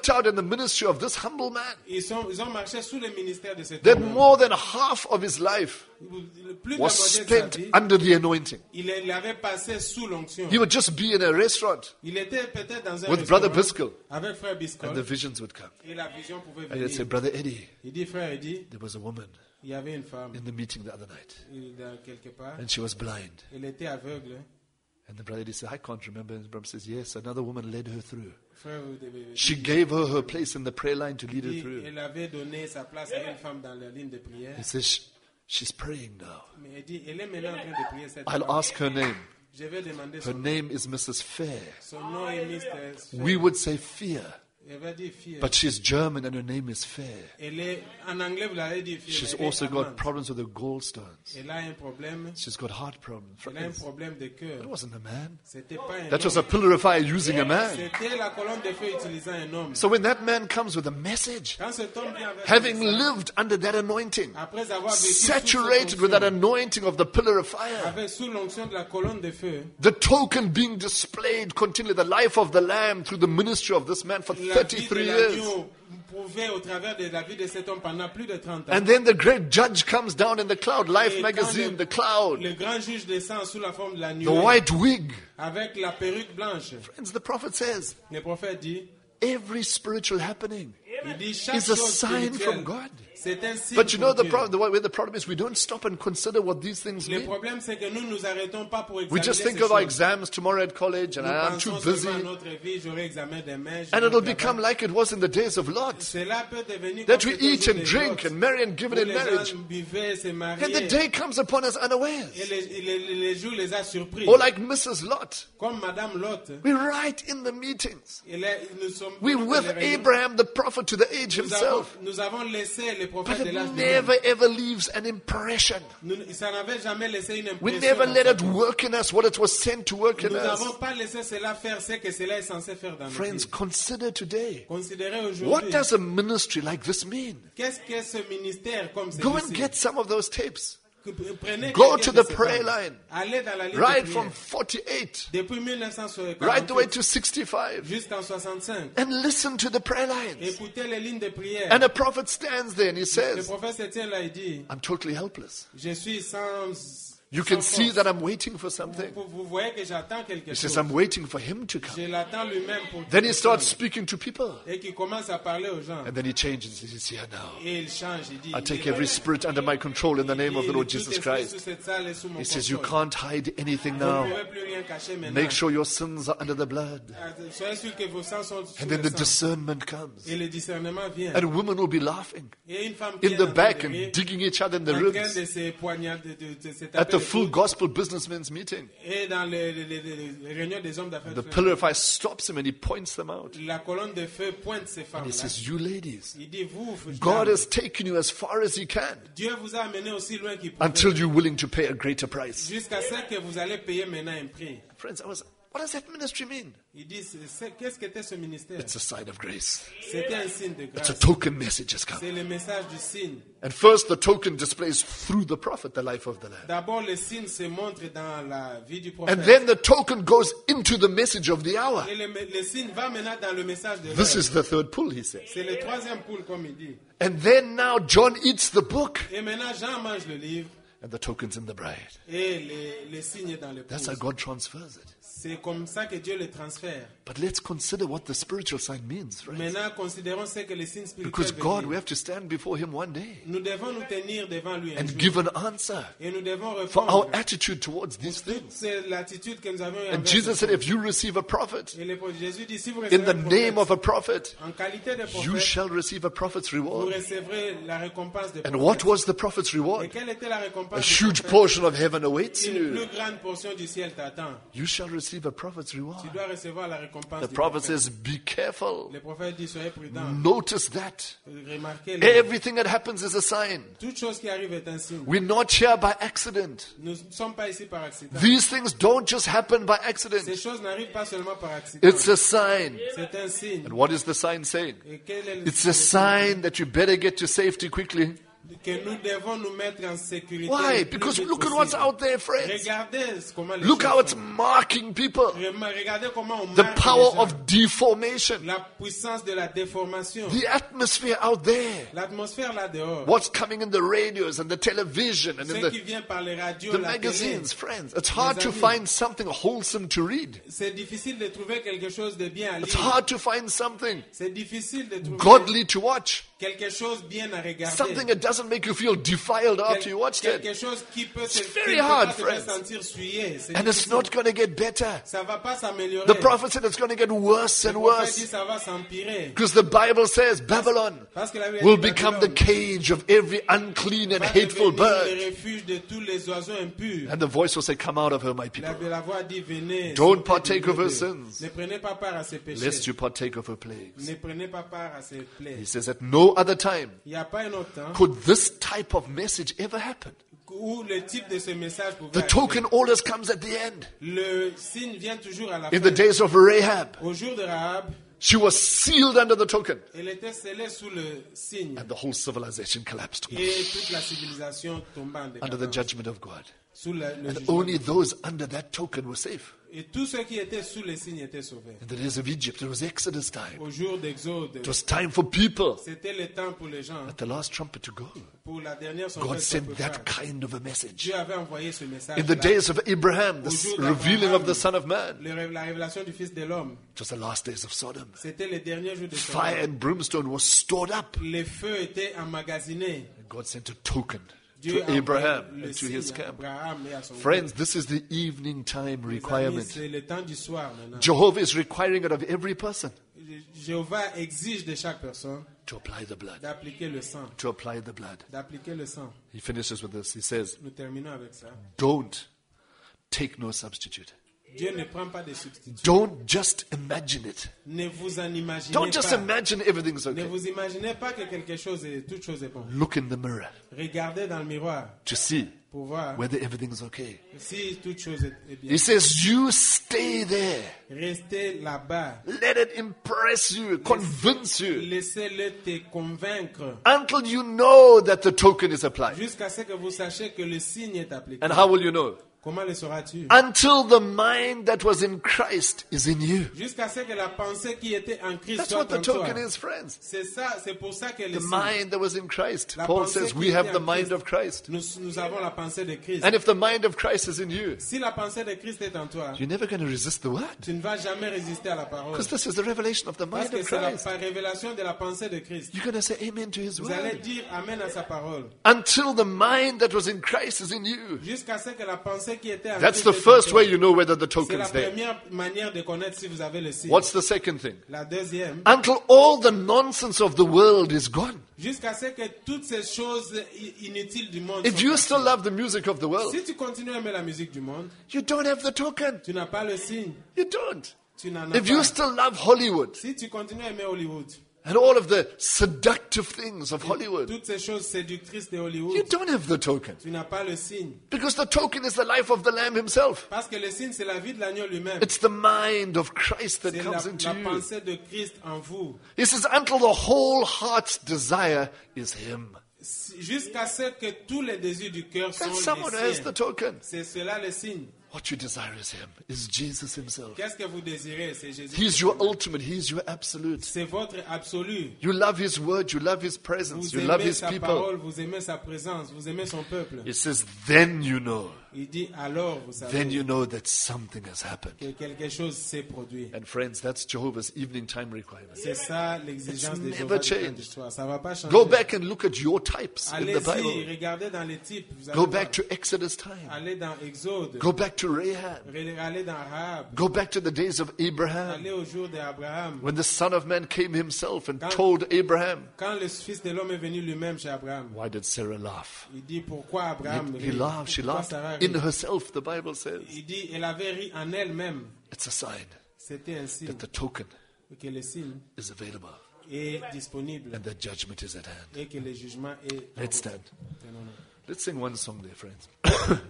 ministry of this humble man.
Ils ont marché sous le ministère de cet
That
homme.
more than half of his life
Plus de la
was
moitié de sa
spent
vie,
under the anointing.
il avait passé sous l'onction.
He would just be in a restaurant
Il était peut-être dans un
with Brother
restaurant
Biscoe,
avec frère Biscoe
and the visions would come.
et la vision pouvait
And he'd say,
venir.
Brother Eddie,
Il dit, frère Eddie,
there was a woman
il y avait une femme
in the meeting the other night,
dans quelque part.
and she was blind.
Elle était aveugle.
And the brother Eddie said, I can't remember. And the brother says, yes, another woman led her through.
Frère, vous devez-
She gave her her place in the prayer line to lead her
dit,
through.
elle avait donné sa place à une femme dans la ligne de prière.
He says, she's praying now.
Mais elle dit, elle est maintenant en train de prier cette
I'll
femme.
ask her name.
Je vais demander
Her
son nom.
name is Mrs. Fair.
Son nom est Mr.
We would say Fear,
Elle va dire fille.
but she's German and her name is Fair.
Elle est, en anglais, vous l'avez dit fille.
She's
Elle est
also got
amante.
problems with her gallstones.
Elle a un problème.
She's got heart problems.
Elle a un
Friends,
problème de cœur.
that wasn't a man.
C'était pas un
That was
homme.
a pillar of fire using a man.
C'était la colonne de feu utilisant un homme.
So when that man comes with a message,
Quand cet homme vient avec
having
un message,
lived under that anointing,
après avoir vécu
saturated with that anointing of the pillar of fire,
avec sous l'onction de la colonne de feu,
the token being displayed continually, the life of the Lamb through the ministry of this man for
la vie
33
de
years.
l'agneau prouvait au travers de la vie de cet homme pendant plus de 30 ans.
And then the great judge comes down in the cloud, Life
Et
magazine,
quand
the cloud,
le grand juge descend sous la forme de la
the
nuée,
white wig.
avec la perruque blanche.
Friends, the prophet says,
Le prophète dit,
every spiritual happening
il dit chaque
is a
chose
sign
spirituelle,
from God.
c'est un signe
But you know
pour
the
Dieu.
problem, where the problem is, we don't stop and consider what these things
Le
mean.
problème, c'est que nous nous arrêtons pas pour examiner
We just think
ces
of our
choses.
exams tomorrow at college, and
Nous
I'm too
pensons
busy.
seulement à notre vie, j'aurai examen demain,
And
j'aurai
it'll
travail.
become like it was in the days of Lot,
Cela peut devenir
that
comme
we
c'était au
eat
jour
and
des
drink
Lot,
and marry and give
où
it in
les
marriage.
gens buvaient, se
And the
mariaient,
day comes upon us
et
unawares.
les jours les a surpris.
Or like Mrs. Lot,
Comme Madame Lot,
we're right in the meetings.
nous sommes
We're
dans
with
les réunions.
Abraham, the prophet, to the age
Nous
himself.
avons laissé les
But
prophètes de
it
l'âge de
never ever leaves an impression.
Ça n'avait jamais laissé une
We
impression.
never
dans
let
sa
it
vie.
work in us what it was sent to work in
Nous
us.
n'avons pas laissé cela faire ce que cela est censé faire dans nos
Friends,
vies.
consider today.
Considérez
What
aujourd'hui,
does a ministry like this mean?
qu'est-ce que ce ministère comme
Go and
celui-ci?
get some of those tapes.
Prenez
Go
quelques
to
de
the
ces
prayer
temps.
line.
Allez dans la ligne
Right
de
from
prière.
48
Depuis 1948
right the way to 65.
jusqu'en 65.
And listen to the prayer lines.
Écoutez les lignes de prière.
And a prophet stands there and he
Le
says,
prophète se tient là et dit,
I'm totally helpless.
je suis sans...
You can
sans
see
force.
that I'm waiting for something.
Vous voyez que j'attends quelque
He
chose.
says, I'm waiting for him to come.
Je l'attends lui-même pour
Then he
quelque
starts
chose.
speaking to people.
Et qui commence à parler aux gens.
And then he changes. He's here now.
Et il change. Il dit,
I take every spirit under my control in the name of the Lord
Tout
Jesus
esprit
Christ.
sous cette salle est sous mon
He says, you
contrôle.
can't hide anything
Vous ne
now.
pouvez plus rien cacher maintenant.
Make sure your sins are under the blood.
Soyez sûr que vos sangs sont sous
And then
le
the
sang.
discernment comes.
Et le discernement vient.
And women will be laughing
Et une femme qui
in
est
the
en train
back
de
and
rire,
digging each other in the
en train
ribs
de se poignarder, de se
at
taper
the
les
full
coudes.
gospel businessmen's meeting.
Et dans les réunions des hommes d'affaires,
The pillar of fire stops him and he points them out.
la colonne de feu pointe ces
And he
femmes-là.
says, you ladies,
Il dit, vous,
God
dames,
has taken you as far as he can
Dieu vous a amené aussi loin qu'il pouvait,
until you're willing to pay a greater price.
jusqu'à ce que vous allez payer maintenant un prix.
Friends, what does that ministry mean?
Il dit, qu'est-ce qu'était ce ministère?
It's a sign of grace.
C'était un signe de
It's a
grâce.
token message has come.
C'est le message du signe.
And first, the token displays through the prophet the life of the Lamb.
D'abord, le signe se montre dans la vie du
And
prophète.
then the token goes into the message of the hour.
Et le signe va maintenant dans le message de
This
l'heure.
is the third pull, he says.
C'est le troisième poule, comme il dit.
And then now John eats the book.
Et maintenant, Jean mange le livre
And the token's in the bride.
et le signe est dans le
That's how
pouce.
God transfers it.
C'est comme ça que Dieu le transfère.
But let's consider what the spiritual sign means, friends.
Maintenant, considérons ce que le signe spirituel
Because
veut
God,
dire.
we have to stand before him one day
Nous devons nous tenir devant lui un
and
jour.
give an answer
Et nous devons
for our
répondre.
attitude towards these things.
C'est l'attitude que nous avons eue
And
envers
Jesus
ces
said, if you receive a prophet
choses. Et Jésus dit, si vous
in
recevez
the
un
name
prophète,
of a prophet,
en qualité de
you
prophète,
shall receive a prophet's
vous
reward.
recevrez la récompense de
And
prophète.
what was the prophet's
Et
reward?
quelle était la
A
récompense du
huge
prophète?
portion of heaven awaits
Une
you.
plus grande portion du ciel t'attend.
You shall receive a prophet's reward.
Tu dois recevoir la récompense
The
du
prophet
prophète.
says, be careful.
Le prophète dit, soyez prudents.
Notice that.
Remarquez,
Everything that happens is a sign.
toute chose qui arrive est un signe.
We're not here by accident.
Nous ne sommes pas ici par accident.
These things don't just happen by
Ces
accident.
choses n'arrivent pas seulement par accident.
It's a sign.
C'est un signe.
And what is the sign saying?
Et quel est le
It's a sign that you better get to safety quickly.
que nous devons nous mettre en sécurité.
Why?
le plus
Because
vite
look at what's
possible.
out there, friends.
Regardez comment les
Look
choses
how it's
sont.
marking people.
Regardez comment on
The
marque
power
les gens.
of deformation.
La puissance de la déformation.
The atmosphere out there.
L'atmosphère là dehors.
What's coming in the radios and the television and in
Ce qui
the
vient par les radios, la télé.
magazines, friends. It's hard to
amis.
find something wholesome to read.
C'est difficile de trouver quelque chose de bien à
It's
lire.
hard to find something
C'est difficile de trouver
godly to watch.
quelque chose bien à regarder.
Something that doesn't make you feel defiled after you watched it.
Quelque chose qui peut
It's
te,
very
qui ne peut
hard,
pas te faire
friends.
sentir souillé. C'est
And it's
difficile.
not going to get better.
Ça va pas s'améliorer.
The prophet said it's going to get worse
Le
and
prophète dit
worse.
ça va s'empirer.
Because the Bible says Babylon
Parce que la Bible
will
dit
become the
Babylone
cage of every unclean and
va
hateful
devenir
bird.
le refuge de tous les oiseaux impurs.
And the voice will say, come out of her, my people,
La voix dit venez.
Don't
sortez
partake
du
of her
milieu
sins.
d'eux. Ne prenez pas part à ses péchés.
lest you partake of her plagues.
Ne prenez pas part à ses
He
plaies.
says at no other time
Il n'y a pas un autre temps
could this type of message ever happen.
où le type de ce message pouvait
The
arriver.
token always comes at the end.
Le signe vient toujours à la
In
fin.
the days of Rahab,
Au jour de Rahab,
she was sealed under the token.
elle était scellée sous le signe.
And the whole civilization collapsed
Et toute la civilisation tomba en
under the
décadence.
judgment of God.
Sous le
And
jugement.
only those under that token were safe.
Et tous ceux qui étaient sous le signe étaient sauvés.
In the days of Egypt, it was Exodus time.
Au jour d'Exode,
It was time for people
c'était le temps pour les gens,
at the last trumpet to go.
pour la dernière
God
trompette
sent
pour
that
faire.
kind of a message.
Dieu avait envoyé ce message.
In the days of Abraham, the revealing of the Son of Man,
La révélation du Fils de l'homme,
it was the last days of Sodom.
c'était les derniers jours de
Fire
Sodome.
and brimstone was stored up.
Les feux étaient emmagasinés.
And God sent a token
Dieu
to
a
Abraham
envoyé le
and to
signe
his
à
camp.
Abraham et à son
Friends, this is the evening time
Les amis,
requirement.
c'est le temps du soir maintenant.
Jehovah is requiring it of every person
Jéhovah exige de chaque personne
to apply the blood.
d'appliquer le sang.
To apply the blood.
D'appliquer le sang.
He finishes with this. He says,
Nous terminons avec ça.
don't take no substitute.
Dieu ne prend pas de substitut.
Don't just imagine it.
Ne vous en imaginez
Don't just
pas.
imagine everything's
Ne
okay.
vous imaginez pas que quelque chose est, toute chose est bon.
Look in the mirror
Regardez dans le miroir
to see
pour voir
whether everything's okay.
si toute chose est bien.
He says, you stay there.
Restez là-bas.
Let it impress you, convince you,
Laissez-le te convaincre
until you know that the token is applied.
jusqu'à ce que vous sachiez que le signe est appliqué.
And how will you know?
Comment le sauras-tu?
Until the mind that was in Christ is in you.
Jusqu'à ce que la pensée qui était en Christ
That's
soit
what the
en toi.
token is, friends.
C'est ça, c'est pour ça que le
The
signe.
mind that was in Christ.
La
Paul
pensée
says
qui
we
était
have
en
the mind
Christ.
of Christ.
Nous avons la pensée de Christ.
And if the mind of Christ is in you,
Si la pensée de Christ est en toi,
you're never going to resist the word.
tu ne vas jamais résister à la parole.
Because this is the revelation of the
Parce
mind
que
of
c'est la
Christ.
révélation de la pensée de Christ.
You're going to say amen to his
Vous allez
word.
dire Amen à sa parole.
Until the mind that was in Christ is in you.
Jusqu'à ce que la pensée qui était en
That's
Christ
the
est en
first
toi.
way you know whether the
C'est la
token's there.
première manière de connaître si vous avez le signe.
What's the second thing?
La deuxième,
Until all the nonsense of the world is gone.
jusqu'à ce que toutes ces choses inutiles du monde
If
soient
you
parties.
still love the music of the world,
Si tu continues à aimer la musique du monde,
you don't have the token.
tu n'as pas le signe.
You don't.
Tu n'en as
If you
pas.
still love Hollywood
Si tu continues à aimer Hollywood,
and all of the seductive things of Hollywood,
toutes ces choses séductrices de
you
Hollywood,
don't have the token.
tu n'as pas le signe.
Because the token is the life of the Lamb himself.
Parce que le signe, c'est la vie de l'agneau lui-même.
It's the mind of Christ that
C'est
comes into
la
you.
pensée de Christ en vous.
He says, until the whole heart's desire is Him.
Jusqu'à ce que tous les désirs du cœur sont
Then
les
someone has
siens.
the token.
C'est cela le signe.
What you desire is Him, is Jesus Himself.
Qu'est-ce que vous désirez? C'est Jésus.
He's your ultimate, He's your absolute.
C'est votre absolu.
You love His word, you love His presence,
Vous
you love
aimez
His
sa
people.
parole, vous aimez sa présence, vous aimez son peuple.
It says, then you know.
Il dit alors, vous savez
Then you know that something has happened.
que quelque chose s'est produit.
And friends, that's Jehovah's evening time requirement.
C'est ça l'exigence
It's
des
never
Jéhovah du temps
changed.
d'histoire. Ça va pas changer.
Go back and look at your types in the
Allez-y,
Bible.
regardez dans les types. Vous allez
Go
voir.
back to Exodus time.
Allez dans Exode.
Go back to Rahab.
Allez dans Rahab.
Go back to the days of Abraham.
Allez au jour d'Abraham.
When the Son of Man came himself and told Abraham,
Quand le fils de l'homme est venu lui-même chez Abraham,
why did Sarah laugh?
il dit pourquoi Abraham
He laughed. She
pourquoi
laughed
Sarah rit?
in herself, the Bible says.
Il dit elle avait ri en elle-même.
It's a sign
C'était un signe
that the token
que le signe
is available
est disponible
and that judgment is at hand.
et que le jugement est.
Let's stand.
Non, non.
Let's sing one song there, friends.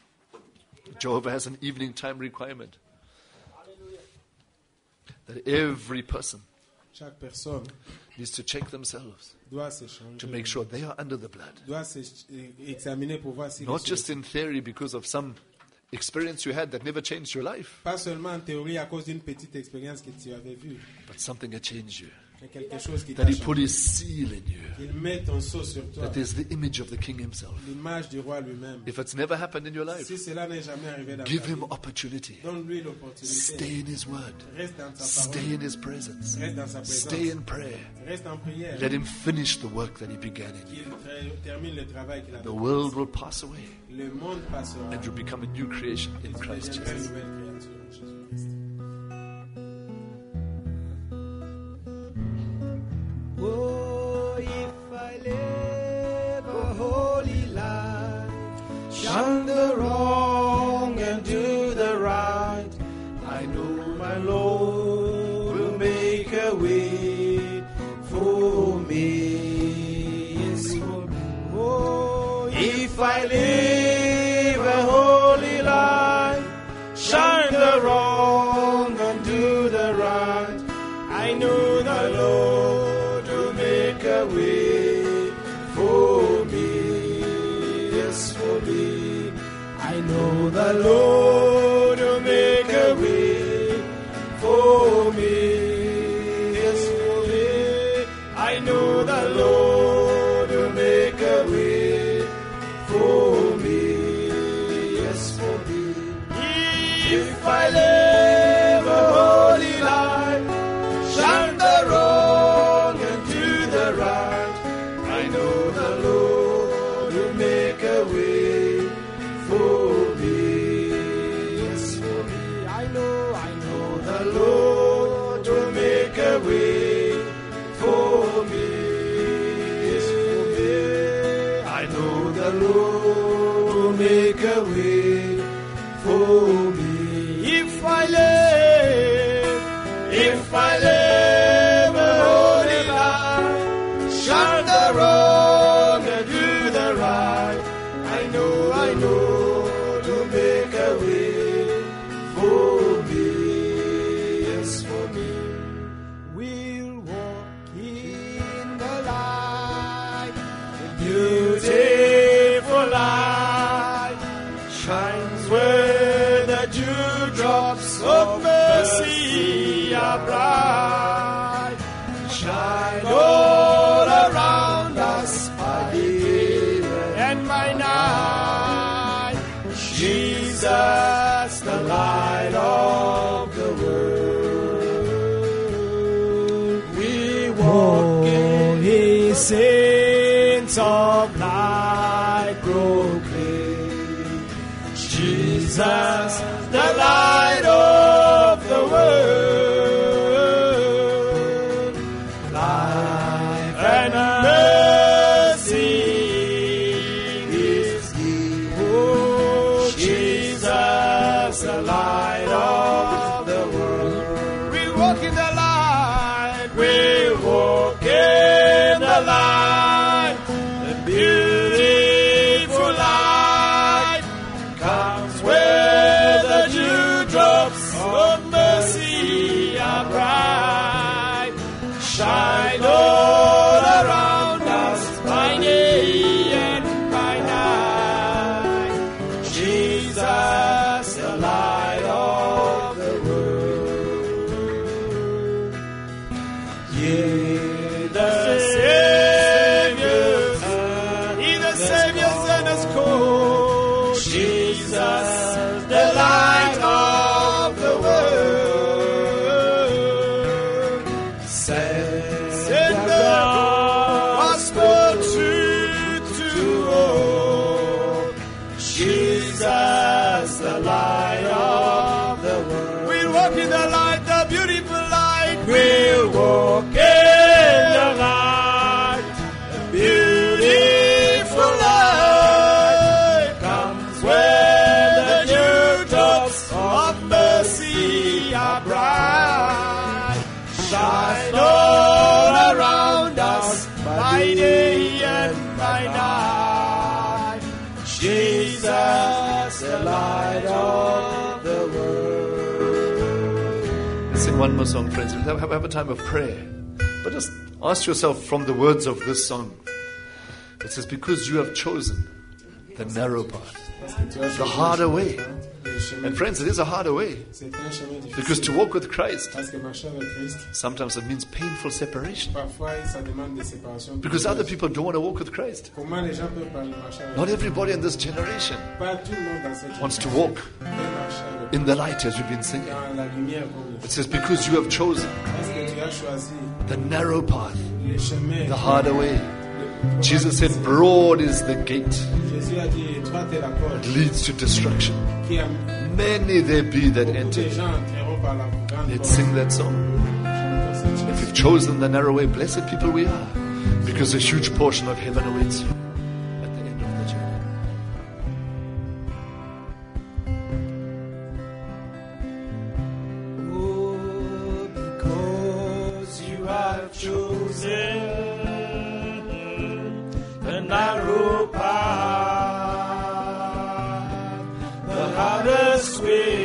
Jehovah has an evening time requirement that every person
Chaque personne
needs to check themselves
doit se changer,
to make sure they are under the blood.
doit examiner pour voir si
Not just in theory because of some experience you had that never changed your life,
pas seulement en théorie à cause d'une petite expérience que tu avais vue,
but something that changed you.
mais quelque chose qui
That
t'a
He put
changé.
His seal in you.
Il met ton sceau sur toi,
That there's the image of the King Himself.
l'image du roi lui-même.
If it's never happened in your life,
Si cela n'est jamais arrivé dans
give
ta
Him
vie,
opportunity.
donne-lui l'opportunité.
Stay in His Word.
Reste dans sa
Stay
parole,
in His presence.
reste dans sa présence,
Stay in prayer.
reste en prière.
Let Him finish the work that He began in you.
Qu'il termine le travail qu'il a
The
fait.
world will pass away
Le monde passera
and you'll become a new creation in
et tu
Christ
deviendras une
Jesus.
nouvelle créature en Jésus-Christ.
Oh, if I live a holy life, shun the wrong and do the right, I know my Lord will make a way for me. Yes, for me. Oh, if I live a holy life, shun the wrong and do the right, I know the Lord will make a way for me. Yes, for me. I know the Lord will make a way for me. Yes, for me. I know the Lord will make a way for me. Yes, for me. If I live a holy life, shun the wrong and do the right, I know the Lord will make a way for me. Yes, for me. I know the Lord will make a way for me. Yes, for me. I know the Lord will make a way for me. If I live a holy life, shun the wrong and do the right, I know to make a way for me. Yes, for me. We'll walk in the light, the beautiful light shines where the dewdrops of mercy are bright. Shine all around us by day and by night. Jesus, the light of the world. We walk in His saints of light proclaim. Jesus, the light of the world. Life and mercy is He. Oh, Jesus, the light of the world. We walk in the light. We walk in the light. The beautiful light comes where the dewdrops of mercy are bright. Shine all around us by day and by night. Jesus, the light of the world. Yeah, the Savior's, He the Savior's and His call. Jesus, the light of the world. Send the gospel truth to all. Jesus, the light of the world. We'll walk in the light, the beautiful light. We'll walk in the light, the beautiful light comes where the dewdrops of mercy are bright. Shine all around us by day and by night. Jesus, the light of the world.
Sing one more song, friends. We'll have a time of prayer. But just ask yourself from the words of this song. It says, because you have chosen the narrow path, the harder way. And friends, it is a harder way. Because to walk with Christ, sometimes it means painful separation. Because other people don't want to walk with Christ. Not everybody in this generation wants to walk in the light, as we've been singing. It says, because you have chosen the narrow path, the harder way. Jesus said, broad is the gate. It leads to destruction. Many there be that enter. Let's sing that song. If you've chosen the narrow way, blessed people we are. Because a huge portion of heaven awaits you at the end of the journey.
Oh, because you have chosen the narrow path, the hardest way.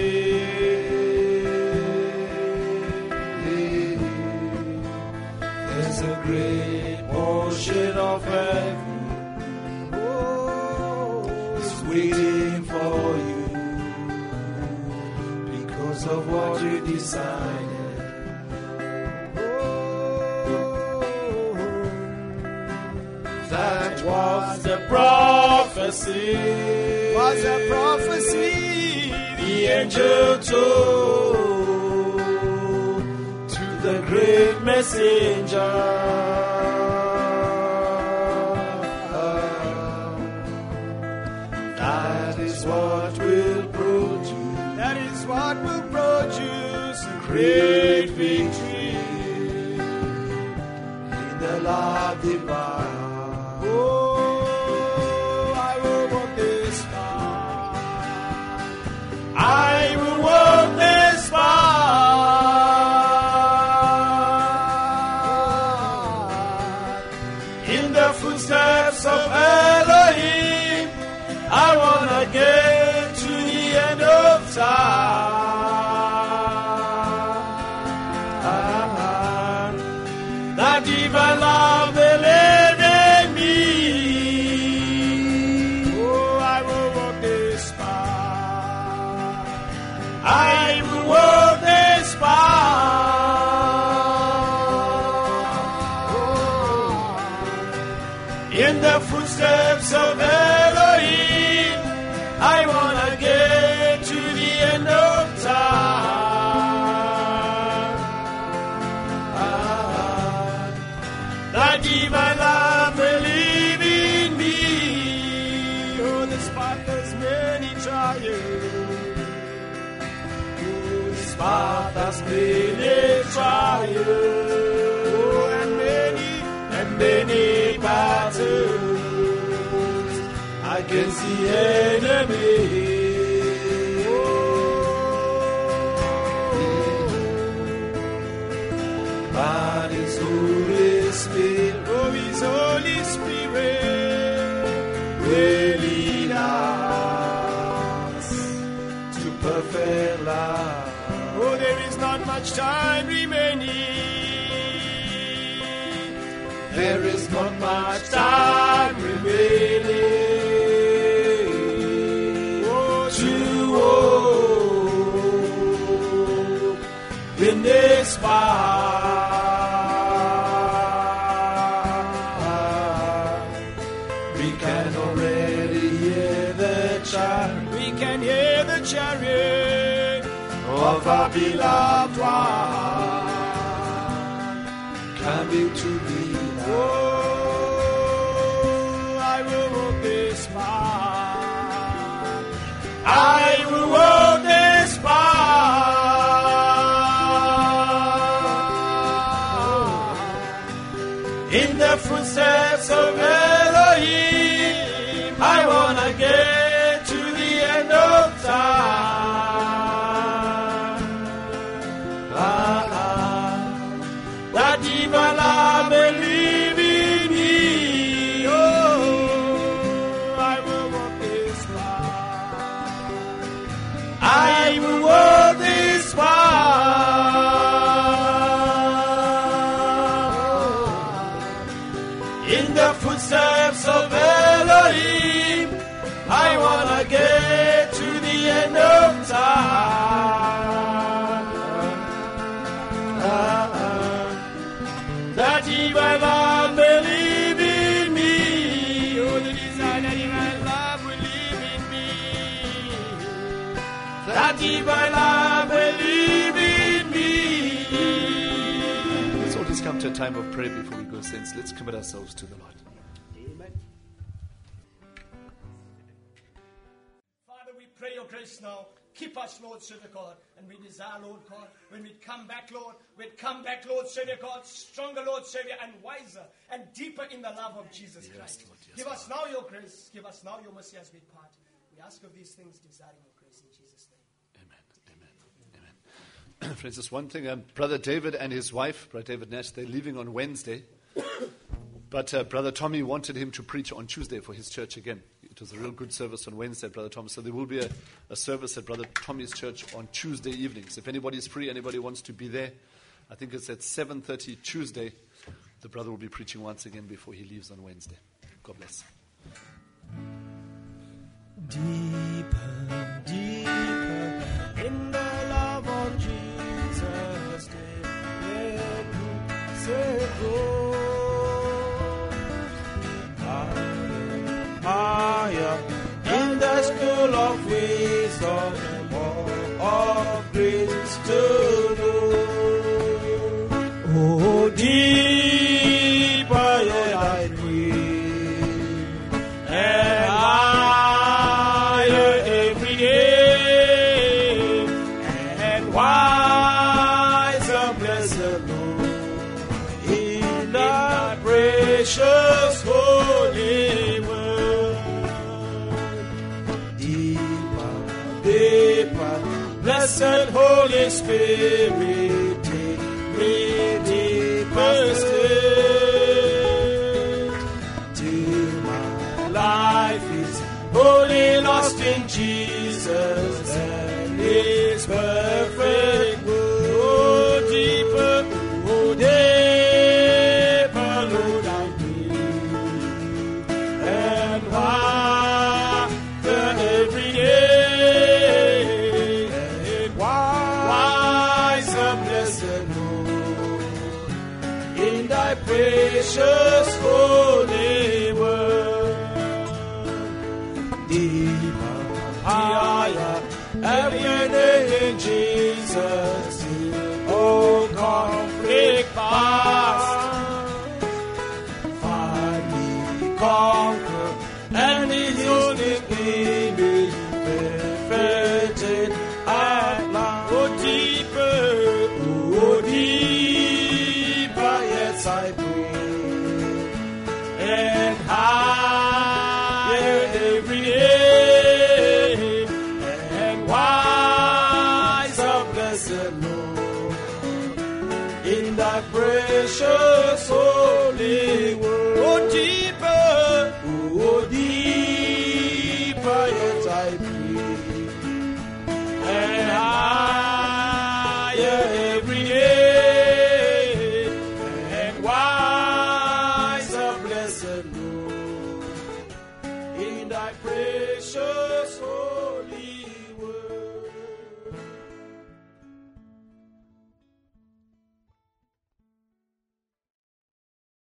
There's a great portion of heaven is waiting for you because of what you decided. That was the prophecy. Was a prophecy. The angel told to the great messenger. That is what will produce. That is what will produce great victory in the love divine. I will walk this path in the footsteps of Elohim. I want to get to the end of time. That divine love will live in me. Oh, I will walk this path. I will walk this path in the footsteps of Elohim. I want to get to the end of time. That divine love will live in me. Oh, this path has many trials. This path has many trials. Oh, and many battles against the enemy. But His Holy Spirit, oh, His Holy Spirit will lead us to perfect love. Oh, there is not much time remaining. There is not much time remaining. Oh, to walk in this path. We can already hear the chariot. We can hear the chariot of our beloved one coming to me. Oh, I will walk this path. I will walk this path in the footsteps of Elohim. I want to get to the end of time. That divine love will live in me. Oh, I will walk this path. I will walk this path in the footsteps of Elohim. I wanna get to the end of time. That He might love believe in me. Oh, the desire that He might love will live in me. That He might love believe in me.
Let's all just come to a time of prayer before we go, saints. Let's commit ourselves to the Lord.
Pray your grace now. Keep us, Lord, Savior God. And we desire, Lord God, when we come back, Lord, we'd come back, Lord, Savior God, stronger, Lord, Savior, and wiser and deeper in the love of Jesus Christ.
Lord, yes,
Give us now your grace. Give us now your mercy as we part. We ask of these things, desiring your grace in Jesus' name.
Amen. Friends, just one thing. Brother David and his wife, Brother David Nash, they're leaving on Wednesday. But Brother Tommy wanted him to preach on Tuesday for his church again. It was a real good service on Wednesday, Brother Tommy. So there will be a service at Brother Tommy's church on Tuesday evenings. If anybody's free, anybody wants to be there, I think it's at 7:30 Tuesday. The brother will be preaching once again before he leaves on Wednesday. God bless.
Deeper, deeper in the love of Jesus. Higher in the school of wisdom, more of grace to know. Oh, deeper yet I pray, and higher every day, and wiser, blessed Lord, in the precious holy word. Blessed Holy Spirit, take me deeper still, till my life is wholly lost in Jesus and His perfect word. Oh, deeper, Lord, I pray, and wider every day. Precious holy word, deeper, higher, every day in Jesus, oh, conflict past, finally conquer, and His unique image perfected at last. Oh, deeper, yes, I pray, and higher every day, and wiser, blessed Lord, in Thy precious holy word. Oh, deeper, yes, I pray, and higher every day. Blessed Lord, in Thy precious